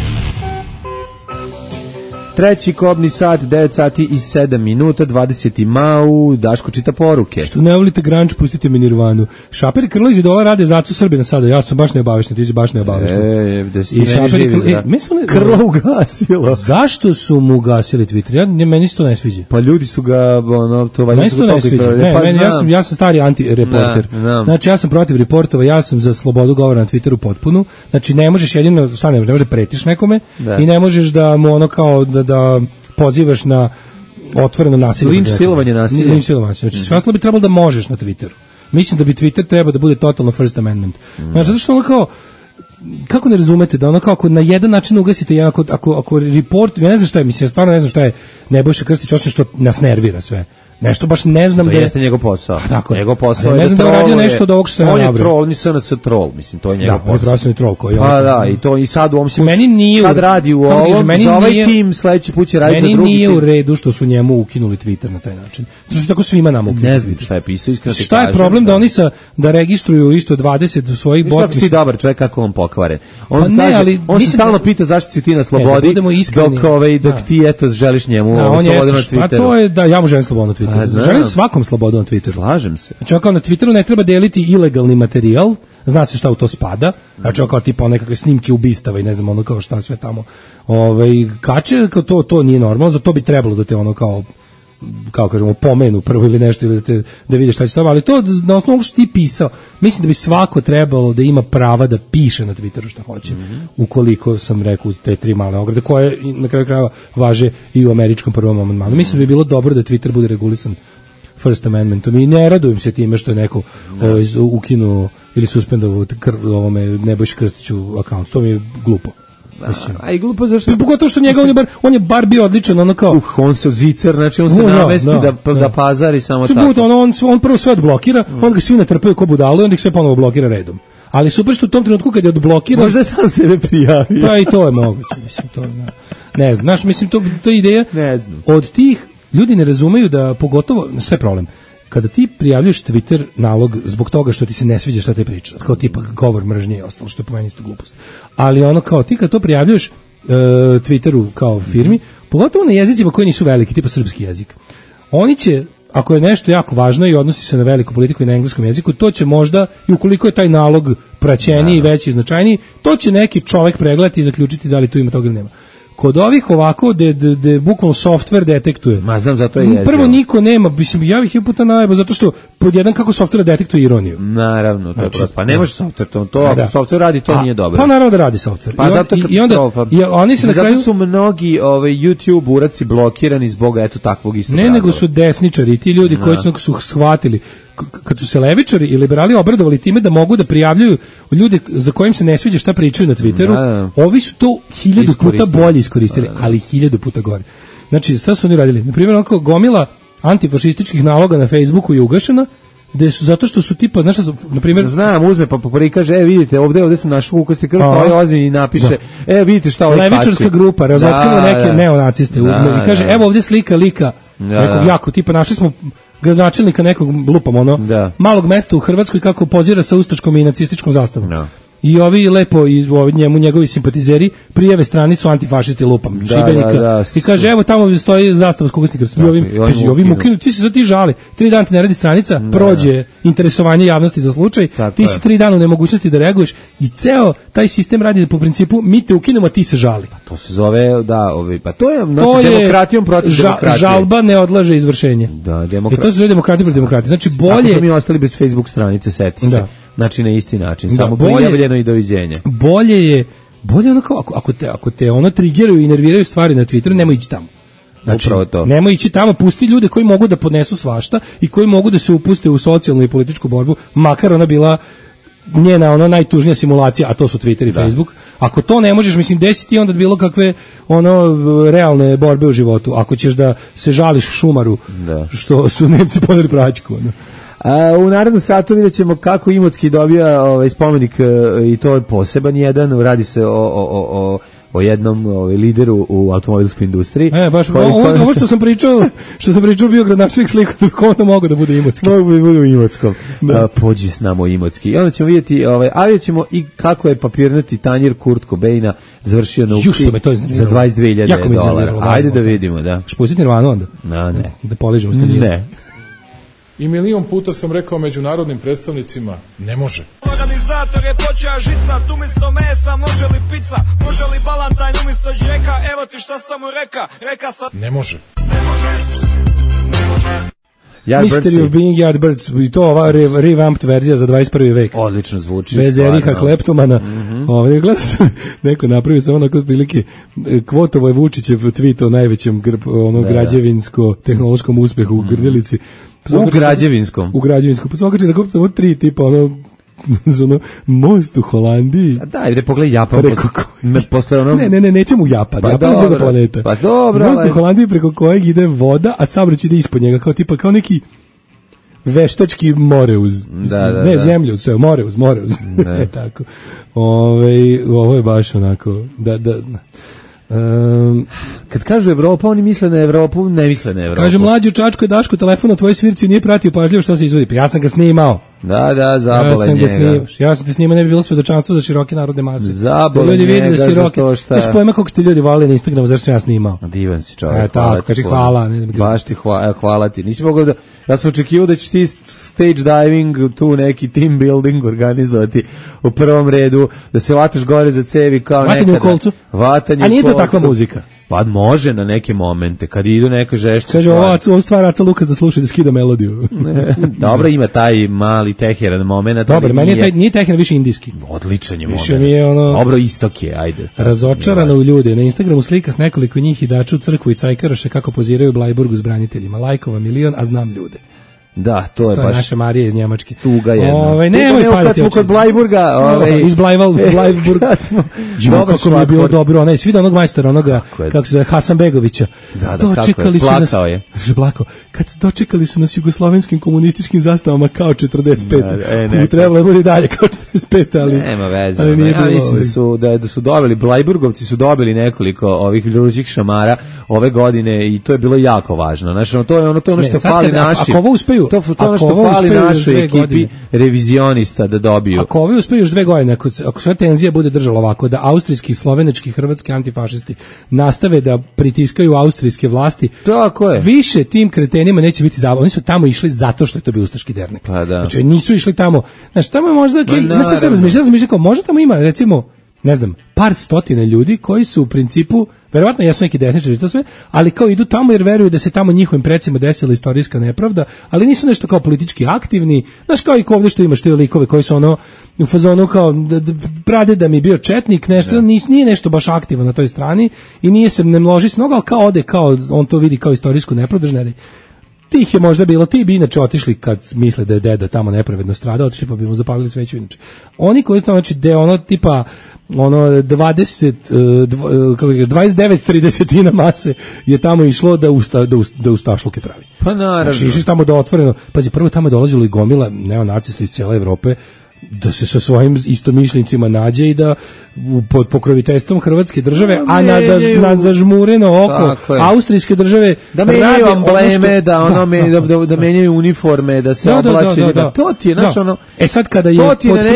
Speaker 5: Treći kobni sat, 9 sati i 7 minuta, 20. mau, Daško čita poruke.
Speaker 6: Što ne volite grunge, pustite mi Nirvanu. Šaper i Krlo iz Idola rade Zacu Srbina sada, ja sam baš neobavešten, ti si baš neobavešten.
Speaker 5: Da si ne živi, Krlo ugasilo.
Speaker 6: Zašto su mu ugasili Twitter? Meni se to ne sviđa.
Speaker 5: Pa ljudi su ga, ono, to valjda su
Speaker 6: to ne sviđa. Ja sam stari anti-reporter. Znači, ja sam protiv reportova, ja sam za slobodu govora na Twitteru potpunu. Znači, ne možeš jedino, ne možeš pretiš nekome i ne možeš da mu ono kao da pozivaš na otvoreno nasilje.
Speaker 5: Linč silovanje nasilje.
Speaker 6: Linč silovanje. Znači, sve ostalo bi trebalo da možeš na Twitteru. Mislim da bi Twitter trebao da bude totalno First Amendment. Znači, zato što ono kao, kako ne razumete da ono kao ako na jedan način ugasite, ako report, ja ne znam šta je, mislim, ja stvarno ne znam šta je Nebojša Krstić, osim što nas nervira sve. Nešto baš ne znam
Speaker 5: da jeste njegov posao.
Speaker 6: Njegov posao je ne znam da uradio nešto od ovog što se nabrao.
Speaker 5: On je troll, on je SNS troll, mislim, to je njegov posao.
Speaker 6: On je profesionalni troll koji je.
Speaker 5: Pa da, i to i sad u ovom
Speaker 6: sad
Speaker 5: radi u ovom, za ovaj tim sledeći put će raditi za drugi tim.
Speaker 6: Meni nije u redu što su njemu ukinuli Twitter na taj način. To su tako svima nama ukinuli.
Speaker 5: Ne znam šta je pisao, iskreno ti kažem.
Speaker 6: Šta je problem da oni da registruju isto 20 svojih botova?
Speaker 5: Kako si dobar čovjek, kako on pokvaren. On kaže, on se stalno pita zašto si ti na slobodi, dok ti eto želiš njemu slobodu na Twitteru.
Speaker 6: A to je da ja mu želim slobodu na Twitteru. Želim svakom slobodu na Twitteru.
Speaker 5: Slažem se.
Speaker 6: Znači, kao na Twitteru ne treba deliti ilegalni materijal, zna se šta u to spada, znači kao tipa nekakve snimke ubistava i ne znam ono kao šta sve tamo kače, kao to nije normalno, za to bi trebalo da te ono kao kažemo pomenu prvo ili nešto ili da vidiš šta će tamo, ali to na osnovu što ti pisao, mislim da bi svako trebalo da ima prava da piše na Twitteru šta hoće, ukoliko sam rekao te 3 male ograde koje na kraju krajeva važe i u američkom prvom amandmanu. Mislim da bi bilo dobro da Twitter bude regulisan First Amendmentom i ne radujem se time što je neko ukinuo ili suspendovao ovome Nebojši Krstiću akaunt, to mi je glupo.
Speaker 5: A i glupo zašto?
Speaker 6: Pogotovo što njega on je bar bio odličan, ono kao
Speaker 5: on se zicer, znači on se navesti da pazari samo tako.
Speaker 6: On prvo sve odblokira, on ga svi natrpaju ko budalo i onda ih sve ponovo blokira redom. Ali super što u tom trenutku kad je odblokira,
Speaker 5: možda je sam sebe prijavio.
Speaker 6: Pa i to je moguće, mislim, to ne znam. Znaš, mislim, to je ideja.
Speaker 5: Ne znam.
Speaker 6: Od tih ljudi ne razumeju da, pogotovo, sve problem, kada ti prijavljuješ Twitter nalog zbog toga što ti se ne sviđa šta te priča, kao tipa govor mržnje i ostalo, što je po meni isto glupost. Ali ono kao ti kad to prijavljuješ Twitteru kao firmi, pogotovo na jezicima koji nisu veliki, tipa srpski jezik, oni će, ako je nešto jako važno i odnosi se na veliku politiku i na engleskom jeziku, to će možda, i ukoliko je taj nalog praćeniji, veći i značajniji, to će neki čovjek pregledati i zaključiti da li tu ima toga ili nema. Kod ovih ovako de bukvalno softver detektuje.
Speaker 5: Ma znam, zato je jezivo.
Speaker 6: Prvo niko nema, mislim, ja bih je puta najbolje, zato što pod jedan kako softver detektuje ironiju.
Speaker 5: Naravno, to je
Speaker 6: Znači,
Speaker 5: prosto. Pa ne može softver, to ako softver radi, to nije dobro.
Speaker 6: Pa naravno da radi softver.
Speaker 5: Pa zato
Speaker 6: i onda oni se na kraju
Speaker 5: zato su mnogi YouTube uraci blokirani zbog eto takvog istog razloga.
Speaker 6: nego su desničari, ti ljudi koji su shvatili kad su se levičari i liberali obradovali time da mogu da prijavljuju ljude za kojim se ne sviđa šta pričaju na Twitteru, ovi su to 1000 puta bolje iskoristili, ali 1000 puta gore. Znači, šta su oni radili? Na primjer, onako gomila antifašističkih naloga na Facebooku je ugašena, zato što su tipa, znaš, na primjer,
Speaker 5: znam, uzme pa prikaže, vidite, ovde sam našao kukasti krst, ovaj ozim i napiše, vidite šta ovaj kači.
Speaker 6: Levičarska grupa razotkrila neke neonaciste i kaže, evo ovde slika lika nekog jako, tipa našli smo gradonačelnika nekog lupam malog mesta u Hrvatskoj kako pozira sa ustaškom i nacističkom zastavom. I ovi lepo njegovi simpatizeri prijave stranicu antifašisti lupam Šibenika i kaže evo tamo stoji zastava s kukasni krst. I ovim ukinu, ti se za ti žali. 3 dana ti ne radi stranica, prođe interesovanje javnosti za slučaj, ti si 3 dana u nemogućnosti da reaguješ i ceo taj sistem radi po principu mi te ukinemo, a ti se žali.
Speaker 5: To se zove, pa to je demokratijom protiv demokratije.
Speaker 6: Žalba ne odlaže izvršenje. I to se zove demokratija protiv demokratije. Znači bolje...
Speaker 5: Ako smo mi ostali bez Facebook stranice, seti se. Znači na isti način, samo prijavljeno i doviđenja.
Speaker 6: Bolje je ono kao, ako te ono trigeraju i nerviraju stvari na Twitteru, nemoj ići tamo. Znači, nemoj ići tamo, pusti ljude koji mogu da podnesu svašta i koji mogu da se upuste u socijalnu i političku borbu, makar ona bila njena najtužnija simulacija, a to su Twitter i Facebook. Ako to ne možeš, mislim, desiti onda bilo kakve realne borbe u životu. Ako ćeš da se žališ Šumaru, što su Nemci podali Praćku,
Speaker 5: u narednom satu vidjet ćemo kako Imotski dobija spomenik i to je poseban jedan, radi se o jednom lideru u automobilskoj industriji.
Speaker 6: Baš ovo što sam pričao bio gradonačelnik sliku, kako onda mogu da bude Imotski.
Speaker 5: Mogu da bude u Imotskom. Pođi s nama u Imotski. I onda ćemo vidjeti, a vidjet ćemo i kako je papirnati tanjir Kurt Cobaina završio na ukti za $22,000. Ajde da vidimo, da.
Speaker 6: Špustiti Nirvanu onda?
Speaker 5: Ne.
Speaker 6: Da poližemo stanjiru.
Speaker 5: Ne.
Speaker 10: I milion puta sam rekao međunarodnim predstavnicima, ne može.
Speaker 11: Organizator je počeo žicat, umjesto mesa može li pizza, može li balantajn umjesto džeka, evo ti šta sam mu reka sam...
Speaker 10: Ne može.
Speaker 6: Mystery of Being Yardbirds, i to ova revamped verzija za 21. vek.
Speaker 5: Odlično zvuči.
Speaker 6: Bez Eriha Kleptomana. Gledam sam, neko napravi samo onako prilike Kvotovo je Vučićev tweet o najvećem građevinsko-tehnološkom uspehu u Grdelici.
Speaker 5: U građevinskom.
Speaker 6: Pa svaka će da kupim samo 3 tipa, most u Holandiji.
Speaker 5: Daj, pogledaj Japan.
Speaker 6: Ne, nećemo u Japan. Japan je druga planeta.
Speaker 5: Pa dobro.
Speaker 6: Most u Holandiji preko kojeg ide voda, a saobraćaj ide ispod njega, kao neki veštački moreuz. Ne, zemljeuz, moreuz. Tako. Ovo je baš onako,
Speaker 5: kad kažu Evropa, oni misle na Evropu, ne misle na Evropu.
Speaker 6: Kaže mlađi u Čačku je Daško telefon na tvojoj svirci nije pratio pažljivo što se izvodi. Pa ja sam ga snimao.
Speaker 5: Zabole njega.
Speaker 6: Ja sam te snimao, ne bi bilo svedočanstvo za široke narodne mase.
Speaker 5: Zabole njega za to šta...
Speaker 6: Znaš pojma kako ste ljudi volili na Instagramu, zašto sam ja snimao.
Speaker 5: Divan si čovjek.
Speaker 6: Hvala.
Speaker 5: Baš ti hvala ti. Nisi mogao da... Ja sam očekivao da ćeš ti stage diving, tu neki team building organizovati u prvom redu, da se vataš gore za cevi kao nekada.
Speaker 6: Vatanje u kolcu.
Speaker 5: A
Speaker 6: nije to takva muzika?
Speaker 5: Pa može na neke momente, kad idu neka žešća
Speaker 6: stvari. Kaže, ovo stvar Aca Lukas da sluša da skida melodiju.
Speaker 5: Dobro, ima taj mali teheran moment.
Speaker 6: Dobro, meni nije teheran, više indijski.
Speaker 5: Odličan je moment.
Speaker 6: Više mi je
Speaker 5: Dobro, istok je, ajde.
Speaker 6: Razočarano u ljude. Na Instagramu slika s nekoliko njih idača u crkvu i cajkaroše kako poziraju u Blajburgu s braniteljima. Lajkova milion, a znam ljude.
Speaker 5: Da, to je baš
Speaker 6: naša Marija iz Njemačke.
Speaker 5: Tuga jedna.
Speaker 6: Nemoj paliti.
Speaker 5: Kad smo kod Blajburga,
Speaker 6: iz Blajburg. Kako mi je bilo dobro, onaj svi onog majstora, onoga kako se zove Hasanbegovića.
Speaker 5: Dočekali su nas.
Speaker 6: Plakao. Kad se dočekali su nas jugoslovenskim komunističkim zastavama kao 45. Trebalo je bude dalje kao 45, ali
Speaker 5: nema veze. Ja mislim da su dobili Blajburgovci su dobili nekoliko ovih vrućih šamara ove godine i to je bilo jako važno. Znači, to je ono što fali našim.
Speaker 6: Ako ovo uspeju,
Speaker 5: to je ono što fali našoj ekipi revizionista da dobiju.
Speaker 6: Ako ovi uspeju još 2 godine, ako sva tenzija bude držala ovako, da austrijski, slovenački, hrvatski antifašisti nastave da pritiskaju austrijske vlasti,
Speaker 5: tako je.
Speaker 6: Više tim kretenima neće biti zabavno. Oni su tamo išli zato što je to bio ustaški dernek.
Speaker 5: Pa da.
Speaker 6: Znači nisu išli tamo. Znači tamo je možda, možda tamo ima recimo ne znam, par stotina ljudi koji su u principu, verovatno jesu neki desničari to sve, ali kao idu tamo jer veruju da se tamo njihovim precima desila istorijska nepravda, ali nisu nešto kao politički aktivni, znaš, kao i ovdje što imaš te likove koji su ono u fazonu kao pradeda mi bio četnik, nešto, nije nešto baš aktivan na toj strani i nije se ne mloži s noga, ali kao ode, kao on to vidi kao istorijsku nepravdu, tih je možda bilo, ti bi inače otišli kad misle da je deda tamo nepravedno stradao, otišli pa bi mu zapalili sveću inače. Oni koji tamo, znači, da ono tipa 29-30 mase je tamo išlo da ustašluke pravi.
Speaker 5: Pa naravno.
Speaker 6: Znači, išli tamo da otvoreno, pazi, prvo tamo je dolazilo i gomila neonacista iz cijele Evrope, da se sa svojim istomišljenicima nađe i da pod pokroviteljstvom Hrvatske države, a na zažmureno oko austrijske države
Speaker 5: da menjaju ambleme, da menjaju uniforme, da se oblače, to ti je naš ono.
Speaker 6: Sad kada je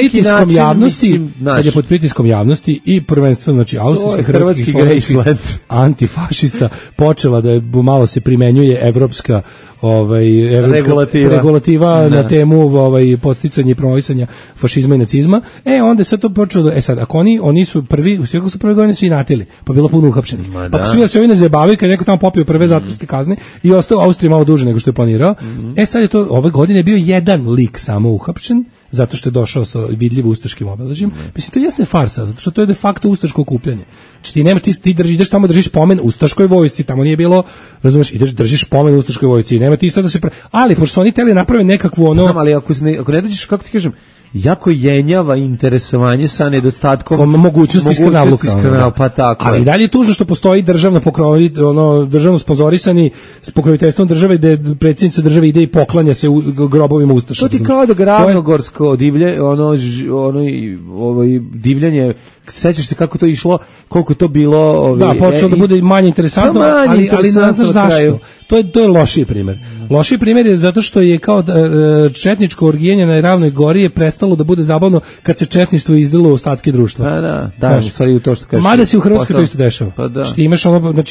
Speaker 6: pod pritiskom javnosti, i prvenstveno, znači, austrijski, hrvatski antifašista počela da je malo se primenjuje evropska regulativa na temu podsticanja i promovisanja fašizma i nacizma, onda sad to počelo, sad, ako oni su prvi, sve su prve godine svi natili, pa bilo puno uhapšenih. Pa svi da se ovi ne zabavaju, kad neko tamo popio prve zatvorske kazne i ostao u Austriji malo duže nego što je planirao. Sad je to, ove godine bio jedan lik samo uhapšen, zato što je došao sa vidljivo ustaškim obeležjem. Mislim, to jeste farsa, zato što to je de facto ustaško okupljanje. Znači ti nemaš, ideš tamo, držiš pomen ustaškoj vojsci, tamo nije bilo, razumeš, držiš pomen ustaškoj vojsci i nema ti sad da se ali pošto su oni teli naprave nekakvu ono.
Speaker 5: Znam, ali ako ne dođeš, kako ti kažem, jako jenjava interesovanje sa nedostatkom
Speaker 6: mogućnosti
Speaker 5: skrnavluka, pa tako.
Speaker 6: Ali dalje je tužno što postoji državno državno sponzorisani s pokroviteljstvom države, gde predsjednica države ide i poklanja se u grobovima ustaša.
Speaker 5: To ti kao da ravnogorsko divljanje, sećaš se kako to išlo, koliko to bilo.
Speaker 6: Počelo da bude manje interesantno, ali ne znaš zašto. To je lošiji primjer. Lošiji primjer je zato što je kao četničko orgijenje na Ravnoj Gori je prestalo da bude zabavno kad se četništvo izdalo u ostatke društva.
Speaker 5: Da, u stvari to što kažeš.
Speaker 6: Mada se u Hrvatskoj to isto dešava. Ti imaš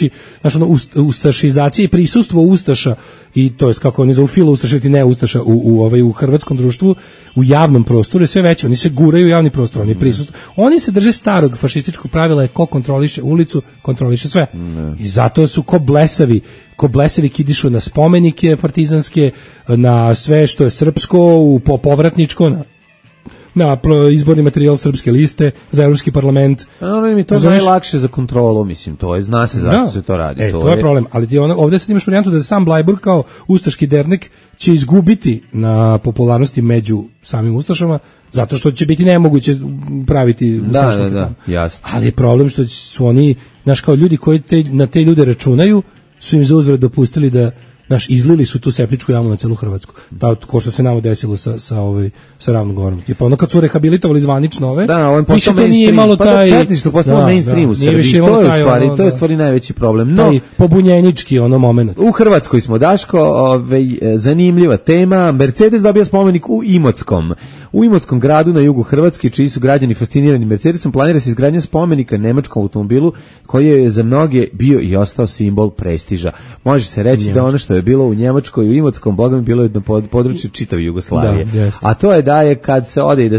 Speaker 6: ustašizacija i prisustvo ustaša, i to je kako oni zovu filo ustaša ili ne ustaša u hrvatskom društvu, u javnom prostoru je sve veće. Oni se guraju u javni prostor, oni prisustvuju. Oni se drže starog fašističkog pravila je ko kontroliše ulicu, kontroliše sve. I zato su ko blesavi kidišu na spomenike partizanske, na sve što je srpsko, povratničko, na izborni materijal Srpske liste za Evropski parlament.
Speaker 5: Mi to je najlakše za kontrolu, mislim, to je, zna se zašto se to radi.
Speaker 6: To je problem, ali ti ovdje sad imaš varijantu da sam Blajburg kao ustaški dernek će izgubiti na popularnosti među samim ustašama, zato što će biti nemoguće praviti ustaške.
Speaker 5: Da, jasno.
Speaker 6: Ali je problem što su oni, znaš, kao ljudi koji na te ljude računaju, su im za uzvrat dopustili da, znaš, izlili su tu septičku jamu na celu Hrvatsku. Ko što se nama desilo sa Ravnom Gorom. Tipa ono kad su rehabilitovali zvanično ove,
Speaker 5: više to nije imalo taj... Četništvo postalo mainstream u Srbiji. To je u stvari najveći problem.
Speaker 6: Taj pobunjenički moment.
Speaker 5: U Hrvatskoj smo, Daško, zanimljiva tema. Mercedes dobija spomenik u Imotskom. U Imotskom gradu na jugu Hrvatske, čiji su građani fascinirani Mercedesom, planira se izgradnja spomenika nemačkom automobilu koji je za mnoge bio i ostao simbol prestiža. Može se reći da ono što je bilo u Njemačkoj, u Imotskom, bogom bilo je na području čitave Jugoslavije. A to je da je kad se ode i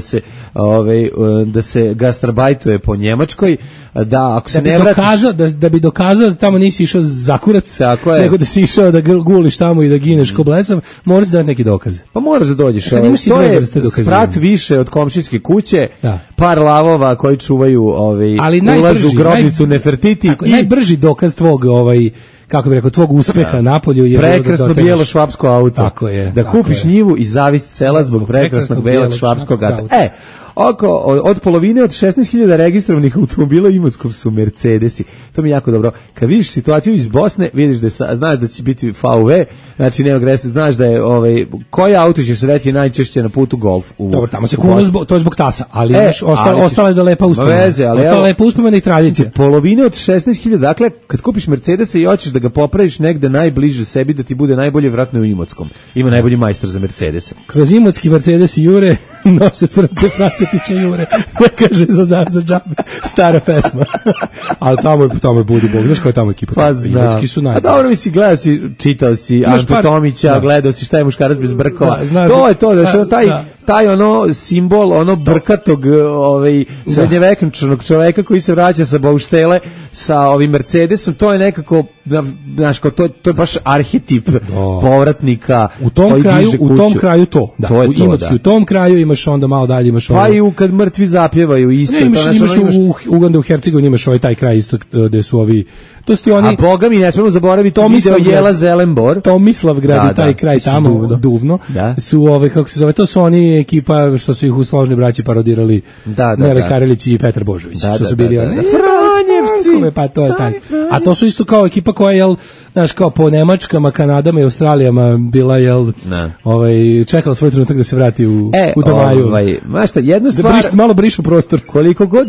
Speaker 5: da se gastarbajtuje po Njemačkoj, da ako se ne vratiš...
Speaker 6: Da bi dokazao da tamo nisi išao za kurac, nego da si išao da guliš tamo i da gineš ko blesav, moraš da neki dokaz.
Speaker 5: Pa moraš da dođeš. To je sprat više od komšijske kuće, par lavova koji čuvaju ulaz u grobnicu Nefertiti.
Speaker 6: Najbrži dokaz tvog kako bi rekao, tvog uspeha napolju je
Speaker 5: prekrasno bijelo švapsko auto.
Speaker 6: Tako je.
Speaker 5: Da kupiš njivu i zavist sela zbog prekrasnog bijelog švapskog auta. Od polovine od 16.000 registrovanih automobila u Imotskom su Mercedesi. To mi je jako dobro. Kad vidiš situaciju iz Bosne, vidiš znaš da će biti VW, znači nema gresa, znaš da je koji auto ćeš sreti najčešće na putu Golf.
Speaker 6: Dobro, tamo se kuno, to je zbog tasa, ali ostala je da lepa uspomena. Ostala lepa uspomena i tradicija.
Speaker 5: Polovine od 16.000, dakle, kad kupiš Mercedesa i hoćeš da ga popraviš negde najbliže sebi, da ti bude najbolje, vratno u Imotskom. Ima najbolji majstor za Mercedesa.
Speaker 6: Kroz imotski Mercedes jure nose crnce Fracetića jure. Ne kaže za džabe. Stara pesma. Ali tamo je budi Bog. Znaš koja je tamo ekipa?
Speaker 5: Pa zna.
Speaker 6: Su najbolji.
Speaker 5: A dobro mi si gledao čitao si Antu Tomića, gledao si šta je muškarac bez brkova. To je to, taj ono simbol ono brkatog srednjevekovnog čoveka koji se vraća sa bauštele sa ovim Mercedesom, to je nekako znaš, to je baš arhetip povratnika
Speaker 6: u tom kraju to, da.
Speaker 5: To je
Speaker 6: u Imotski, u tom kraju imaš onda malo dalje imaš
Speaker 5: pa i kad mrtvi zapjevaju isto.
Speaker 6: Ne, imaš u Ugandu, u Hercegovini imaš taj kraj isto gde su ovi, to su ti oni.
Speaker 5: A boga mi ne smemo zaboraviti video Jela Zelenbor,
Speaker 6: Tomislavgrad i taj kraj tamo Duvno. Su kako se zove, to su oni ekipa što su ih u Složni braći parodirali, Nele Karelić i Petar Božović, što su bili Franjevci, pa to je taj. A to su isto kao ekipa koja je, znaš, kao po Nemačkama, Kanadama i Australijama bila, čekala svoj trenutak da se vrati u Domaju.
Speaker 5: Mašta, jednu stvar,
Speaker 6: malo brišu prostor.
Speaker 5: Koliko god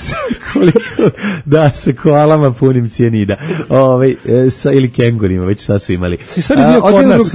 Speaker 5: da se koalama punim cijenida, ili kengurima, već sad su imali.
Speaker 6: Šta bi bio kod nas?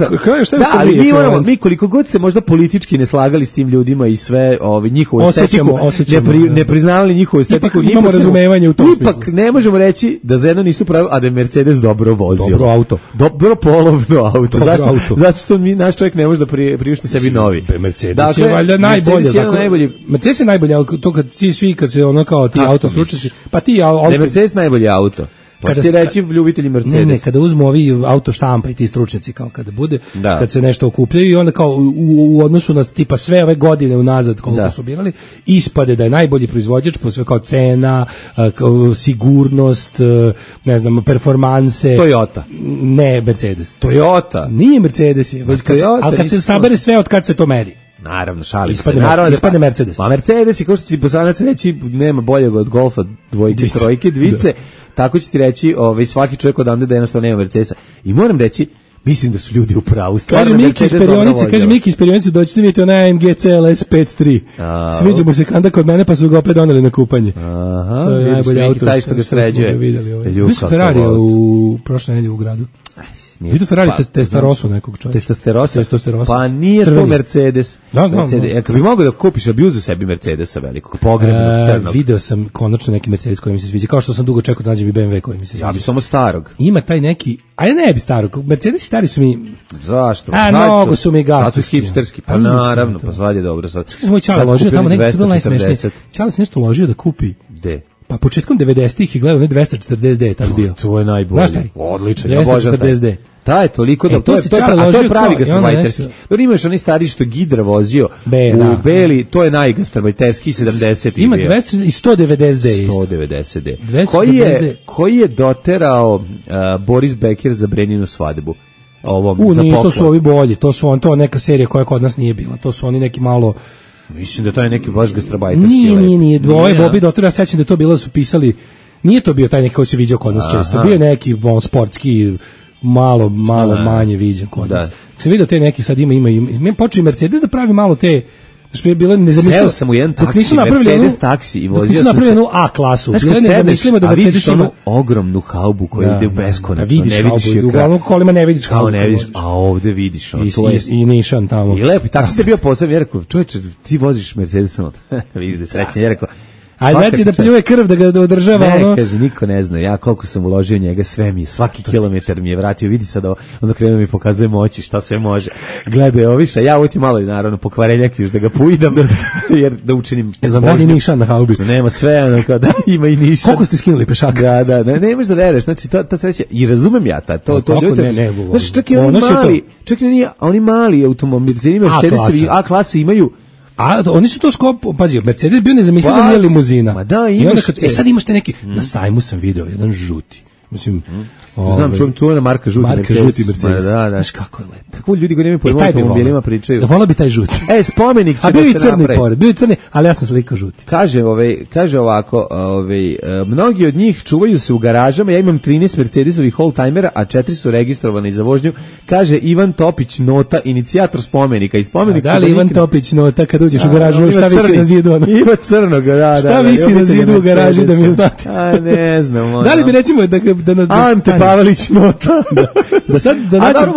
Speaker 5: Mi koliko god se možda politički ne slagali s tim ljudima i sve njihovu estetiku, ne priznavali njihovu estetiku,
Speaker 6: imamo razumevanje u tom smislu.
Speaker 5: Ipak ne možemo reći da za jedno nisu pravi, a da je Mercedes dobro vozio.
Speaker 6: Dobro auto.
Speaker 5: Dobro polovno auto. Zato što naš čovjek ne može da priušti sebi novi.
Speaker 6: Mercedes je valjda najbolji. Mercedes je najbolji, to kad se ono kao ti autostručnici, pa ti auto.
Speaker 5: Ne, Mercedes najbolji auto. Kada ti reći ljubitelji Mercedes.
Speaker 6: Ne, kada uzmu ovi auto štampa i ti stručnjaci kao kada bude, kad se nešto okupljaju i onda kao u odnosu na tipa sve ove godine unazad koliko su birali, ispade da je najbolji proizvođač po sve kao cena, sigurnost, ne znam, performanse.
Speaker 5: Toyota.
Speaker 6: Ne, Mercedes.
Speaker 5: Toyota.
Speaker 6: Nije Mercedes, ali kad se sabere sve od kad se to meri.
Speaker 5: Naravno, šalim se.
Speaker 6: Ispadne Mercedes.
Speaker 5: Ma Mercedes je, kao što ti posanac reći, nema boljeg od Golfa, dvojke, trojke, dvice. Tako će ti reći svaki čovjek odande da jednostavno nema Mercedesa. I moram reći, mislim da su ljudi u pravu.
Speaker 6: Kaže Miki iz perionice, doćete vidjeti onaj AMG CLS 5.3. Sviđa mu se kanda kod mene, pa su ga opet doneli na kupanje.
Speaker 5: Aha,
Speaker 6: to je najbolji auto.
Speaker 5: Taj što ga sređuje.
Speaker 6: Vidio su Ferrari u prošle nedelje u gradu. Vidu Ferrari Testarossa nekog čovjeka.
Speaker 5: Testarossa? Pa nije to Mercedes. Kad bi mogao da kupiš, bi uzeo sebi Mercedesa velikog, pogrebnog, crnog.
Speaker 6: Video sam konačno neki Mercedes koji mi se sviđa, kao što sam dugo čekao da nađem i BMW koji mi se sviđa.
Speaker 5: Ja bi samo starog.
Speaker 6: Ima taj neki, a ja ne bi starog. Mercedesi stari su mi...
Speaker 5: Zašto?
Speaker 6: Mnogo su mi gastovski.
Speaker 5: Sad su hipsterski, pa naravno, pa sad je dobro. Sad
Speaker 6: sam moj čale ložio tamo neki bilo najsmešniji. Čale se nešto ložio da kupi.
Speaker 5: Gde?
Speaker 6: Pa početkom 90-ih je gledao ne 240D je tako bio.
Speaker 5: To je najbolji. Odličan, ja božan taj.
Speaker 6: 240D.
Speaker 5: Da, je toliko da to je pravi gastarbajterski. Dobro, imaš onaj stari što Gidra vozio u Beli, to je najgastarbajterski 70.
Speaker 6: Ima 200 i 190D.
Speaker 5: 190D. Koji je doterao Boris Becker za Breninu svadbu?
Speaker 6: To su ovi bolji, to neka serija koja kod nas nije bila. To su oni neki malo...
Speaker 5: Mislim da to je neki baš gastarbajterski.
Speaker 6: Nije. Ovo je Bobby Dotter, ja sećam da to bilo da su pisali, nije to bio taj neki koji se viđao kod nas često. Bio je neki sportski, malo manje viđen kod nas. Kako se vidio te neki sad ima počeo i Mercedes da pravi malo te, što je bilo nezamislivo.
Speaker 5: Seo sam u jedan taksi, Mercedes taksi i vozio sam se.
Speaker 6: Napravili jednu A klasu.
Speaker 5: Bilo nezamislivo da Mercedes ima ogromnu haubu koja ide u beskonačno.
Speaker 6: Vidiš haubu, uglavnom kolima ne vidiš haubu.
Speaker 5: A ovde vidiš.
Speaker 6: I nišan tamo.
Speaker 5: I lepo, taksi je bio posebno, jer rekao, čovječe, ti voziš Mercedesom. Vidiš da je srećan, jer rekao,
Speaker 6: a znači da pljuje krv, da ga održava ono?
Speaker 5: Ne, kaže, niko ne zna, ja koliko sam uložio njega, sve mi je, svaki kilometar mi je vratio, vidi sad ovo, onda krenuo mi pokazuje moći, šta sve može. Gledaj oviša, ja ovo ti malo, naravno, pokvarenjak još da ga pujdam, jer da učinim...
Speaker 6: Znam, nišan na haubi.
Speaker 5: Nema sve, ono, kao da ima i nišan.
Speaker 6: Koliko ste skinuli pešaka?
Speaker 5: Da, nemaš da veruješ, znači, ta sreća, i razumem ja, to ljudi... Znači, čak i oni mali automobili, Mercedesovi A klase imaju.
Speaker 6: A oni su to pazi, Mercedes bio nezamisliv da nije limuzina.
Speaker 5: Ma da,
Speaker 6: sad imaš te neki, na sajmu sam video jedan žuti. Mislim,
Speaker 5: znam, čuvena marka žuti Mercedes. Da.
Speaker 6: Znaš kako je lepo.
Speaker 5: Kako ljudi koji nemaju pojma o automobilima pričaju.
Speaker 6: Da vola bi taj žuti.
Speaker 5: Spomenik će da se napravi.
Speaker 6: A bio i crni pored, bio i crni, ali ja sam slikao žuti.
Speaker 5: Kaže ovako, mnogi od njih čuvaju se u garažama, ja imam 13 Mercedesovih oldtimera, a 4 su registrovane za vožnju. Kaže Ivan Topić Nota, inicijator spomenika. I spomenik
Speaker 6: da li Ivan Topić Nota, kad uđeš u garažu, šta visi na zidu?
Speaker 5: Ima crnog, da.
Speaker 6: Šta visi na zidu u garaži, da mi znate?
Speaker 5: Ne znam.
Speaker 6: Da li bi recimo
Speaker 5: Ante Pavelić Nota.
Speaker 6: Da sad da nađem,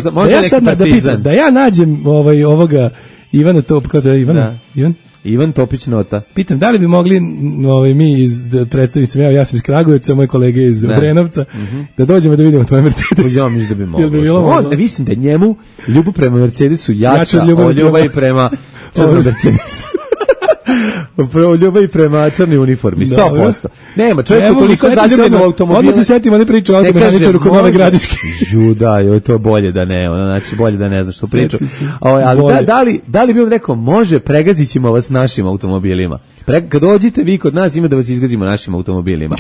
Speaker 6: da ja nađem ovoga Ivana Top, kako zove
Speaker 5: Ivan Topić Nota.
Speaker 6: Pitam, da li bi mogli mi da predstavim se, ja sam iz Kragujevca, moji kolege iz Obrenovca, da dođemo da vidimo tvoj Mercedes.
Speaker 5: Ja mislim da bi moglo. Mislim da njemu ljubav prema Mercedesu jača od ljubavi prema crni Mercedes. Upravo ljubav prema crnoj uniformi, 100%. Nema, čovjek je toliko zaljubljen u automobilu.
Speaker 6: Onda se setimo da priča o automehaničaru kod Nove Gradiške.
Speaker 5: Da, to je bolje da ne, znači bolje da ne znaš što pričam. Ali da li bi vam rekao, može, pregazit ćemo vas našim automobilima. Kad dođite vi kod nas, ima da vas izgazimo našim automobilima.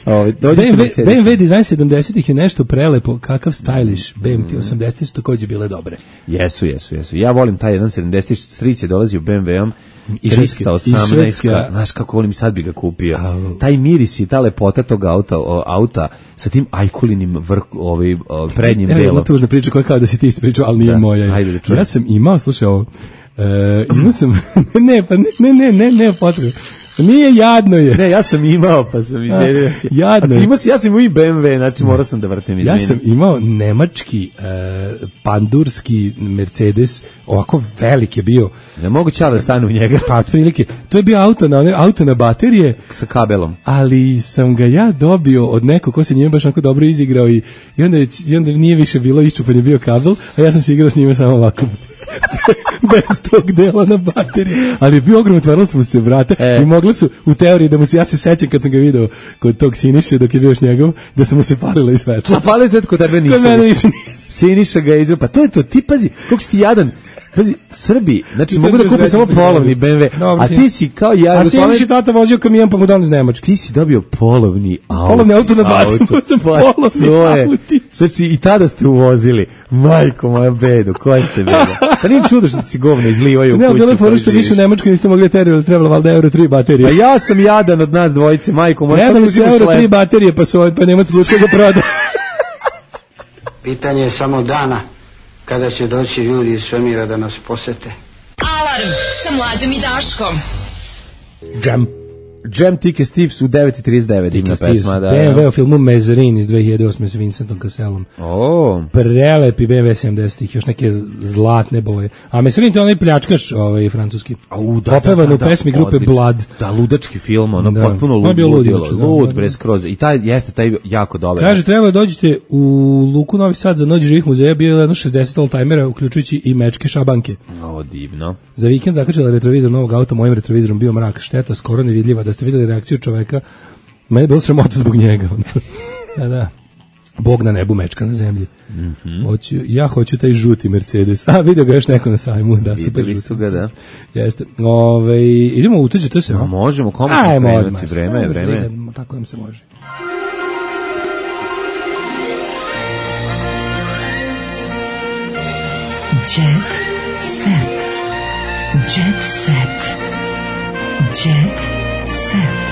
Speaker 6: BMW dizajn 70-ih je nešto prelepo, kakav stylish. BMW 80-ih su takođe bile dobre.
Speaker 5: Jesu. Ja volim taj jedan 70-ih, stric je dolazi u BMW-om i 318, znaš kako volim, sad bi ga kupio. Taj miris i ta lepota tog auta sa tim ajkulinim prednjim delom.
Speaker 6: Evo, tužna priča koja kao da si ti isto pričao, ali nije moja. Ja sam imao, slušaj ovo, imao sam, ne, potrebno. Nije, jadno je.
Speaker 5: Ne, ja sam imao, pa sam izvjerio.
Speaker 6: Jadno je.
Speaker 5: Ja sam imao i BMW, znači morao sam da vrtim, izvinim.
Speaker 6: Ja sam imao nemački, pandurski Mercedes, ovako velik je bio.
Speaker 5: Ne mogu čar da stane u njega.
Speaker 6: Pa, otprilike. To je bio auto na baterije.
Speaker 5: Sa kabelom.
Speaker 6: Ali sam ga ja dobio od nekog ko se njime baš onako dobro izigrao i onda nije više bilo iščupan je bio kabel, a ja sam se igrao s njime samo ovako. Bez tog dela na bateriji. Ali je bio ogromno, otvaralo su mu se vrata i mogli su u teoriji da mu se, ja se sećam kad sam ga video kod tog Siniše dok je bio još njegov, da sam mu se palila i svetla.
Speaker 5: A palila i svetla kod tebe nisu.
Speaker 6: Kod mene nisu.
Speaker 5: Siniša ga izveo, pa to je to, ti pazi, koliko si ti jadan. Pazi, Srbi, znači mogu da kupe samo polovni BMW, a ti si kao ja...
Speaker 6: A Siniši tata vozio kamion pa mu dali iz Nemačke.
Speaker 5: Ti si dobio polovni auto.
Speaker 6: Polovni auto na bateriju, polovni auti.
Speaker 5: Znači i tada ste uvozili, majko moja bedo, koja ste bedo? Pa nije čudo što si govna izlivaju u kući.
Speaker 6: Ne, bilo je fora što više u Nemačkoj niste mogli teriju, trebalo valjda euro 3 baterije.
Speaker 5: A ja sam jadan od nas dvojice, majko moja.
Speaker 6: Trebali su euro 3 baterije, pa Nemac odlučio da proda.
Speaker 12: Pitanje je samo dana kada će doći ljudi iz svemira da nas posete.
Speaker 7: Alarm sa Mlađom i Daškom.
Speaker 5: Jam Tike Steves u 9:39 divna pesma.
Speaker 6: BMW u filmu Mezerin iz 2008. s Vincentom Cassellom. Prelepi BMW 70-ih, još neke zlatne boje. A Mezerin to je onaj pljačkaš francuski. Opevan u pesmi grupe Blood.
Speaker 5: Da, ludački film, potpuno lud, bez skroz. I taj jako dobar.
Speaker 6: Kaže, treba da dođete u Luku Novi Sad za noć živih muzeja, bilo je jedno 60 oldtimera, uključujući i mečke šabanke.
Speaker 5: Divno.
Speaker 6: Za vikend zakačila retrovizor novog auta, mojim retrovizorom bio mrak, šteta, skoro nevidljiva. Da ste vidjeli reakciju čoveka, meni je bilo sramota zbog njega. Da. Bog na nebu, mečka na zemlji. Ja hoću taj žuti Mercedes. A, vidio ga još neko na sajmu. Da,
Speaker 5: videli su ga, da.
Speaker 6: Jeste. Idemo u tuđe, to se...
Speaker 5: Možemo, komu ćemo krenuti, vreme je, vreme.
Speaker 6: Tako nam se može.
Speaker 3: Jet set. Jet set. Jet set.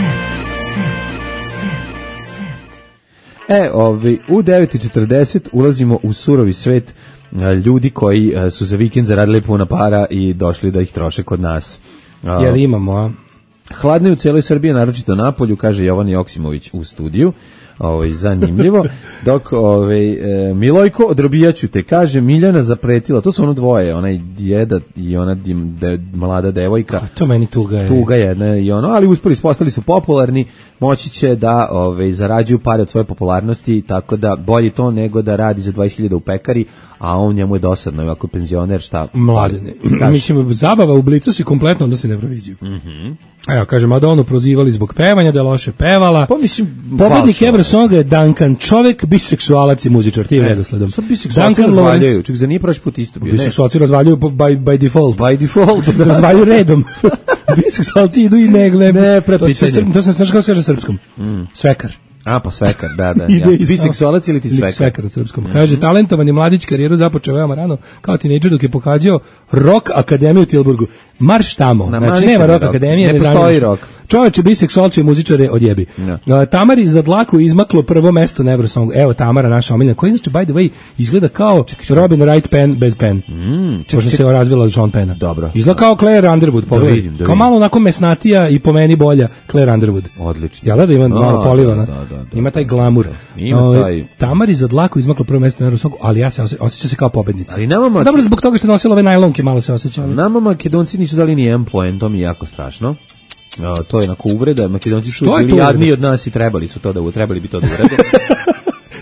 Speaker 5: U 9:40 ulazimo u surovi svet ljudi koji su za vikend zaradili puno para i došli da ih troše kod nas.
Speaker 6: Jel imamo, a?
Speaker 5: Hladno je u cijeloj Srbiji, naročito Napolju, kaže Jovan Joksimović u studiju. Zanimljivo. Dok Milojko, odrobijaću te, kaže Miljana zapretila, to su ono dvoje, onaj djeda i ona mlada devojka.
Speaker 6: To meni tuga je.
Speaker 5: Tuga jedna i ono, ali uspeli, postali su popularni, moći će da zarađuju pare od svoje popularnosti, tako da bolje to nego da radi za 20.000 u pekari, a on njemu je dosadno, ako je penzioner, šta?
Speaker 6: Mladene. Mislim, zabava u Blicu si kompletno odnosi na Euroviziju. Evo, kaže, Madonu prozivali zbog pevanja, da je loše pevala.
Speaker 5: Pa mislim,
Speaker 6: pobednik Eurosonga je Duncan, čovek, biseksualac i muzičar, tim redosledom.
Speaker 5: Sad biseksualci razvaljaju, čak za nije prošli put isto bio.
Speaker 6: Biseksualci razvaljaju by default.
Speaker 5: By default.
Speaker 6: Razvaljaju redom. Biseksualci idu i ne
Speaker 5: prepitanje.
Speaker 6: To sam znaš kako se kaže srpskom. Svekar.
Speaker 5: A, pa svekar, da. Biseksualac ili ti svekar?
Speaker 6: Svekar u srpskom. Kaže, talentovan je mladić, karijeru započeo veoma rano, kao tinejdžer dok je pohađao Rock akademiju u Tilburgu. Marš tamo. Znači, nema Rock akademije.
Speaker 5: Ne postoji rock.
Speaker 6: Čoveče, biseksualče i muzičare odjebi. Tamari za dlaku izmaklo prvo mesto na Eurosongu. Evo, Tamara, naša omiljena, koja znači, by the way, izgleda kao Robin Wright pen bez pen. Pošto se razvila od Sean Penna.
Speaker 5: Dobro.
Speaker 6: Izgleda kao Claire Underwood, pogledaj. Kao malo onako mesnatija i po meni bolja Claire Underwood.
Speaker 5: Odlično.
Speaker 6: Jel da ima malo polivana? Ima taj glamur.
Speaker 5: Ima taj.
Speaker 6: Tamari za dlaku izmaklo prvo mesto na Eurosongu, ali ja se osjećam se kao pobednica.
Speaker 5: Ali nama
Speaker 6: dobro, zbog toga što nosila ove najlonke, malo se osjećam.
Speaker 5: Nama Makedonci nisu dali ni jedan poen, to mi je jako strašno. To je onako uvreda, Makedonci su bili jadniji od nas i trebali bi to da urade.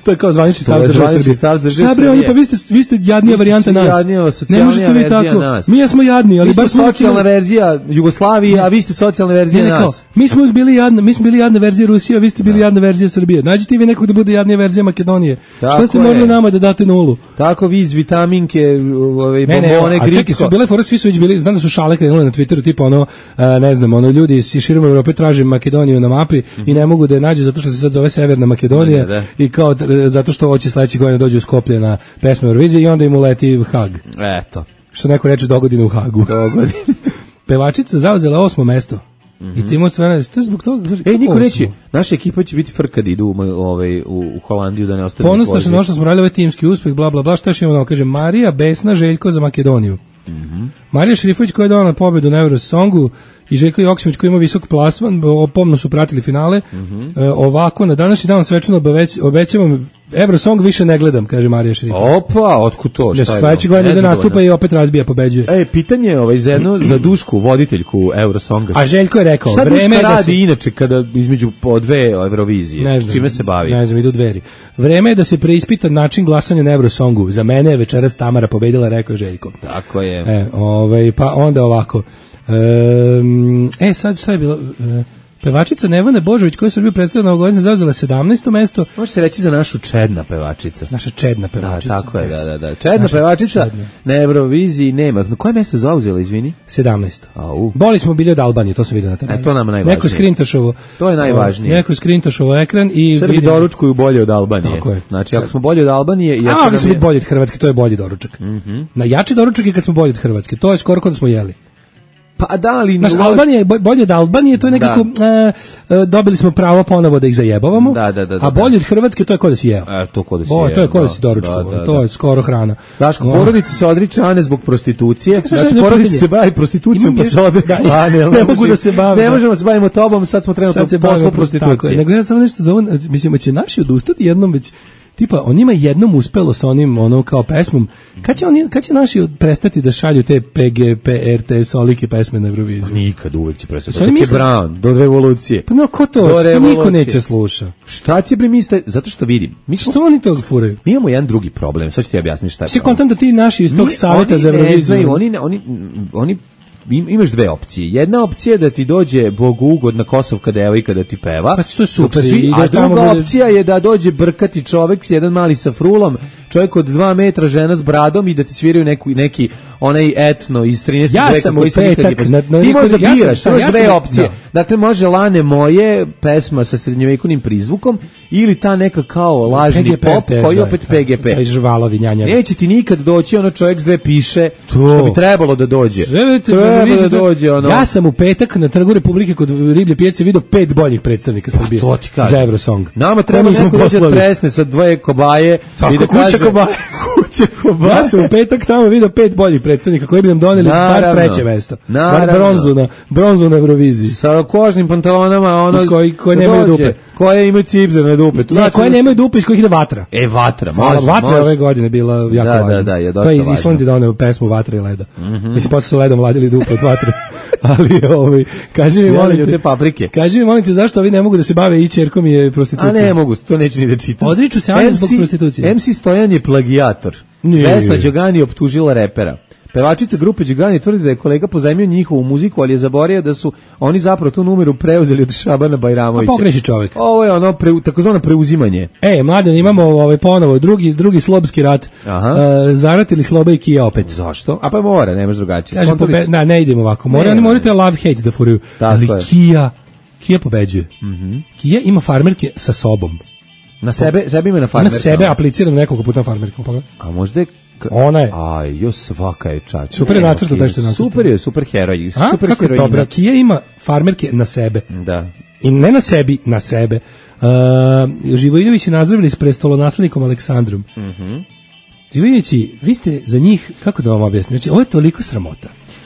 Speaker 6: To je kao zvanični stav države Srbije. Šta bre, oni pa vi ste jadnija varijanta nas. Ne možete vi tako. Mi jesmo jadni, ali
Speaker 5: baš socijalna verzija Jugoslavije, a vi ste socijalna verzija nas.
Speaker 6: Mi smo bili jadna verzija Rusije, a vi ste bili jadna verzija Srbije. Nađite vi nekog da bude jadnija verzija Makedonije. Šta ste morali nama da date nulu?
Speaker 5: Tako vi iz vitaminke, bombone,
Speaker 6: gricko. A čekaj, su bile fore, svi su već bili, znam da su šale krenule na Twitteru, tipa ono, ne znam, ono, ljudi iz širom Evrope traže Makedoniju na mapi i ne mogu da je nađu zato što se sad zove Severna Makedonija i kao zato što hoće sledeće godine dođu u Skoplje na pesmu Eurovizije i onda im uleti Hag.
Speaker 5: Eto.
Speaker 6: Što neko reče dogodine u Hagu.
Speaker 5: Dogodine.
Speaker 6: Pevačica zauzela 8. mesto. I ti možete to zbog toga.
Speaker 5: Niko reći, naša ekipa će biti frka da idu u Holandiju da ne ostane.
Speaker 6: Ponosno što smo radili ovaj timski uspeh, bla bla bla, šta še ono, kaže Marija Besna Željko za Makedoniju. Marija Šerifović koja je donala pobedu na Eurosongu i Željko Joksimović koji ima visok plasman, pomno su pratili finale. Ovako, na današnji dan svečano obećavam Eurosong više ne gledam, kaže Marija Šerifović.
Speaker 5: Opa, otkud to?
Speaker 6: Šta je? Sledeće godine ide nastupa i opet razbija, pobeđuje.
Speaker 5: Pitanje za Dušku, voditeljku Eurosonga.
Speaker 6: A Željko je rekao,
Speaker 5: šta Duška radi inače kada između po dve Eurovizije? Čime se bavi?
Speaker 6: Ne znam, idu dveri. Vreme je da se preispita način glasanja na Eurosongu. Za mene je večeras Tamara pobedila, rekao Željko.
Speaker 5: Tako je.
Speaker 6: Pa onda ovako. Sad šta je bilo... Pevačica Nevana Božović koja je Srbiju predstavila na ovogodišnje zauzela 17. mesto.
Speaker 5: Može se reći za našu čedna pevačica.
Speaker 6: Naša čedna pevačica.
Speaker 5: Da, tako je, da. Čedna pevačica na Euroviziji nema. Na koje mesto zauzela, izvini?
Speaker 6: 17. Boli smo bili od Albanije, to sam vidio na tabeli.
Speaker 5: To nam najvažnije.
Speaker 6: Neko skrintošovo.
Speaker 5: To je najvažnije.
Speaker 6: Neko skrintošovo ekran i
Speaker 5: Srbi doručkuju bolje od Albanije.
Speaker 6: Tako je.
Speaker 5: Znači, ako smo bolji od Albanije...
Speaker 6: Ali smo bolji od Hrvatske, to je bolji doručak. Na jači doručak je kad smo bolji od Hrvatske. To je skoro kod smo jeli.
Speaker 5: Pa da, ali...
Speaker 6: Albanija je bolje od Albanije, to je nekako, dobili smo pravo ponovo da ih zajebavamo, a bolje od Hrvatske, to je kod da si jeo.
Speaker 5: To kod da si jeo.
Speaker 6: To je kod da si doručkovo, to je skoro hrana.
Speaker 5: Daško, porodice se odriče Ane zbog prostitucije, znači porodice se bavi prostitucijom pa se odriče Ane.
Speaker 6: Ne mogu da se bavim.
Speaker 5: Ne možemo se bavimo tobom, sad smo trenutno poslu prostitucije.
Speaker 6: Nego ja samo nešto za ovo, mislim, će naši odustati jednom već. Tipa, on ima jednom uspelo sa onim, ono, kao pesmom. Kad će naši prestati da šalju te PGP, RTS, olike pesme na Euroviziju?
Speaker 5: Nikad, uvek će prestati. To je Brown, do revolucije.
Speaker 6: Pa no, ko to? Što niko neće sluša?
Speaker 5: Šta ti mislite? Zato što vidim.
Speaker 6: Što oni to furaju?
Speaker 5: Mi imamo jedan drugi problem, sad ću ti objasniti šta je.
Speaker 6: Svi kontam da ti naši iz tog saveta za Euroviziju.
Speaker 5: Oni imaš dve opcije. Jedna opcija je da ti dođe bogougodna kosovka devojka da ti peva.
Speaker 6: Pa to je super.
Speaker 5: A druga opcija je da dođe brkati čovek, jedan mali sa frulom, čovjek od 2 metra, žena s bradom i da ti sviraju neki onaj etno iz 13. veka koji se nikad nije... Ti možeš da biraš, to je dve opcije. Dakle, može Lane moje, pesma sa srednjovekovnim prizvukom, ili ta neka kao lažni pop, koji opet PGP. Neće ti nikad doći ono čovjek s dve piše, što bi trebalo da dođe.
Speaker 6: Ja sam u petak na Trgu Republike kod Riblje pijace vidio 5 boljih predstavnika Srbije za Eurosong.
Speaker 5: Nama treba neko dođe tresne sa dve kobaje i da kaže...
Speaker 6: Kuća kobaje. Ja sam u petak tamo vidio 5 boljih predstavnika koji bi nam doneli bar treće mesto. Bar bronzu na Euroviziji.
Speaker 5: Sa kožnim pantalonama, ono...
Speaker 6: Koje nemaju dupe.
Speaker 5: Koje imaju cipze na dupe.
Speaker 6: Ne, koje nemaju dupe, iz kojih ide vatra.
Speaker 5: Vatra, može.
Speaker 6: Vatra je ove godine bila jako važna.
Speaker 5: Da, je dosta važna.
Speaker 6: To je Island doneo pesmu Vatra i leda. Mislim, posle su ledom vladili dupe od vatre. Ali, kaži mi, molite, zašto ovi ne mogu da se bave i ćerkom i prostitucijom?
Speaker 5: A ne mogu, to neću ni da čitam.
Speaker 6: Odriču se Ane zbog prostitucije.
Speaker 5: MC Stojan je plagijator. Vesna Đogani optužila repera. Pevačica grupe Đogani tvrdi da je kolega pozajmio njihovu muziku, ali je zaboravio da su oni zapravo tu numeru preuzeli od Šabana Bajramovića.
Speaker 6: A pogreši čovjek.
Speaker 5: Ovo je ono takozvano preuzimanje.
Speaker 6: Mladen, imamo ponovo drugi slobski rat. Zaratili Sloba i Kija opet.
Speaker 5: Zašto? A pa mora, nemaš drugačije.
Speaker 6: Ne idemo ovako. Oni morate love hate da furaju. Ali Kija pobeđuje. Kija ima farmerke sa sobom.
Speaker 5: Na sebe ima na farmerke.
Speaker 6: Na sebe aplicirano nekoliko puta na farmerke.
Speaker 5: A možda je...
Speaker 6: Ona je.
Speaker 5: Svaka je čač.
Speaker 6: Super je nacrto taj što je nacrto.
Speaker 5: Super je, super heroj.
Speaker 6: Kako je dobro? Kija ima farmerke na sebe.
Speaker 5: Da.
Speaker 6: I ne na sebi, na sebe. Živojinović je nazdravili s prestolonaslednikom Aleksandrom. Živojinovići, vi ste za njih, kako da vam objasnim, znači, ovo je toliko sramota.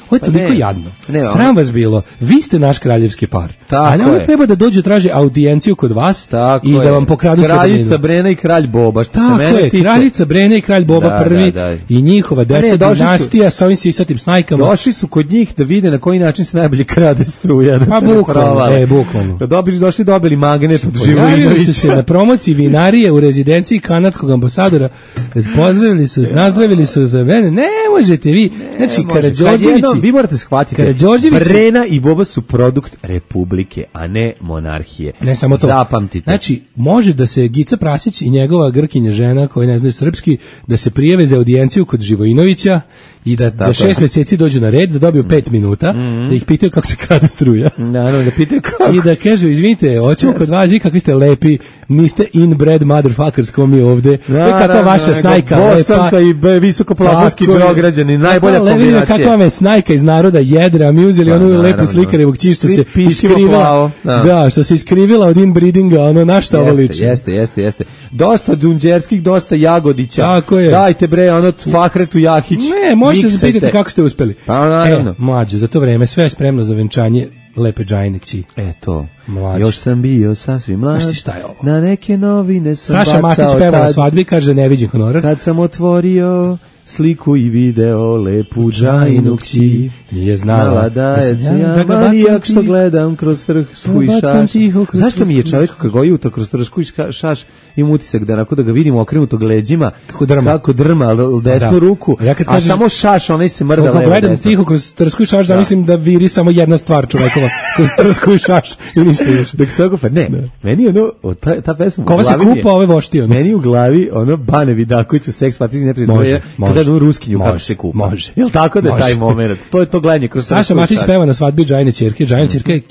Speaker 6: Ovo je toliko jadno. Sram vas bilo. Vi ste naš kraljevski par. A ne oni treba da dođu traže audijenciju kod vas i da vam pokradu sve.
Speaker 5: Kraljica Brena i kralj Boba, što se mene tiče.
Speaker 6: Kraljica Brena i kralj Boba prvi i njihova deca dinastija sa ovim sisatim snajkama.
Speaker 5: Došli su kod njih da vide na koji način se najbolje krade struja.
Speaker 6: Pa bukvalno.
Speaker 5: Došli dobili magnet od Živojinovića.
Speaker 6: Pojavili su se na promociji vinarije u rezidenciji kanadskog ambasadora. Pozdravili su, nazdravili su za mene. Ne možete vi. Znači, Karađorđevići.
Speaker 5: Vi morate shvatiti. Brena i Boba su produkt republike, a ne monarhije.
Speaker 6: Ne samo to.
Speaker 5: Zapamtite.
Speaker 6: Znači, može da se Gica Prasić i njegova Grkinja žena, koji ne znaju srpski, da se prijave za audijenciju kod Živojinovića i da za 6 mjeseci dođu na red, da dobiju 5 minuta, da ih pitaju kako se krade struja.
Speaker 5: Da pitaju kako.
Speaker 6: I da kažu, izvinite, hoćemo kod vas, vi kakvi ste lepi, niste inbred motherfuckers kao mi ovde. Kakva vaša snajka lepa.
Speaker 5: Bosanka i visokoplafonski Beograđani, najbolja kombinacija.
Speaker 6: Kakva vam je snajka iz naroda jedra, mi uzeli onu lepu slikarevog što se iskrivila. Da, što se iskrivila od inbreedinga, ono na šta ovo liči.
Speaker 5: Jeste. Dosta Đunđerskih, dosta Jagodića.
Speaker 6: Tako je.
Speaker 5: Dajte bre, ono Fahretu Jahić.
Speaker 6: Ne, možete da pitate kako ste uspeli.
Speaker 5: Pa naravno.
Speaker 6: Mlađe, za to vreme sve je spremno za venčanje lepe džajne kći.
Speaker 5: Eto, još sam bio sasvim mlad.
Speaker 6: Znaš ti šta je ovo?
Speaker 5: Na neke novine sam
Speaker 6: Saša Matić peva na svadbi, kaže neviđen honorar.
Speaker 5: Kad sam otvorio sliku i video lepu džajnu kći,
Speaker 6: nije znala
Speaker 5: da je manijak što gledam kroz trsku i šaš. Zašto mi je čovjek kad ga jutro kroz trsku i šaš imam utisak da onako da ga vidimo okrenuto leđima kako drma desnu ruku, a samo šaš onaj se mrda levo.
Speaker 6: Kako gledam tiho kroz trsku i šaš da mislim da viri samo jedna stvar čovjekova kroz trsku i šaš i ništa više.
Speaker 5: Dok se okopa, ne, meni ono ta pesma u
Speaker 6: glavi se kupa ove voštio.
Speaker 5: Meni u glavi ono Bane Vidaković u Seks Partizan neprijatelj gledam ruskinju kako se kupa.
Speaker 6: Može.
Speaker 5: Jel tako da je taj moment? To je to gledanje kroz
Speaker 6: Saša Matić peva na svadbi Džajne ćerke. Džajna ćerka je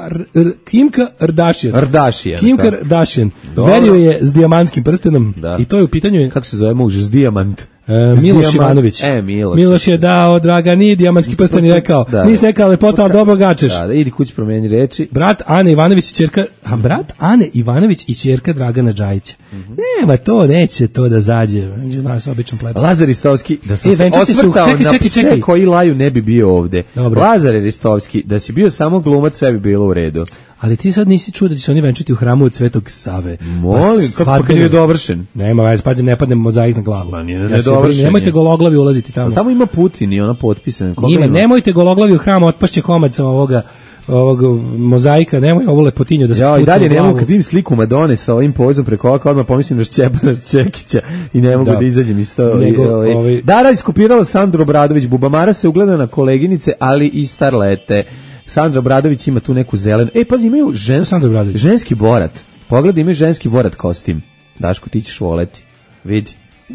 Speaker 6: Kimka Ardashian. Kimka Ardashian. Verio je s dijamantskim prstenom i to je u pitanju...
Speaker 5: Kako se zove muž? S dijamant.
Speaker 6: Miloš Ivanović. Miloš je dao Dragani dijamantski prsten i rekao, nisi neka lepota, ali dobro gačeš.
Speaker 5: Da, idi kući promijeni reči.
Speaker 6: Brat Ane Ivanović i ćerka, brat Ane Ivanović i ćerka Dragana Džajića. Nema to, neće to da zađe. Među nas običan pleb.
Speaker 5: Lazar Ristovski, da sam se osvrtao na pse koji laju ne bi bio ovde. Lazar Ristovski, da si bio samo glumac, sve bi bilo u redu.
Speaker 6: Ali ti sad nisi čuo da će se oni venčati u hramu od Svetog Save.
Speaker 5: Molim, kako nije dovršen?
Speaker 6: Nema veze, pa ne padne mozaik na glavu. Nemojte gologlavi ulaziti tamo.
Speaker 5: Tamo ima Putin i ona potpisana.
Speaker 6: Nemojte gologlavi u hram, otpašće komad sa ovog mozaika, nemoj ovu lepotinju da se puca u glavu.
Speaker 5: I dalje ne mogu kad vidim sliku Madone sa ovim povezom preko oka, odmah pomislim na Šćepana Čekića i ne mogu da izađem iz to. Dara iskopirala Sandru Obradović, Bubamara se ugleda na koleginice, ali i starlete. Sandra Obradović ima tu neku zelenu. Pazi, imaju ženski borat. Pogledaj, imaju ženski borat kostim. Daško, ti ćeš voleti. Vidi.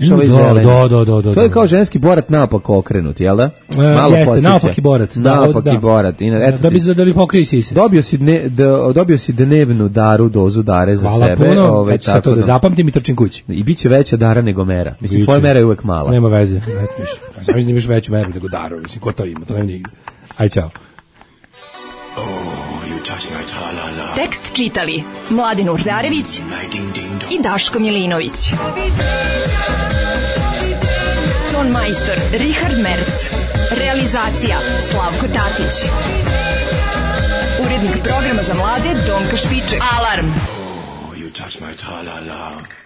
Speaker 6: Da.
Speaker 5: To je kao ženski borat naopako okrenut, jel da?
Speaker 6: Jeste, naopaki borat.
Speaker 5: Naopaki borat.
Speaker 6: Da bi pokrio sise.
Speaker 5: Dobio si dnevnu daru, dozu dare za sebe.
Speaker 6: Hvala puno, ću sad to da zapamtim i trčim kući.
Speaker 5: I bit će veća dara nego mera. Mislim, tvoja mera je uvek mala.
Speaker 6: Nema veze. Mislim da imaš veću meru nego daru. Mislim, ko to ima, to nema nigde. Aj, čao.
Speaker 7: Tekst čitali Mladen Urdarević i Daško Milinović. Ton majstor Richard Merc. Realizacija Slavko Tatić. Urednik programa za mlade Donka Špiček. Alarm! You touch my tra-la-la.